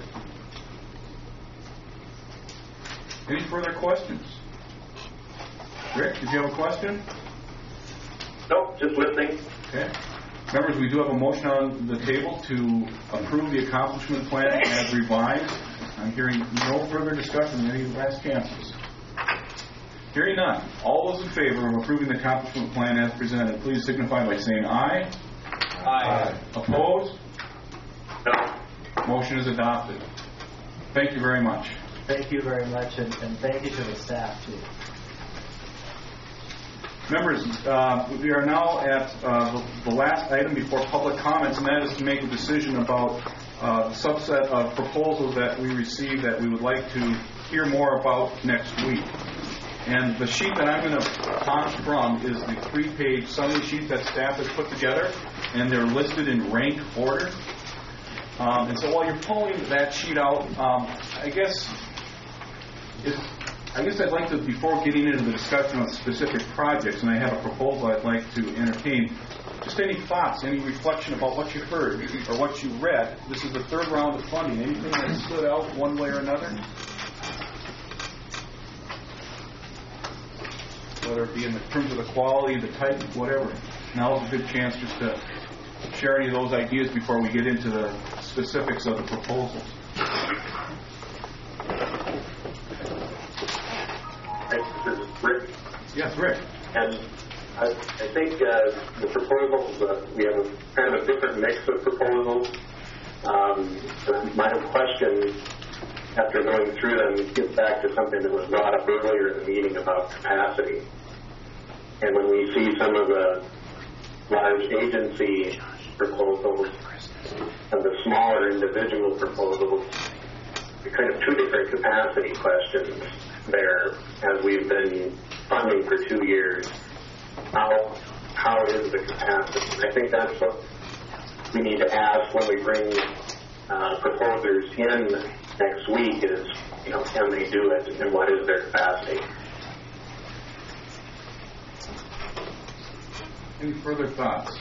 Any further questions? Rick, did you have a question? Nope, just listening. Okay. Members, we do have a motion on the table to approve the accomplishment plan as revised. I'm hearing no further discussion. Any last chances? Hearing none. All those in favor of approving the accomplishment plan as presented, please signify by saying aye. Aye. Opposed? No. Motion is adopted. Thank you very much. Thank you very much, and, and thank you to the staff, too. Members, uh, we are now at uh, the, the last item before public comments, and that is to make a decision about uh, the subset of proposals that we received that we would like to hear more about next week. And the sheet that I'm going to talk from is the three-page summary sheet that staff has put together, and they're listed in rank order. Um, and so while you're pulling that sheet out, um, I guess if, I guess I'd like to, before getting into the discussion of specific projects, and I have a proposal I'd like to entertain, just any thoughts, any reflection about what you heard or what you read. This is the third round of funding. Anything that stood out one way or another? Whether it be in the terms of the quality, the type, whatever. Now is a good chance just to share any of those ideas before we get into the specifics of the proposals. This is Rick. Yes, Rick. And I, I think uh, the proposals, uh, we have a kind of a different mix of proposals. Um, my question, after going through them, gets back to something that was brought up earlier in the meeting about capacity. And when we see some of the large agency proposals and the smaller individual proposals, kind of two different capacity questions there as we've been funding for two years. How how is the capacity? I think that's what we need to ask when we bring uh, proposers in next week is, you know, can they do it and what is their capacity? Any further thoughts?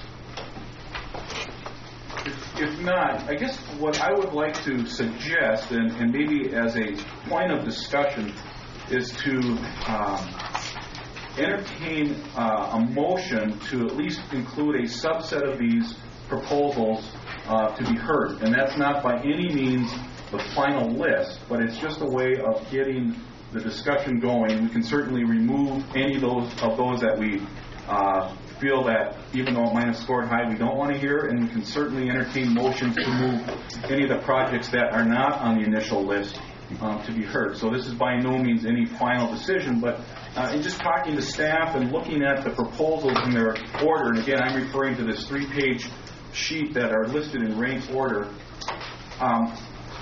If, if not, I guess what I would like to suggest, and, and maybe as a point of discussion, is to um, entertain uh, a motion to at least include a subset of these proposals uh, to be heard. And that's not by any means the final list, but it's just a way of getting the discussion going. We can certainly remove any of those of those that we uh, feel that, even though it might have scored high, we don't want to hear, and we can certainly entertain motions to move any of the projects that are not on the initial list um, to be heard. So this is by no means any final decision, but uh, in just talking to staff and looking at the proposals in their order, and again, I'm referring to this three-page sheet that are listed in rank order. Um,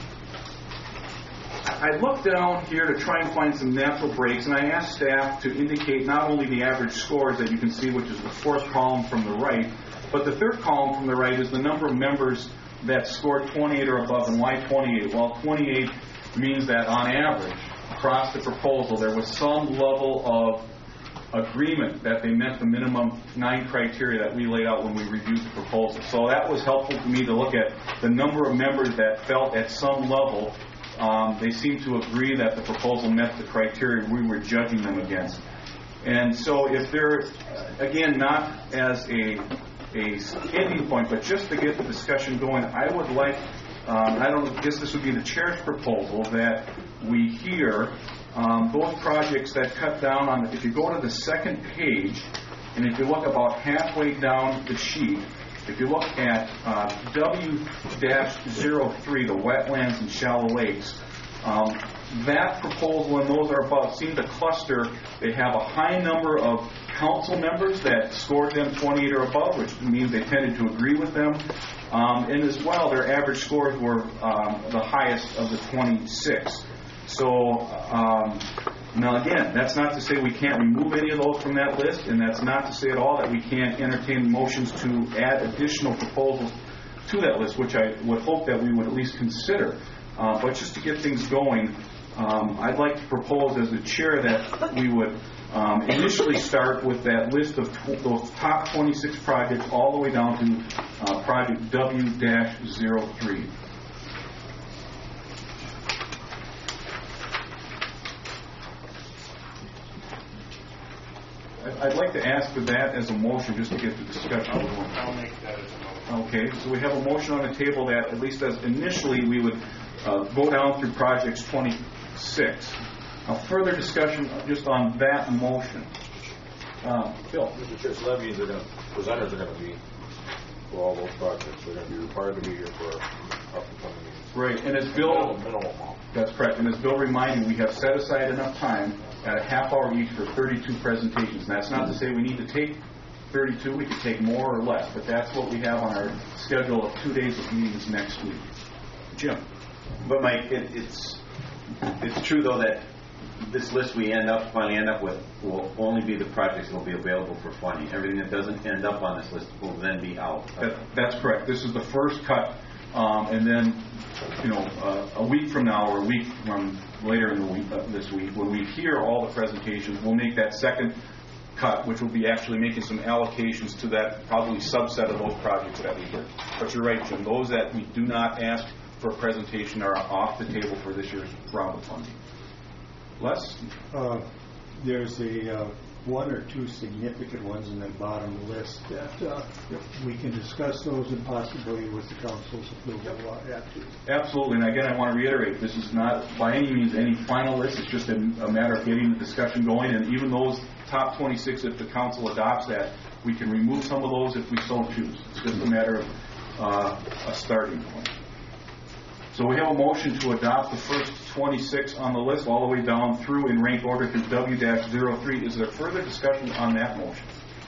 I looked down here to try and find some natural breaks, and I asked staff to indicate not only the average scores that you can see, which is the fourth column from the right, but the third column from the right is the number of members that scored twenty-eight or above. And why twenty-eight? Well, twenty-eight means that on average, across the proposal, there was some level of agreement that they met the minimum nine criteria that we laid out when we reviewed the proposal. So that was helpful to me to look at the number of members that felt at some level um, they seemed to agree that the proposal met the criteria we were judging them against. And so if they're, again, not as a, a ending point, but just to get the discussion going, I would like, um, I don't guess this would be the chair's proposal, that we hear Um, those projects that cut down on, if you go to the second page, and if you look about halfway down the sheet, if you look at uh, W zero three, the wetlands and shallow lakes, um, that proposal and those are about seem to cluster. They have a high number of council members that scored them twenty-eight or above, which means they tended to agree with them. Um, and as well, their average scores were um, the highest of the twenty-six. So, um, now again, that's not to say we can't remove any of those from that list, and that's not to say at all that we can't entertain motions to add additional proposals to that list, which I would hope that we would at least consider. Uh, but just to get things going, um, I'd like to propose as the chair that we would um, initially start with that list of tw- those top twenty-six projects all the way down to uh, project W zero three. I'd I'd like to ask for that as a motion, just to get the discussion going. I'll make that as a motion. Okay, so we have a motion on the table that, at least as initially, we would uh, go down through projects twenty-six. Now, further discussion just on that motion. Uh, Bill? Mister Chair, so that means they're going to, presenters are going to be for all those projects. They're going to be required to be here for up to twenty meetings. Right, and as Bill, Minimal amount. that's correct, and as Bill reminded, we have set aside enough time at a half hour each for thirty-two presentations. And that's not to say we need to take thirty-two, we could take more or less, but that's what we have on our schedule of two days of meetings next week. Jim? But Mike, it, it's it's true though that this list we end up finally end up with will only be the projects that will be available for funding. Everything that doesn't end up on this list will then be out. That, that's correct. This is the first cut, um, and then, you know, uh, a week from now or a week from later in the week, uh, this week, when we hear all the presentations, we'll make that second cut, which will be actually making some allocations to that probably subset of those projects that we hear. But you're right, Jim. Those that we do not ask for a presentation are off the table for this year's round of funding. Les? Uh, there's a uh, one or two significant ones in the bottom list that uh, we can discuss those and possibly with the council's approval uh, after. Absolutely, and again, I want to reiterate, this is not by any means any final list. It's just a, a matter of getting the discussion going, and even those top twenty-six, if the council adopts that, we can remove some of those if we so choose. It's just a matter of uh, a starting point. So we have a motion to adopt the first twenty-six on the list all the way down through in rank order through W zero three. Is there further discussion on that motion?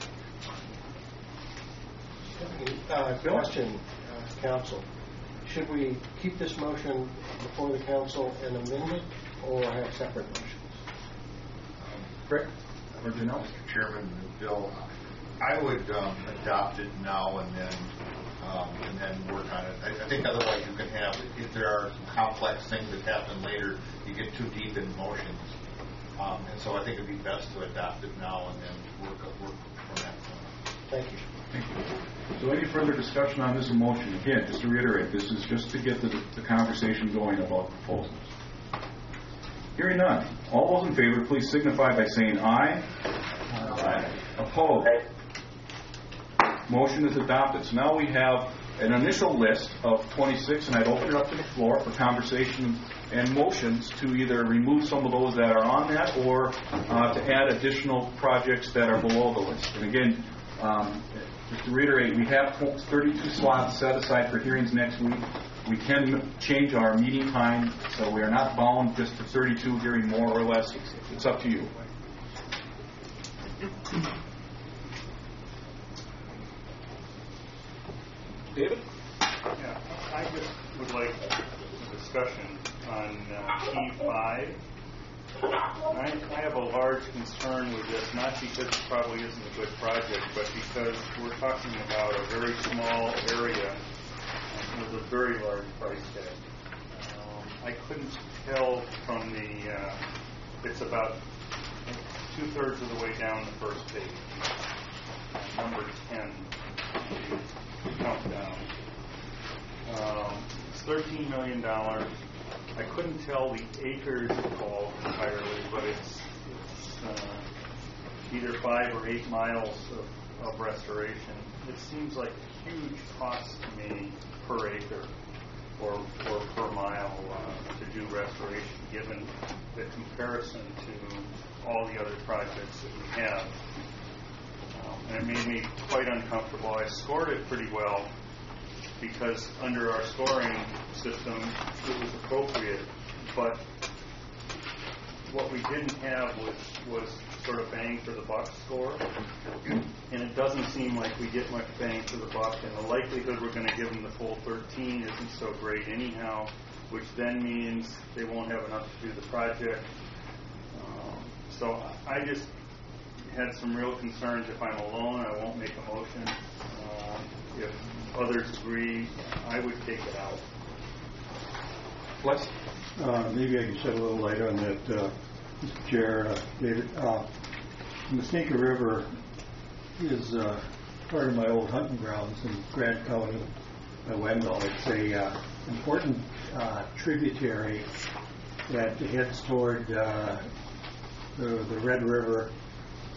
Uh, question, uh, council. Should we keep this motion before the council and amend it, or have separate motions? Rick? Or Janelle? Mister Chairman, Bill, I would um, adopt it now and then, um, and then work on it. I, I think otherwise you can have, if there are some complex things that happen later, you get too deep in motions. Um, and so I think it would be best to adopt it now and then work work from that point. Thank you. Thank you. So any further discussion on this motion? Again, just to reiterate, this is just to get the, the conversation going about proposals. Hearing none. All those in favor, please signify by saying aye. Aye. Opposed? Motion is adopted. So now we have an initial list of twenty-six, and I'd open it up to the floor for conversation and motions to either remove some of those that are on that or uh, to add additional projects that are below the list. And again, um, just to reiterate, we have thirty-two slots set aside for hearings next week. We can change our meeting time, so we are not bound just to thirty-two hearing more or less. It's up to you. David? Yeah, I just would like a discussion on uh, P five. I, I have a large concern with this, not because it probably isn't a good project, but because we're talking about a very small area with a very large price tag. Um, I couldn't tell from the, uh, it's about two-thirds of the way down the first page, number ten, the countdown. Um, it's thirteen million dollars. I couldn't tell the acres involved entirely, but it's, it's uh, either five or eight miles of, of restoration. It seems like a huge cost to me per acre or, or per mile uh, to do restoration, given the comparison to all the other projects that we have. Um, and it made me quite uncomfortable. I scored it pretty well because under our scoring system, it was appropriate. But what we didn't have was, was sort of bang for the buck score. And it doesn't seem like we get much bang for the buck. And the likelihood we're going to give them the full thirteen isn't so great anyhow, which then means they won't have enough to do the project. Um, so I just had some real concerns. If I'm alone, I won't make a motion. Uh, if others agree, I would take it out. Les? Uh, maybe I can shed a little light on that, uh, Mister Chair, uh, David. Uh, the Muskingum River is uh, part of my old hunting grounds in Grant County, by Wendell. It's a uh, important uh, tributary that heads toward uh, the, the Red River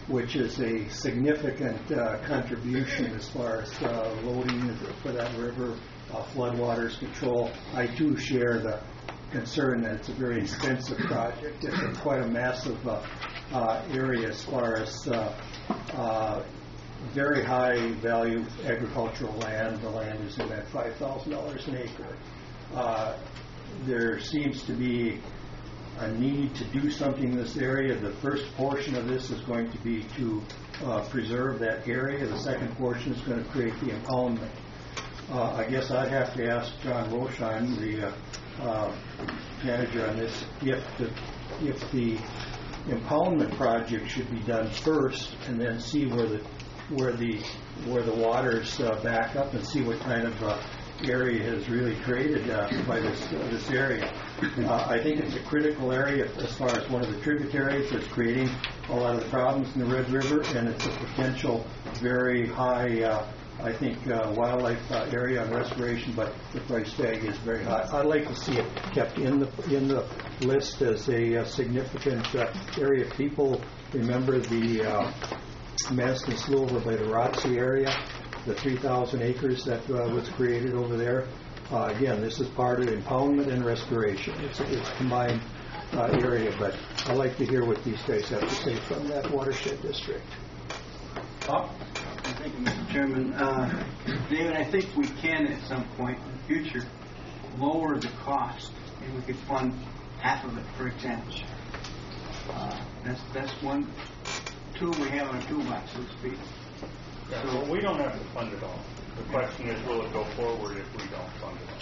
which is a significant uh, contribution as far as uh, loading for that river, uh, floodwaters control. I too share the concern that it's a very expensive project. It's quite a massive uh, uh, area as far as uh, uh, very high value agricultural land. The land is in at five thousand dollars an acre. Uh, there seems to be a need to do something in this area. The first portion of this is going to be to uh, preserve that area. The second portion is going to create the impoundment. Uh, I guess I'd have to ask John Rosheim, the uh, uh, manager on this, if the, if the impoundment project should be done first and then see where the where the where the waters uh, back up and see what kind of uh, area has really created uh, by this uh, this area. Uh, I think it's a critical area as far as one of the tributaries that's creating a lot of the problems in the Red River, and it's a potential very high, uh, I think, uh, wildlife uh, area on restoration, but the price tag is very high. I'd like to see it kept in the in the list as a uh, significant uh, area. People remember the uh, Madison Slough over by the Rotsey area, the three thousand acres that uh, was created over there. Uh, again, this is part of impoundment and restoration. It's a, it's a combined uh, area, but I'd like to hear what these guys have to say from that watershed district. Bob? Thank you, Mister Chairman. Uh, David, I think we can at some point in the future lower the cost, and we could fund half of it, for example. Uh, that's that's one tool we have in our toolbox, so to speak. Yeah, so well, we don't have to fund it all. The question is, will it go forward if we don't fund it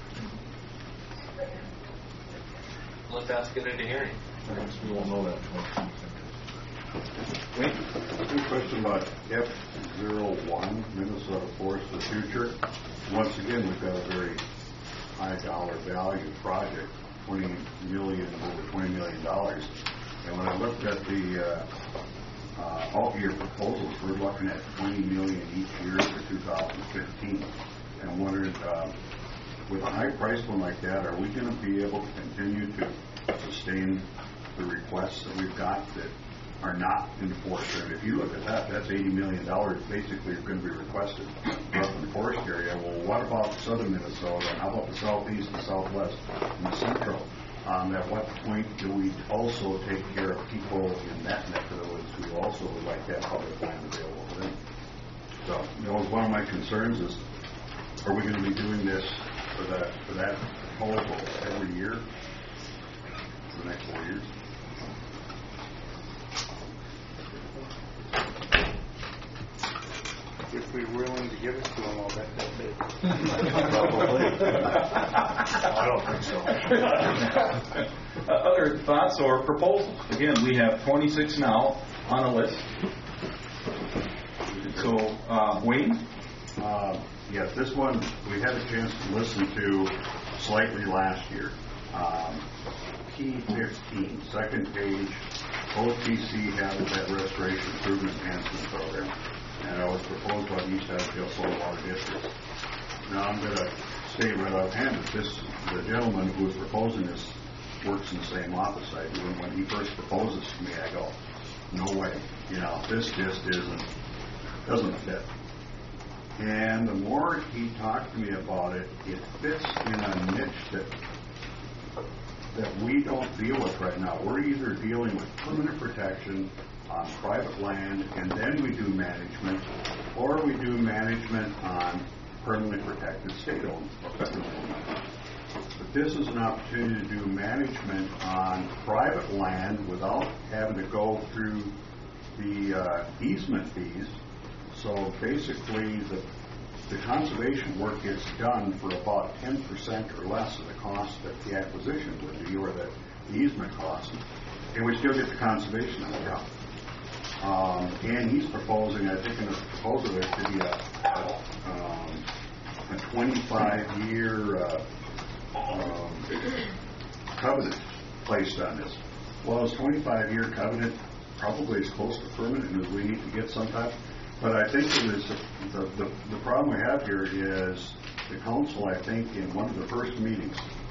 all? Let's ask it at a hearing. We won't know that. Wait, a question about F zero one, Minnesota Forest of the Future. Once again, we've got a very high dollar value project, twenty million, over twenty million dollars. And when I looked at the uh, uh, all-year proposals, we're looking at twenty million each year for two thousand fifteen. And I'm wondering, uh, with a high price one like that, are we going to be able to continue to sustain the requests that we've got that are not enforced? And if you look at that, that's eighty million dollars basically is going to be requested up in the forest area. Well, what about southern Minnesota? And how about the southeast, the southwest, and the central? Um, at what point do we also take care of people in that neck of the woods who also would like that public land available to them? So, that was one of my concerns is, are we going to be doing this for that, for that proposal every year for the next four years? If we were willing to give it to them, I'll bet they'll take it. Probably. I don't think so. uh, other thoughts or proposals? Again, we have twenty-six now on a list. So, uh, Wayne? Uh, yes, this one we had a chance to listen to slightly last year. Um, P fifteen, second page, O T C Habitat Restoration Improvement Enhancement Program. And I was proposed by the East Asheville Soil Water District. Now I'm going to state right offhand that this, the gentleman who was proposing this works in the same office I do. And when he first proposes to me, I go, no way. You know, this just isn't, doesn't fit. And the more he talked to me about it, it fits in a niche that that we don't deal with right now. We're either dealing with permanent protection on private land, and then we do management, or we do management on permanently protected state-owned or federally owned. But this is an opportunity to do management on private land without having to go through the uh, easement fees. So basically, the the conservation work gets done for about ten percent or less of the cost that the acquisition would be, or the easement cost, and we still get the conservation on account. Um, and he's proposing, I think in the proposal there should be a, a, um, a twenty-five year uh, um, covenant placed on this. Well, this twenty-five year covenant probably as close to permanent as we need to get sometimes. But I think it is the, the, the problem we have here is the council, I think, in one of the first meetings,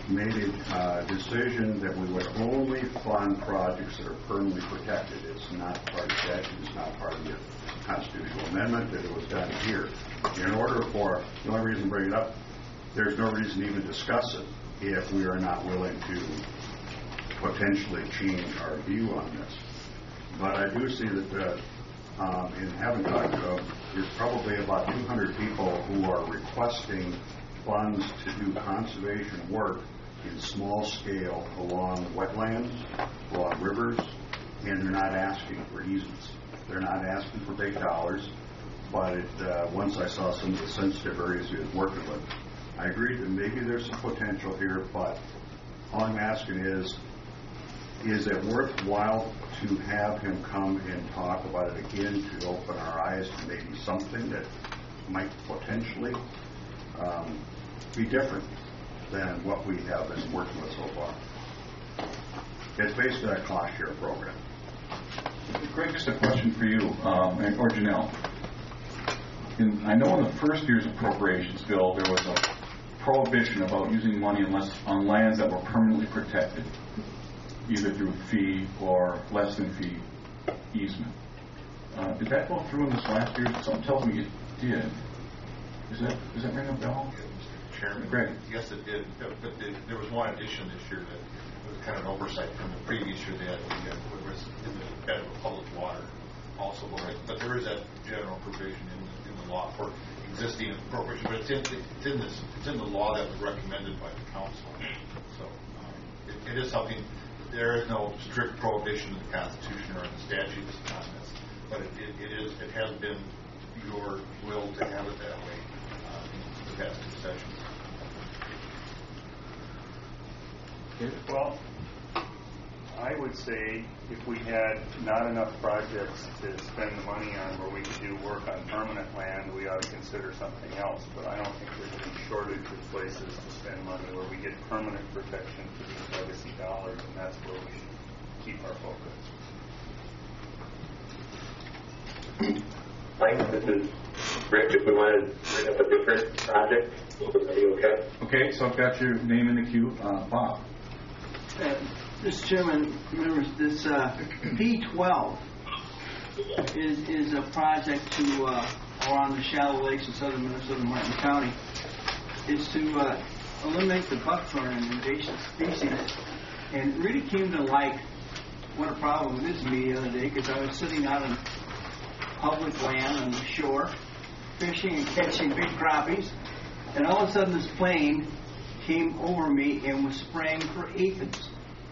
made a uh, decision that we would only fund projects that are permanently protected. It's not part of statute, it's not part of the constitutional amendment that it was done here. In order for, the only reason to bring it up, there's no reason to even discuss it if we are not willing to potentially change our view on this. But I do see that uh, um, in having talked to, there's probably about two hundred people who are requesting funds to do conservation work in small scale along wetlands, along rivers, and they're not asking for easements. They're not asking for big dollars, but it, uh, once I saw some of the sensitive areas he was working with, I agreed that maybe there's some potential here, but all I'm asking is, is it worthwhile to have him come and talk about it again to open our eyes to maybe something that might potentially um, be different than what we have been working with so far? It's basically a cost share program. Greg, just a question for you, um, or Janelle. In, I know in the first year's appropriations bill there was a prohibition about using money unless on lands that were permanently protected, either through fee or less than fee easement. Uh, did that go through in this last year? Something tells me it did. Is that does that ring a bell? Mister Chairman, Greg. Yes, it did. But there was one addition this year that was kind of an oversight from the previous year that it was in the bed of public water also. But there is that general provision in the, in the law for existing appropriation, but it's in, it's in this it's in the law that was recommended by the council. So um, it, it is something. There is no strict prohibition in the Constitution or in the statutes on this, but it, it, it is it has been your will to have it that way uh, in the past two sessions. Well, I would say if we had not enough projects to spend the money on where we could do work on permanent land, we ought to consider something else. But I don't think there's any shortage of places to spend money where we get permanent protection for these legacy dollars, and that's where we should keep our focus. Mike, this is Rick. If we want to bring up a different project, are you okay? Okay, so I've got your name in the queue. Uh, Bob. Uh, Mister Chairman, members, this uh, P twelve is is a project to uh, around the shallow lakes in southern Minnesota, Martin County. It's to uh, eliminate the buckthorn and invasive species, and it really came to light what a problem it is to me the other day because I was sitting out on public land on the shore, fishing and catching big crappies, and all of a sudden this plane came over me and was spraying for aphids.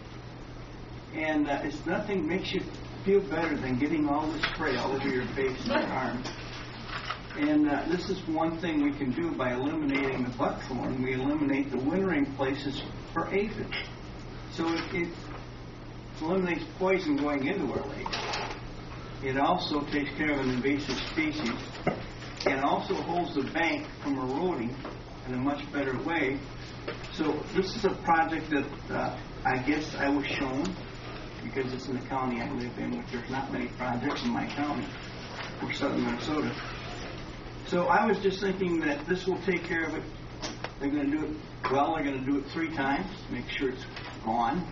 And uh, it's nothing makes you feel better than getting all this spray all over your face and your arms. And uh, this is one thing we can do by eliminating the buckthorn. We eliminate the wintering places for aphids. So it, it eliminates poison going into our lakes. It also takes care of an invasive species and also holds the bank from eroding in a much better way. So this is a project that uh, I guess I was shown because it's in the county I live in, which there's not many projects in my county or southern Minnesota. So I was just thinking that this will take care of it. They're going to do it well. They're going to do it three times, make sure it's gone.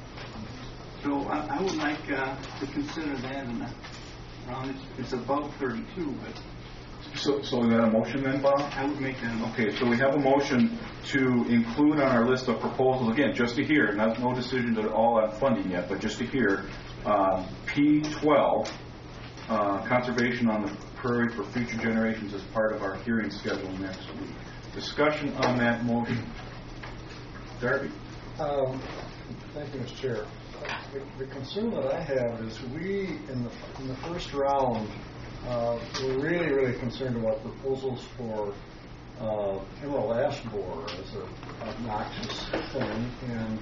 So I, I would like uh, to consider that. And around it's, it's about thirty-two, but. So, so is that a motion then, Bob? I would make that a motion. Okay, so we have a motion to include on our list of proposals, again, just to hear, not, no decisions at all on funding yet, but just to hear, uh, P twelve, uh, conservation on the prairie for future generations as part of our hearing schedule next week. Discussion on that motion. Darby. Um, thank you, Mister Chair. The, the concern that I have is we, in the, in the first round, Uh, we're really, really concerned about proposals for uh, emerald ash borer as an obnoxious thing, and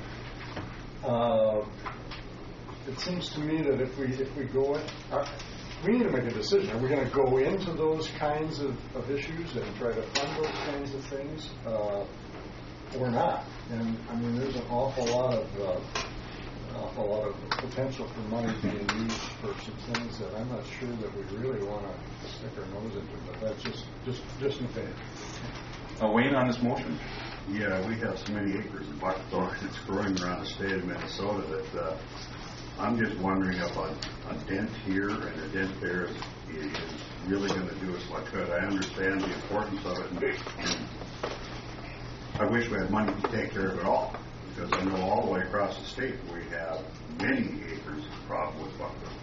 uh, it seems to me that if we if we go in, uh, we need to make a decision. Are we going to go into those kinds of, of issues and try to fund those kinds of things, uh, or not? And I mean, there's an awful lot of uh, awful lot of potential for money being used for some things that I'm not sure that we really want to stick our nose into, but that's just just just an opinion. Uh, Wayne, on this motion? Yeah, we have so many acres of buckthorn that's growing around the state of Minnesota that uh, I'm just wondering if a, a dent here and a dent there is, is really going to do us much good. I understand the importance of it, and, and I wish we had money to take care of it all, because I know all the way across the state we have many acres of problem with buckthorn.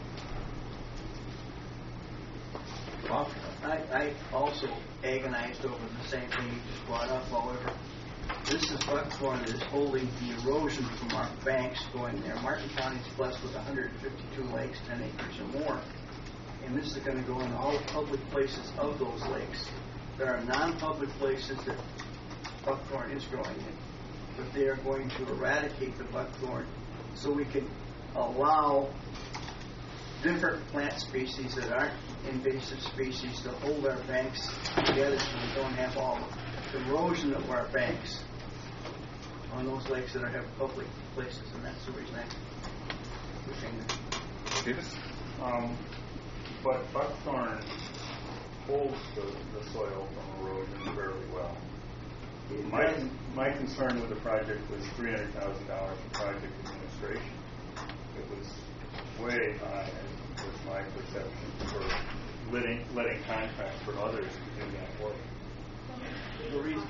I, I also agonized over the same thing you just brought up. However, this is buckthorn that is holding the erosion from our banks going there. Martin County is blessed with one hundred fifty-two lakes, ten acres or more. And this is going to go in all the public places of those lakes. There are non-public places that buckthorn is growing in, but they are going to eradicate the buckthorn so we can allow different plant species that aren't invasive species to hold our banks together so we don't have all the erosion of our banks on those lakes that are have public places, and that's the reason I'm pushing it. Davis? Um, but buckthorn holds the, the soil from erosion fairly well. My, my concern with the project was three hundred thousand dollars for project administration. It was way high, was my perception, for letting, letting contracts for others to do that work. The reason,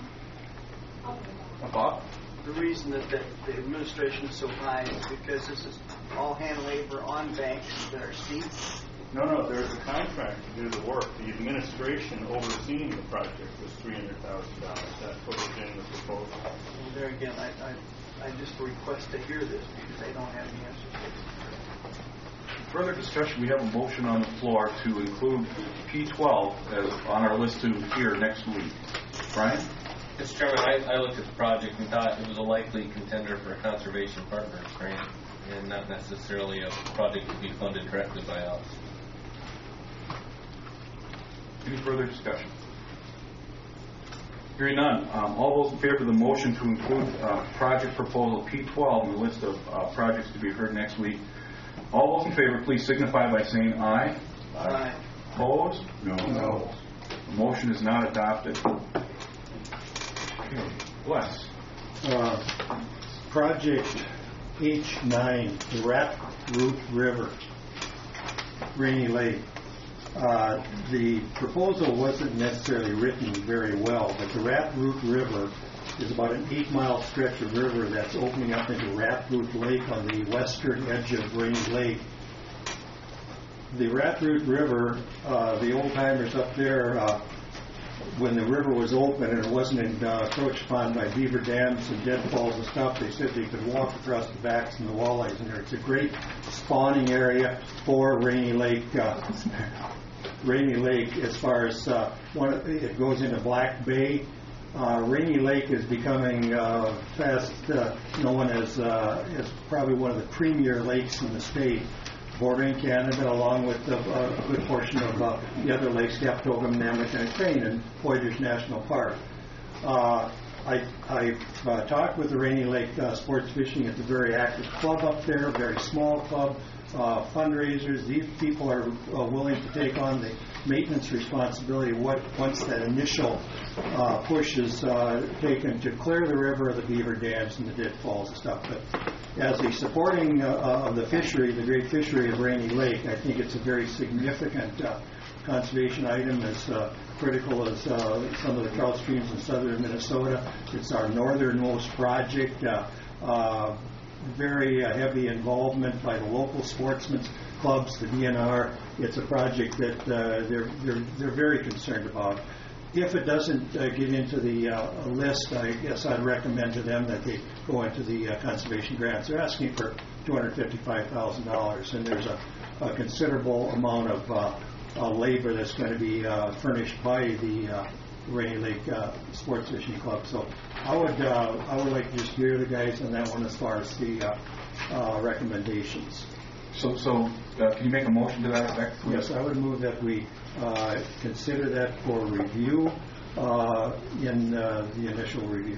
Bob? the reason that the, the administration is so high is because this is all hand labor on banks that are steep. No, no, there's a contract to do the work. The administration overseeing the project was three hundred thousand dollars. That's what was in the proposal. Well, there again, I, I, I just request to hear this because I don't have the answers. Further discussion, we have a motion on the floor to include P twelve as on our list to hear next week. Brian? Mister Chairman, I, I looked at the project and thought it was a likely contender for a conservation partners grant and not necessarily a project to be funded directly by us. Any further discussion? Hearing none. Um, all those in favor of the motion to include uh, project proposal P twelve in the list of uh, projects to be heard next week, all those in favor, please signify by saying aye. Aye. Opposed? No. No. The motion is not adopted. Bless. Uh, project H nine, the Rat Root River, Rainy Lake. Uh, the proposal wasn't necessarily written very well, but the Rat Root River is about an eight-mile stretch of river that's opening up into Rat Root Lake on the western edge of Rainy Lake. The Rat Root River, uh, the old-timers up there, uh, when the river was open and it wasn't encroached upon by beaver dams and deadfalls and stuff, they said they could walk across the backs and the walleyes in there. It's a great spawning area for Rainy Lake. Uh, Rainy Lake, as far as uh, one, it goes into Black Bay. Uh, Rainy Lake is becoming uh, fast uh, known as, uh, as probably one of the premier lakes in the state, bordering Canada, along with a, a good portion of uh, the other lakes, Kaptogam, Namath, and Crane, in Poydras National Park. Uh, I, I uh, talked with the Rainy Lake uh, Sports Fishing. It's a very active club up there, a very small club. Uh, fundraisers, these people are uh, willing to take on the maintenance responsibility what, once that initial uh, push is uh, taken to clear the river of the beaver dams and the deadfalls and stuff. But as a supporting uh, of the fishery, the great fishery of Rainy Lake, I think it's a very significant uh, conservation item, as uh, critical as uh, some of the trout streams in southern Minnesota. It's our northernmost project. Uh, uh, very uh, heavy involvement by the local sportsmen's clubs, the D N R. It's a project that uh, they're, they're, they're very concerned about. If it doesn't uh, get into the uh, list, I guess I'd recommend to them that they go into the uh, conservation grants. They're asking for two hundred fifty-five thousand dollars, and there's a, a considerable amount of uh, uh, labor that's going to be uh, furnished by the uh, Rainy Lake uh, Sports Fishing Club. So I would uh, I would like to just hear the guys on that one as far as the uh, uh, recommendations. So, so uh, can you make a motion to that effect? Yes, I would move that we uh, consider that for review uh, in uh, the initial reviews.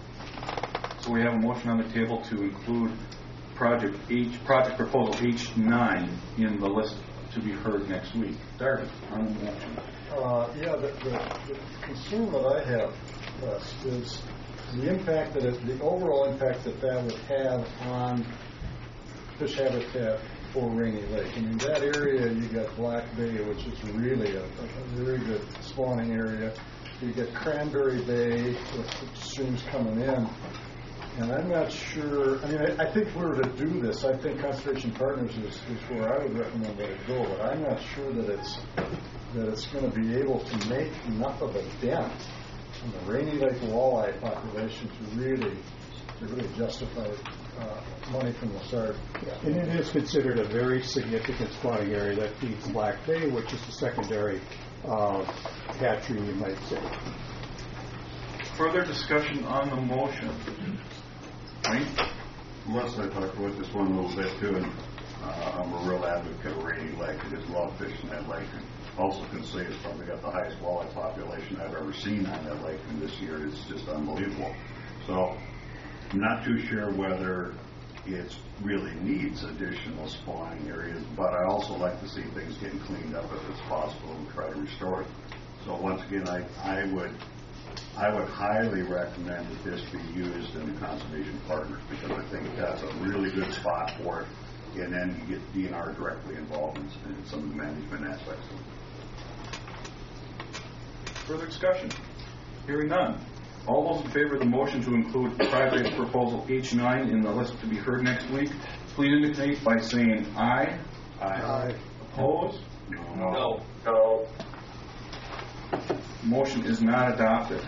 So we have a motion on the table to include project H, project proposal H nine in the list to be heard next week. Darby, on the motion. Uh, yeah, the, the, the concern that I have, Wes, is the impact that it, the overall impact that that would have on fish habitat for Rainy Lake. I mean, that area, you got Black Bay, which is really a, a very good spawning area. You get Cranberry Bay with streams coming in. And I'm not sure, I mean, I, I think if we were to do this, I think Conservation Partners is, is where I would recommend that it go, but I'm not sure that it's that it's going to be able to make enough of a dent in the Rainy Lake walleye population to really to really justify uh, money from the start. And it is considered a very significant spawning area that feeds Black Bay, which is the secondary uh, hatchery, you might say. Further discussion on the motion? Wayne? Les and I talked about this one a little bit too, and uh, I'm a real advocate of Rainy Lake. I just love fishing that lake. And also can say it's probably got the highest walleye population I've ever seen on that lake, and this year it's just unbelievable. So I'm not too sure whether it really needs additional spawning areas, but I also like to see things getting cleaned up if it's possible and try to restore it. So once again, I, I would I would highly recommend that this be used in the Conservation Partners, because I think that's a really good spot for it, and then you get D N R directly involved in, in some of the management aspects of it. Further discussion? Hearing none. All those in favor of the motion to include project proposal H nine in the list to be heard next week, please indicate by saying aye. Aye. Aye. Opposed? No. No. No. Motion is not adopted.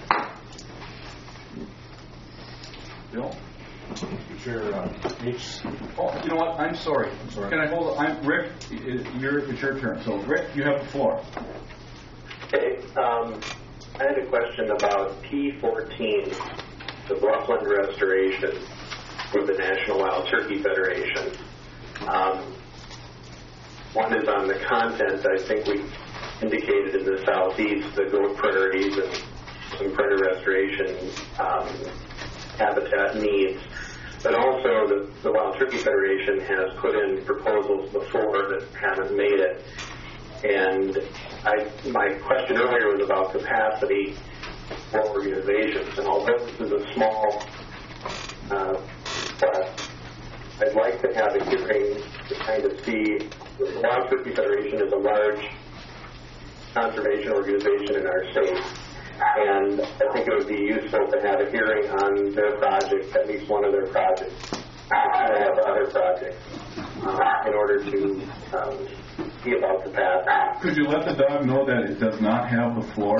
Bill? Mister Chair, uh, H. Oh, you know what? I'm sorry. I'm sorry. Can I hold? I'm Rick. It, you're, it's your turn. So, Rick, you have the floor. Okay. Um, I had a question about P fourteen, the Bluffland restoration for the National Wild Turkey Federation. Um, one is on the content. I think we indicated in the southeast the goat prairies and some prairie restoration um, habitat needs. But also the, the Wild Turkey Federation has put in proposals before that haven't made it. And I, my question earlier was about capacity for organizations. And although this is a small uh, request, I'd like to have a hearing to kind of see. The Wild Turkey Federation is a large conservation organization in our state, and I think it would be useful to have a hearing on their project, at least one of their projects. They have other projects uh, in order to um, be about capacity. Could you let the dog know that it does not have the floor?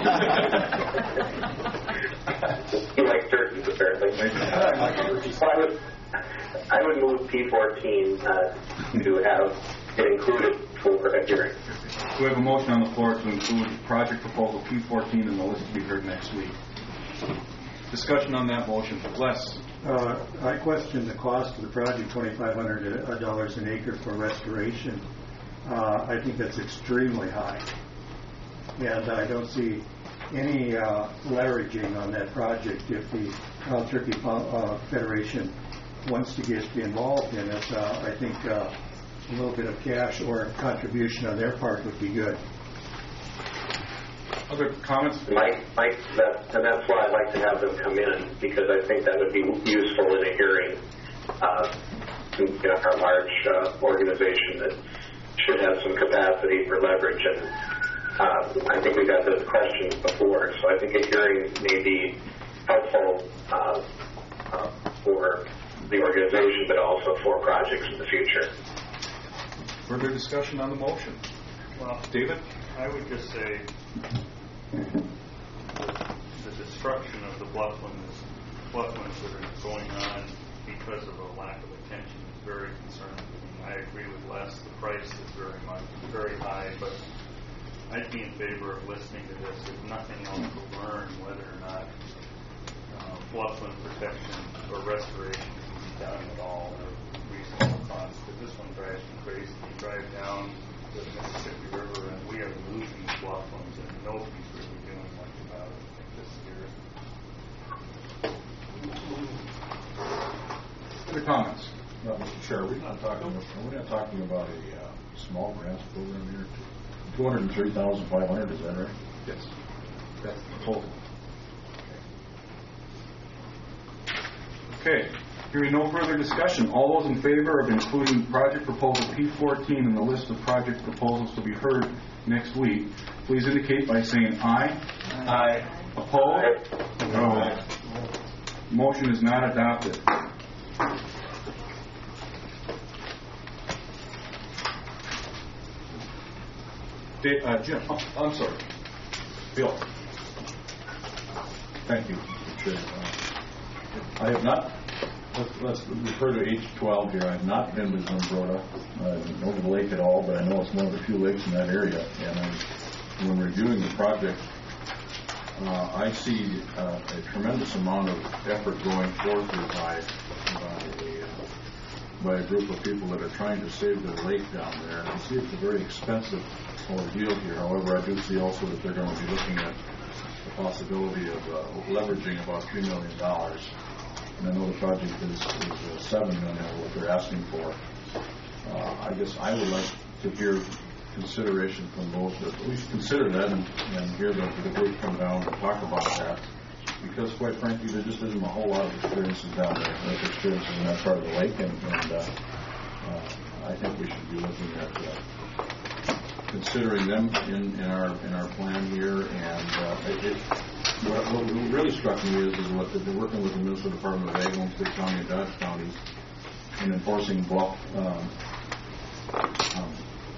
He likes turkeys, apparently. So I would, I would move P fourteen uh, to have it included for a hearing. We have a motion on the floor to include project proposal P fourteen in the list to be heard next week. Discussion on that motion. Les? Uh, I question the cost of the project, twenty-five hundred dollars an acre for restoration. Uh, I think that's extremely high. And I don't see any uh, leveraging on that project if the Wild Turkey uh, Federation wants to get involved in it. Uh, I think uh, a little bit of cash or contribution on their part would be good. Other comments? Mike, Mike, that, and that's why I'd like to have them come in, because I think that would be useful in a hearing. Uh, you know, our large uh, organization that should have some capacity for leverage, and uh, I think we got those questions before, so I think a hearing may be helpful uh, uh, for the organization, but also for projects in the future. Further discussion on the motion? Well, David? I would just say the, the destruction of the blufflands, blufflands that are going on because of a lack of attention is very concerning. I agree with Les. The price is very much very high, but I'd be in favor of listening to this. If nothing else, to learn whether or not uh, bluffland protection or restoration can be done at all at a reasonable cost. Because this one drives me crazy. You drive down the Mississippi River, and we are losing blufflands, and nobody's really doing much about it. I think this year. Other comments? No, Mister Chair, we're not talking. We're not talking about a uh, small grants program here. Two hundred and three thousand five hundred. Is that right? Yes. That's the total. Okay. Hearing no further discussion, all those in favor of including project proposal P fourteen in the list of project proposals to be heard next week, please indicate by saying aye. Aye. Opposed? No. Motion is not adopted. Da- uh, Jim, oh, I'm sorry. Bill. Thank you, Mister Chair. Uh, I have not, let's, let's refer to H twelve here. I have not been to Zumbrota. I don't know the lake at all, but I know it's one of the few lakes in that area. And I, when reviewing the project, uh, I see uh, a tremendous amount of effort going forth here by, by, a, uh, by a group of people that are trying to save the lake down there. I see it's a very expensive ordeal here. However, I do see also that they're going to be looking at the possibility of uh, leveraging about three million dollars. And I know the project is, is uh, seven million dollars what they're asking for. Uh, I guess I would like to hear consideration from those that at least consider that and, and hear the, the group come down and talk about that. Because quite frankly, there just isn't a whole lot of experiences down there, like experiences in that part of the lake, and, and uh, uh, I think we should be looking at uh, considering them in, in our in our plan here. And uh, it, it, what, what really struck me is, is what they're working with the Minnesota Department of Ag, Homestead County, and Dodge counties in enforcing bluff. Um, um,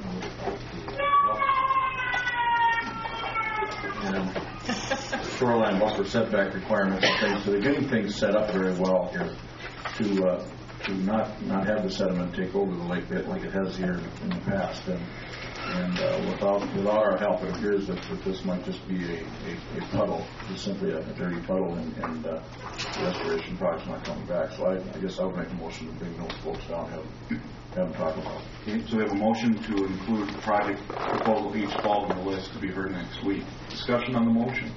and shoreline buffer setback requirements and things. So they're getting things set up very well here to uh, to not not have the sediment take over the lake bed like it has here in the past. And and uh, without without our help, it appears that, that this might just be a, a, a puddle, just simply a, a dirty puddle, and, and uh, the restoration project's not coming back. So I, I guess I would make a motion to bring those folks down and have them, have them talk about it. Okay, so we have a motion to include the project proposal H twelve on the list to be heard next week. Discussion on the motion.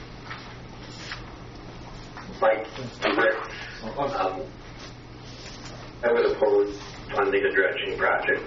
Mike, Rick, um, I would oppose funding a dredging project.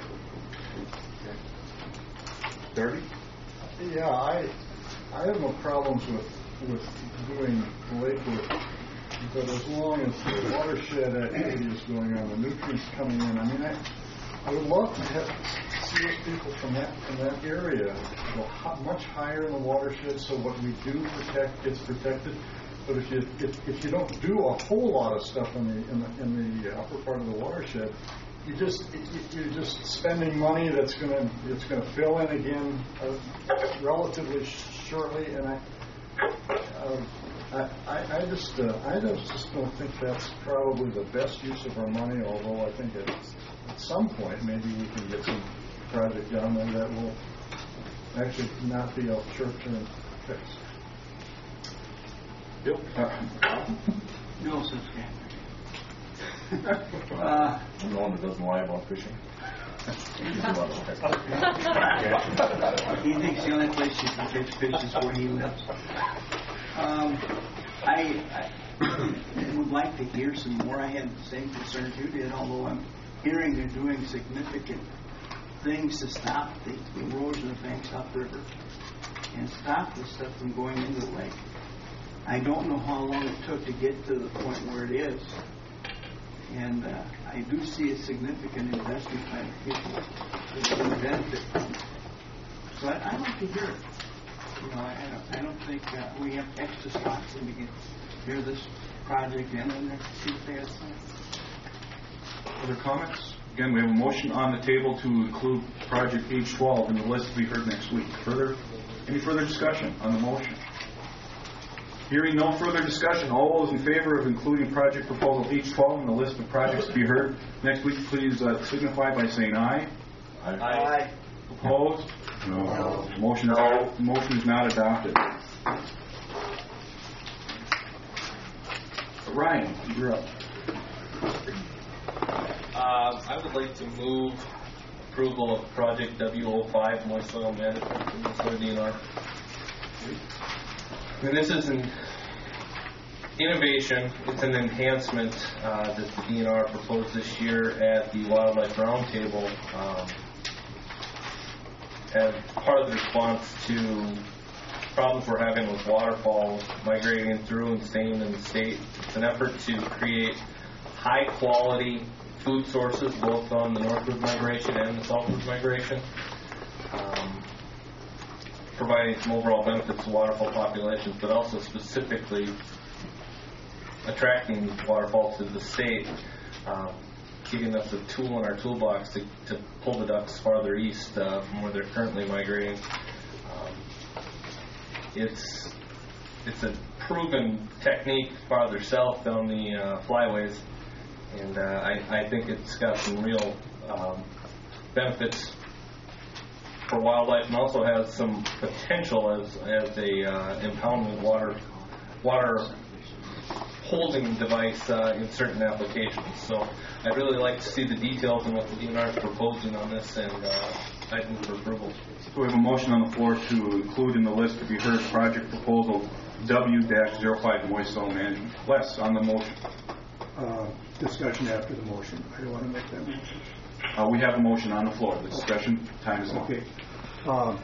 Thirty? Yeah, I I have no problems with with doing Lakewood, but as long as the watershed activity is going on, the nutrients coming in. I mean, I I would love to have see those people from that from that area go ho- much higher in the watershed, so what we do protect gets protected. But if you if, if you don't do a whole lot of stuff in the in the, in the upper part of the watershed, you just you're just spending money that's going to it's going to fill in again uh, relatively shortly, and I uh, I, I just uh, I just don't think that's probably the best use of our money. Although I think at, at some point maybe we can get some project done there that will actually not be a short-term fix. Yep. Uh, No such thing. Uh, I'm the one that doesn't lie about fishing. He thinks the only place you can catch fish is where he lives. Um, I, I would like to hear some more. I had the same concerns you did, although I'm hearing they're doing significant things to stop the erosion of banks upriver and stop the stuff from going into the lake. I don't know how long it took to get to the point where it is. And uh, I do see a significant investment by the people that will benefit from it. So I, I'd like to hear it. You know, I, I, don't, I don't think uh, we have extra spots and we can hear this project in and see what they have to say. Other comments? Again, we have a motion on the table to include project H twelve in the list to be heard next week. Further, any further discussion on the motion? Hearing no further discussion, all those in favor of including project proposal H twelve in the list of projects to be heard next week, please uh, signify by saying aye. Aye. Aye. Opposed? No. Motion, No. motion is not adopted. Ryan, you're up. Uh, I would like to move approval of project W O five, moist soil management in the D N R. And this is an innovation. It's an enhancement uh, that the D N R proposed this year at the Wildlife Roundtable um, as part of the response to problems we're having with waterfalls migrating through and staying in the state. It's an effort to create high-quality food sources, both on the northward migration and the southward migration, um, providing some overall benefits to waterfowl populations, but also specifically attracting waterfowl to the state, um, giving us a tool in our toolbox to, to pull the ducks farther east uh, from where they're currently migrating. Um, it's it's a proven technique farther south down the uh, flyways, and uh, I, I think it's got some real um, benefits for wildlife, and also has some potential as as a uh, impoundment water water holding device uh, in certain applications. So I'd really like to see the details on what the D N R is proposing on this, and uh, I'd move for approval. So we have a motion on the floor to include in the list to be heard project proposal W zero five moist soil management. Les, on the motion. Uh, discussion after the motion. I don't want to make that motion. Uh, we have a motion on the floor. The discussion time is up. Okay. Um,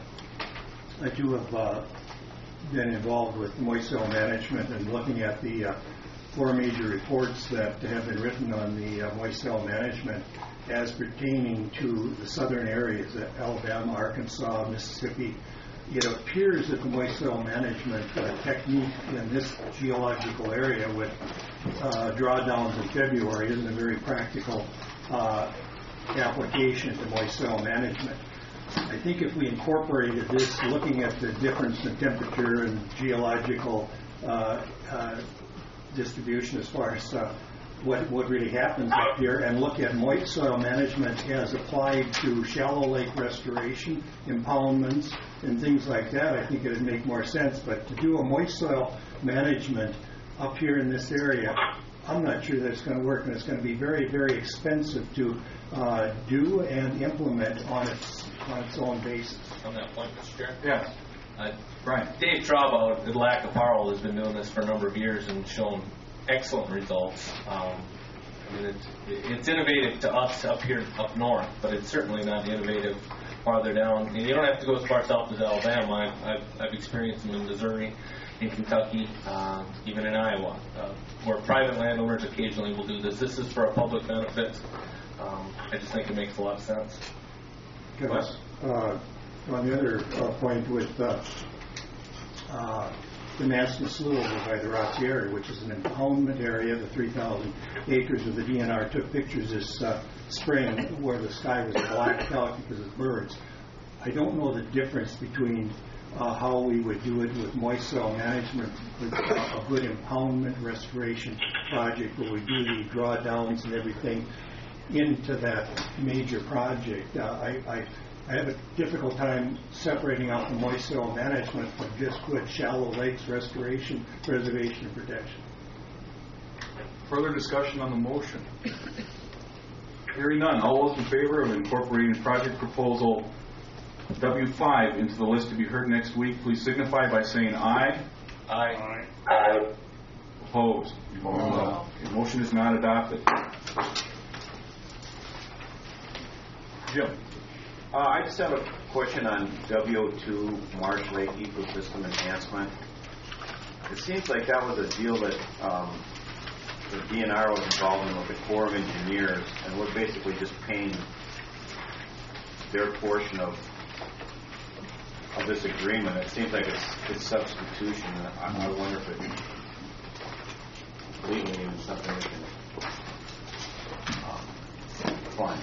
I too have uh, been involved with moist soil management and looking at the uh, four major reports that have been written on the uh, moist soil management as pertaining to the southern areas, uh, Alabama, Arkansas, Mississippi. It appears that the moist soil management uh, technique in this geological area with uh, drawdowns in February isn't a very practical uh, application to moist soil management. I think if we incorporated this, looking at the difference in temperature and geological uh, uh, distribution as far as uh, what what really happens up here, and look at moist soil management as applied to shallow lake restoration, impoundments, and things like that, I think it would make more sense. But to do a moist soil management up here in this area, I'm not sure that it's going to work, and it's going to be very, very expensive to uh, do and implement on its on its own basis. On that point, Mister Chair? Yes. Uh, Brian. Dave Traub at Lac of Harl has been doing this for a number of years and shown excellent results. Um, I mean, it's, it's innovative to us up here, up north, but it's certainly not innovative farther down. And you don't have to go as far south as Alabama. I've, I've, I've experienced them in Missouri, in Kentucky, uh, even in Iowa, uh, where private landowners occasionally will do this. This is for a public benefit. Um, I just think it makes a lot of sense. Because, uh, on the other uh, point with uh, uh, Damascus Slough over by the Roxy area, which is an impoundment area, the three thousand acres of the D N R took pictures this uh, spring where the sky was blacked out because of birds. I don't know the difference between uh, how we would do it with moist soil management, with uh, a good impoundment restoration project where we do the drawdowns and everything into that major project. Uh, I, I I have a difficult time separating out the moist soil management from just good shallow lakes restoration, preservation, and protection. Further discussion on the motion? Hearing none. All those in favor of incorporating project proposal W five into the list to be heard next week, please signify by saying aye. Aye. Aye. Opposed? No. The motion is not adopted. Jim. Uh, I just have a question on W O two Marsh Lake Ecosystem Enhancement. It seems like that was a deal that um, the D N R was involved in with the Corps of Engineers, and we're basically just paying their portion of of this agreement. It seems like it's, it's substitution. I, I wonder if it legally is something we can um, fund.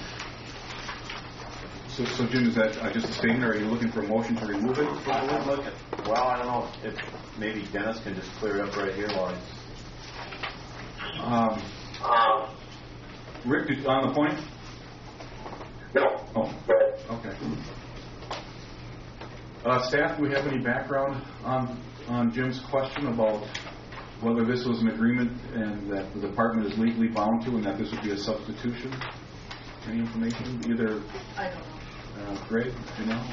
So, so Jim, is that uh, just a statement, or are you looking for a motion to remove it? I'm looking. Well, I don't know if maybe Dennis can just clear it up right here while he's... Um, Rick, did, on the point? No. Oh, okay. Uh, staff, do we have any background on on Jim's question about whether this was an agreement and that the department is legally bound to, and that this would be a substitution? Any information? Either. I don't know. Uh, Greg, do you know?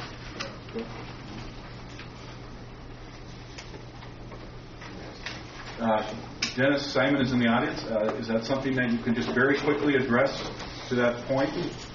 Uh, Dennis Simon is in the audience. Uh, is that something that you can just very quickly address to that point?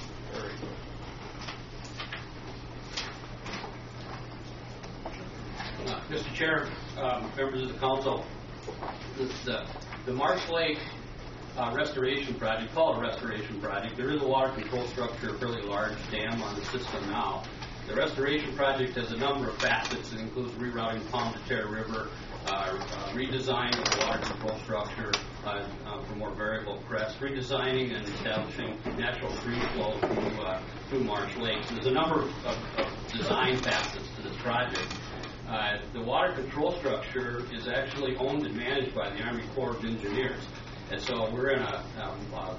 Uh, Mister Chair, um, members of the council, this, uh, the Marsh Lake uh, restoration project, call it a restoration project. There is a water control structure, a fairly large dam on the system now. The restoration project has a number of facets. It includes rerouting Palm de Terre River, uh, uh, redesign of the water control structure uh, uh, for more variable crest, redesigning and establishing natural free flow through, uh, through Marsh Lakes. There's a number of, of, of design facets to this project. Uh, the water control structure is actually owned and managed by the Army Corps of Engineers. And so we're in a, um, a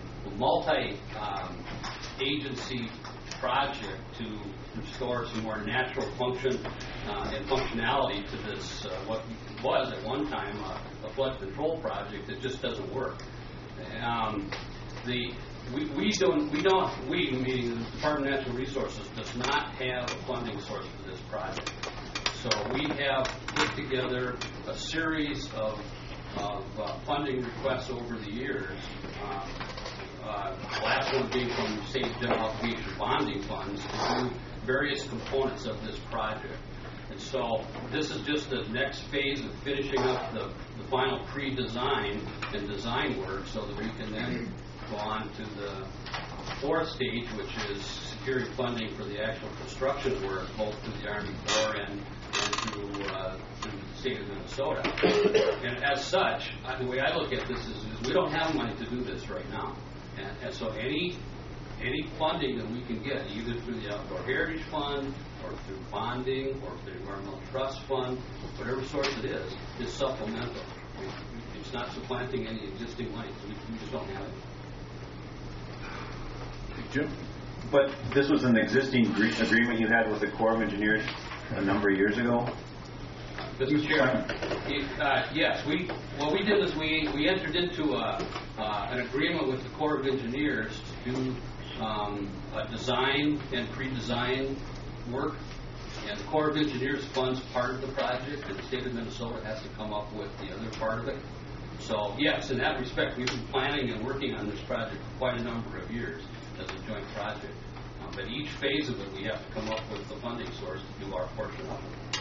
multi-agency um, project to restore some more natural function uh, and functionality to this, uh, what was at one time uh, a flood control project that just doesn't work. Um, the we, we don't, we don't, we, meaning the Department of Natural Resources, does not have a funding source for this project. So we have put together a series of, of uh, funding requests over the years. Um, uh, the last one being from state general obligation bonding funds to do various components of this project. And so this is just the next phase of finishing up the, the final pre-design and design work so that we can then go on to the fourth stage, which is securing funding for the actual construction work, both through the Army Corps and, and through, uh, through the state of Minnesota. And as such, uh, the way I look at this is, is we don't have money to do this right now. And, and so any any funding that we can get, either through the Outdoor Heritage Fund or through bonding or through the Environmental Trust Fund, whatever source it is, is supplemental. It's not supplanting any existing money. So we, we just don't have it. Jim? But this was an existing agree- agreement you had with the Corps of Engineers a number of years ago? Mister Chairman, uh, yes, we what we did is we, we entered into a, uh, an agreement with the Corps of Engineers to do um, a design and pre-design work, and the Corps of Engineers funds part of the project, and the state of Minnesota has to come up with the other part of it. So yes, in that respect, we've been planning and working on this project for quite a number of years as a joint project. Um, but each phase of it, we have to come up with the funding source to do our portion of it.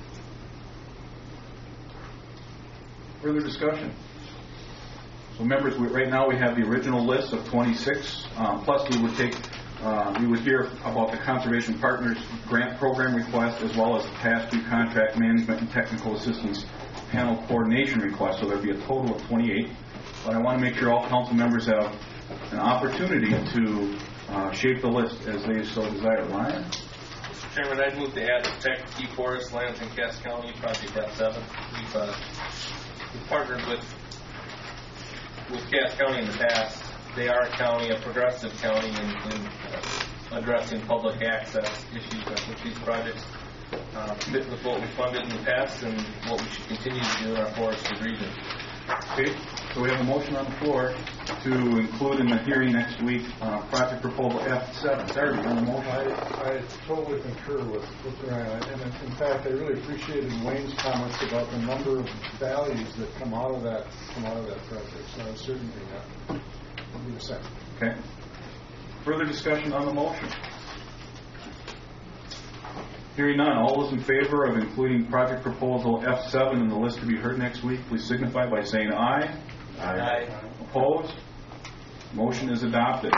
Further discussion? So members, we, right now we have the original list of twenty-six, um, plus we would take, uh, we would hear about the Conservation Partners grant program request as well as the past due contract management and technical assistance panel coordination request, so there'd be a total of twenty-eight. But I want to make sure all council members have an opportunity to uh, shape the list as they so desire. Ryan? Mister Chairman, I'd move to add protect key forest lands in Cass County, Project F seven. We've, uh, we've partnered with with Cass County in the past. They are a county, a progressive county in, in uh, addressing public access issues with these projects. Uh, fit with what we funded in the past and what we should continue to do in our forested region. Okay, so we have a motion on the floor to include in the hearing next week uh, project proposal F seven. Sarah, on the motion? I, I totally concur with, with Ryan. And in fact, I really appreciated Wayne's comments about the number of values that come out of that come out of that project. So I certainly that will be a second. Okay. Further discussion on the motion? Hearing none, all those in favor of including project proposal F seven in the list to be heard next week, please signify by saying aye. Aye. Aye. Opposed? Motion is adopted.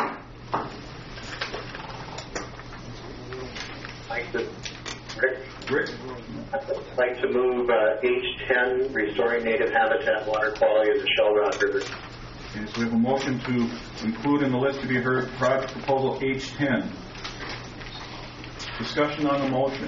Like to, Rick? Rick? I'd like to move uh, H ten, restoring native habitat water quality of the Shell Rock River. Okay, so we have a motion to include in the list to be heard project proposal H ten. Discussion on the motion.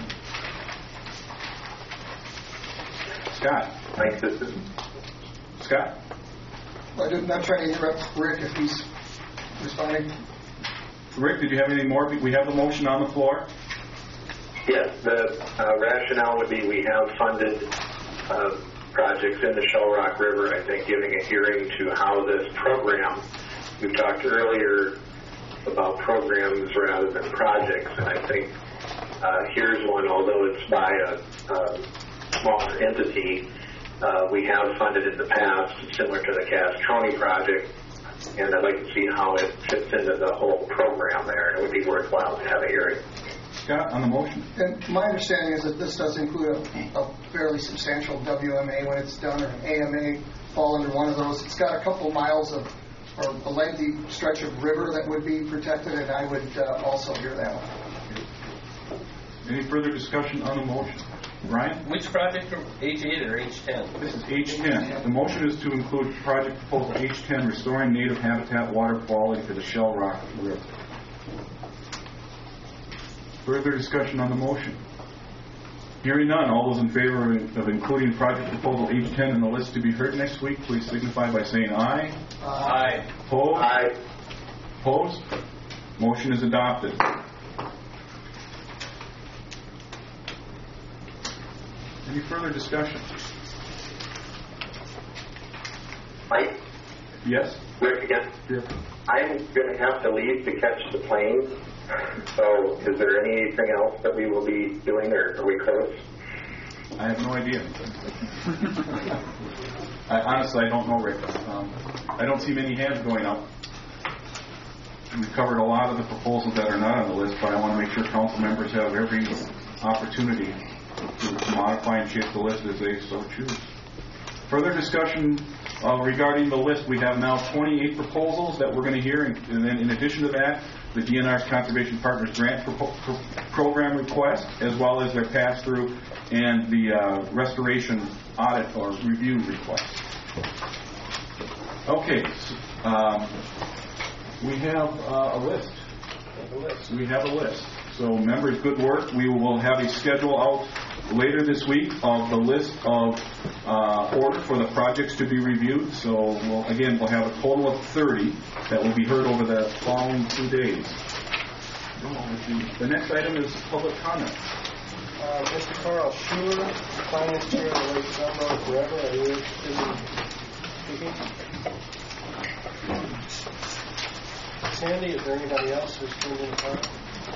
Scott. Thanks, this is Scott. I'm not trying to interrupt Rick if he's responding. Rick, did you have anything more? We have the motion on the floor. Yes, the uh, rationale would be we have funded uh, projects in the Shell Rock River. I think giving a hearing to how this program, we've talked earlier about programs rather than projects, and I think uh, here's one, although it's by a, a smaller entity, uh, we have funded in the past, similar to the Cass County project, and I'd like to see how it fits into the whole program there, and it would be worthwhile to have a hearing. Scott, on the motion. And my understanding is that this does include a, a fairly substantial W M A when it's done, or an A M A fall under one of those. It's got a couple miles of or a lengthy stretch of river that would be protected, and I would uh, also hear that one. Any further discussion on the motion? Brian? Which project, H eight or H ten? This is H ten. The motion is to include project proposal H ten, restoring native habitat water quality for the Shell Rock River. Further discussion on the motion? Hearing none, all those in favor of including project proposal H ten in the list to be heard next week, please signify by saying aye. Aye. Opposed? Aye. Opposed? Motion is adopted. Any further discussion? Mike? Yes? Rick again? Yes. I'm going to have to leave to catch the plane. So is there anything else that we will be doing, or are we close? I have no idea. I, honestly, I don't know, Rick. Um, I don't see many hands going up. We've covered a lot of the proposals that are not on the list, but I want to make sure council members have every opportunity to modify and shape the list as they so choose. Further discussion uh, regarding the list, we have now twenty-eight proposals that we're going to hear, and, and then in addition to that, the D N R's Conservation Partners Grant pro- pro- Program request, as well as their pass-through and the uh, restoration audit or review request. Okay, so, um, we have uh, a list. We have a list. So members, good work. We will have a schedule out later this week of the list of uh, order for the projects to be reviewed. So we'll, again, we'll have a total of thirty that will be heard over the following two days. The next item is public comment. Uh, Mister Carl Schuler, Finance Chair of the Lake Sunroad Forever, are you interested in speaking? Sandy, is there anybody else who's tuned in to comment?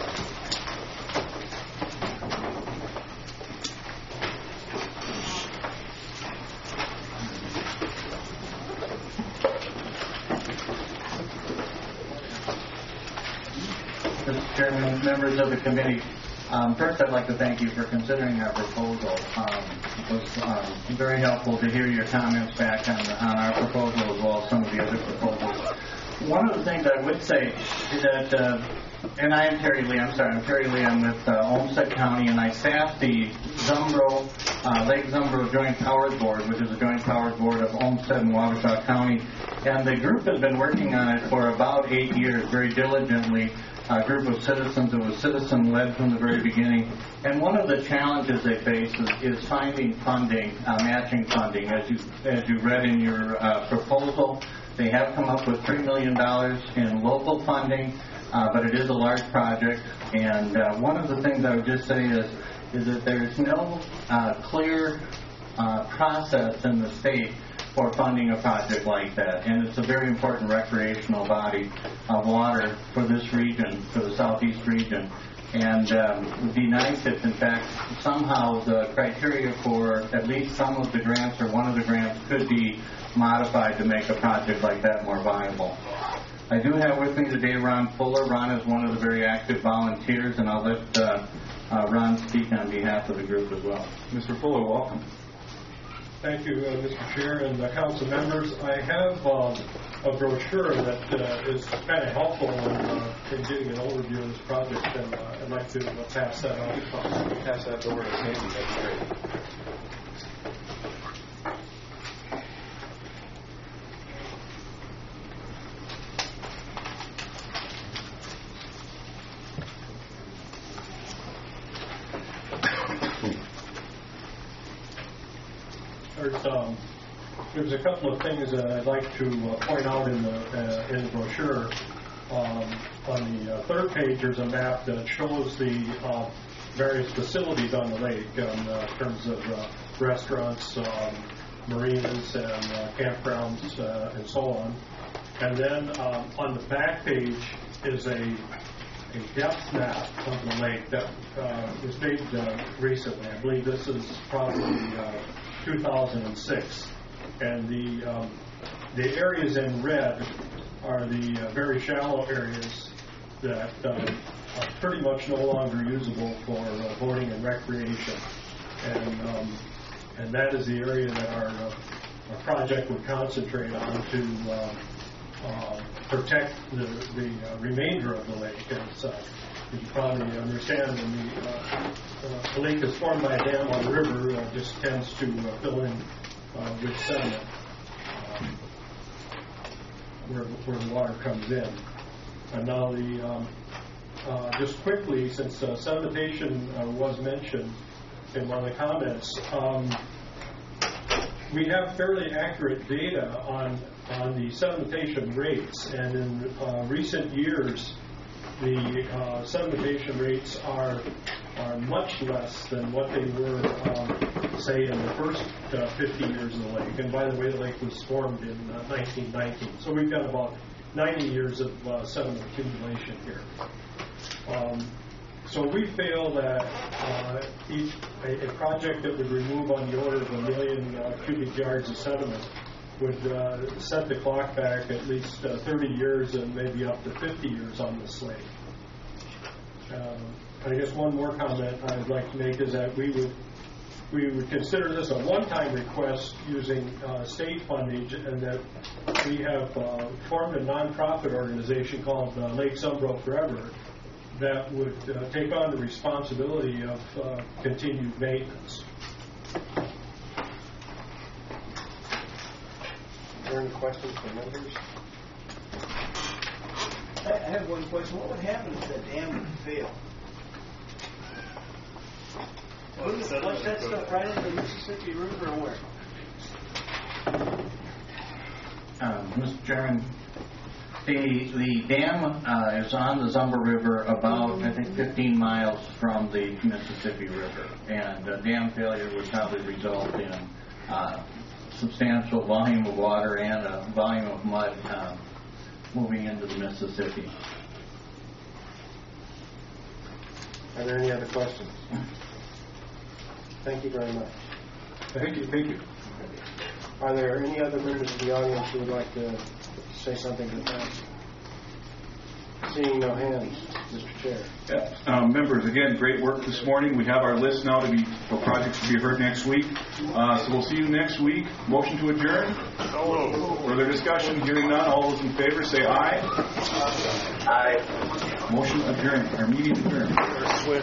Mister Chairman, members of the committee, um, first I'd like to thank you for considering our proposal. Um, it was um, very helpful to hear your comments back on, the, on our proposal as well as some of the other proposals. One of the things I would say is that, uh, and I am Terry Lee, I'm sorry, I'm Terry Lee, I'm with uh, Olmsted County, and I staff the Zumbro, uh, Lake Zumbro Joint Powers Board, which is a joint powers board of Olmsted and Wabasha County. And the group has been working on it for about eight years, very diligently. A group of citizens. It was citizen-led from the very beginning. And one of the challenges they face is, is finding funding, uh, matching funding. As you as you read in your uh, proposal, they have come up with three million dollars in local funding, uh, but it is a large project. And uh, one of the things I would just say is, is that there's no uh, clear uh, process in the state for funding a project like that. And it's a very important recreational body of water for this region, for the southeast region. And um, it would be nice if, in fact, somehow the criteria for at least some of the grants or one of the grants could be modified to make a project like that more viable. I do have with me today Ron Fuller. Ron is one of the very active volunteers, and I'll let uh, uh, Ron speak on behalf of the group as well. Mister Fuller, welcome. Thank you, uh, Mister Chair and uh, council members. I have um, a brochure that uh, is kind of helpful in, uh, in getting an overview of this project, and uh, I'd like to uh, pass that on. Pass that over to Sandy. That'd be great. There's, um, there's a couple of things that I'd like to uh, point out in the uh, in the brochure. Um, on the uh, third page, there's a map that shows the uh, various facilities on the lake um, uh, in terms of uh, restaurants, um, marinas, and uh, campgrounds, uh, and so on. And then um, on the back page is a a depth map of the lake that uh, was made uh, recently. I believe this is probably uh, two thousand six, and the um, the areas in red are the uh, very shallow areas that uh, are pretty much no longer usable for uh, boating and recreation, and um, and that is the area that our, uh, our project would concentrate on to uh, uh, protect the, the uh, remainder of the lake. As uh, you probably understand, when the, uh, uh, the lake is formed by a dam on the river, uh, just tends to uh, fill in uh, with sediment um, where, where the water comes in. And now the um, uh, just quickly, since uh, sedimentation uh, was mentioned in one of the comments, um, we have fairly accurate data on on the sedimentation rates, and in uh, recent years, the uh, sedimentation rates are are much less than what they were, um, say, in the first uh, fifty years of the lake. And by the way, the lake was formed in uh, nineteen nineteen, so we've got about ninety years of uh, sediment accumulation here. Um, so we feel that uh, each a, a project that would remove on the order of a million uh, cubic yards of sediment would uh, set the clock back at least uh, thirty years and maybe up to fifty years on this lake. Um, I guess one more comment I'd like to make is that we would we would consider this a one-time request using uh, state funding, and that we have uh, formed a nonprofit organization called uh, Lake Sunbro Forever that would uh, take on the responsibility of uh, continued maintenance. Are there any questions from members? I I have one question. What would happen if the dam would fail? Well, Would it's it flush that sediment stuff right into the Mississippi River or where? Um, Mister Chairman, the the dam uh, is on the Zumba River about, I think, fifteen miles from the Mississippi River, and uh, dam failure would probably result in uh, substantial volume of water and a volume of mud uh, moving into the Mississippi. Are there any other questions? Thank you very much. Thank you. Thank you. Are there any other members of the audience who would like to say something to the council? Seeing no hands, Mister Chair. Yeah. Um, members, again, great work this morning. We have our list now to be for projects to be heard next week. Uh, so we'll see you next week. Motion to adjourn. Oh. Further discussion. Hearing none. All those in favor say aye. Aye. Motion adjourned. Our meeting adjourned.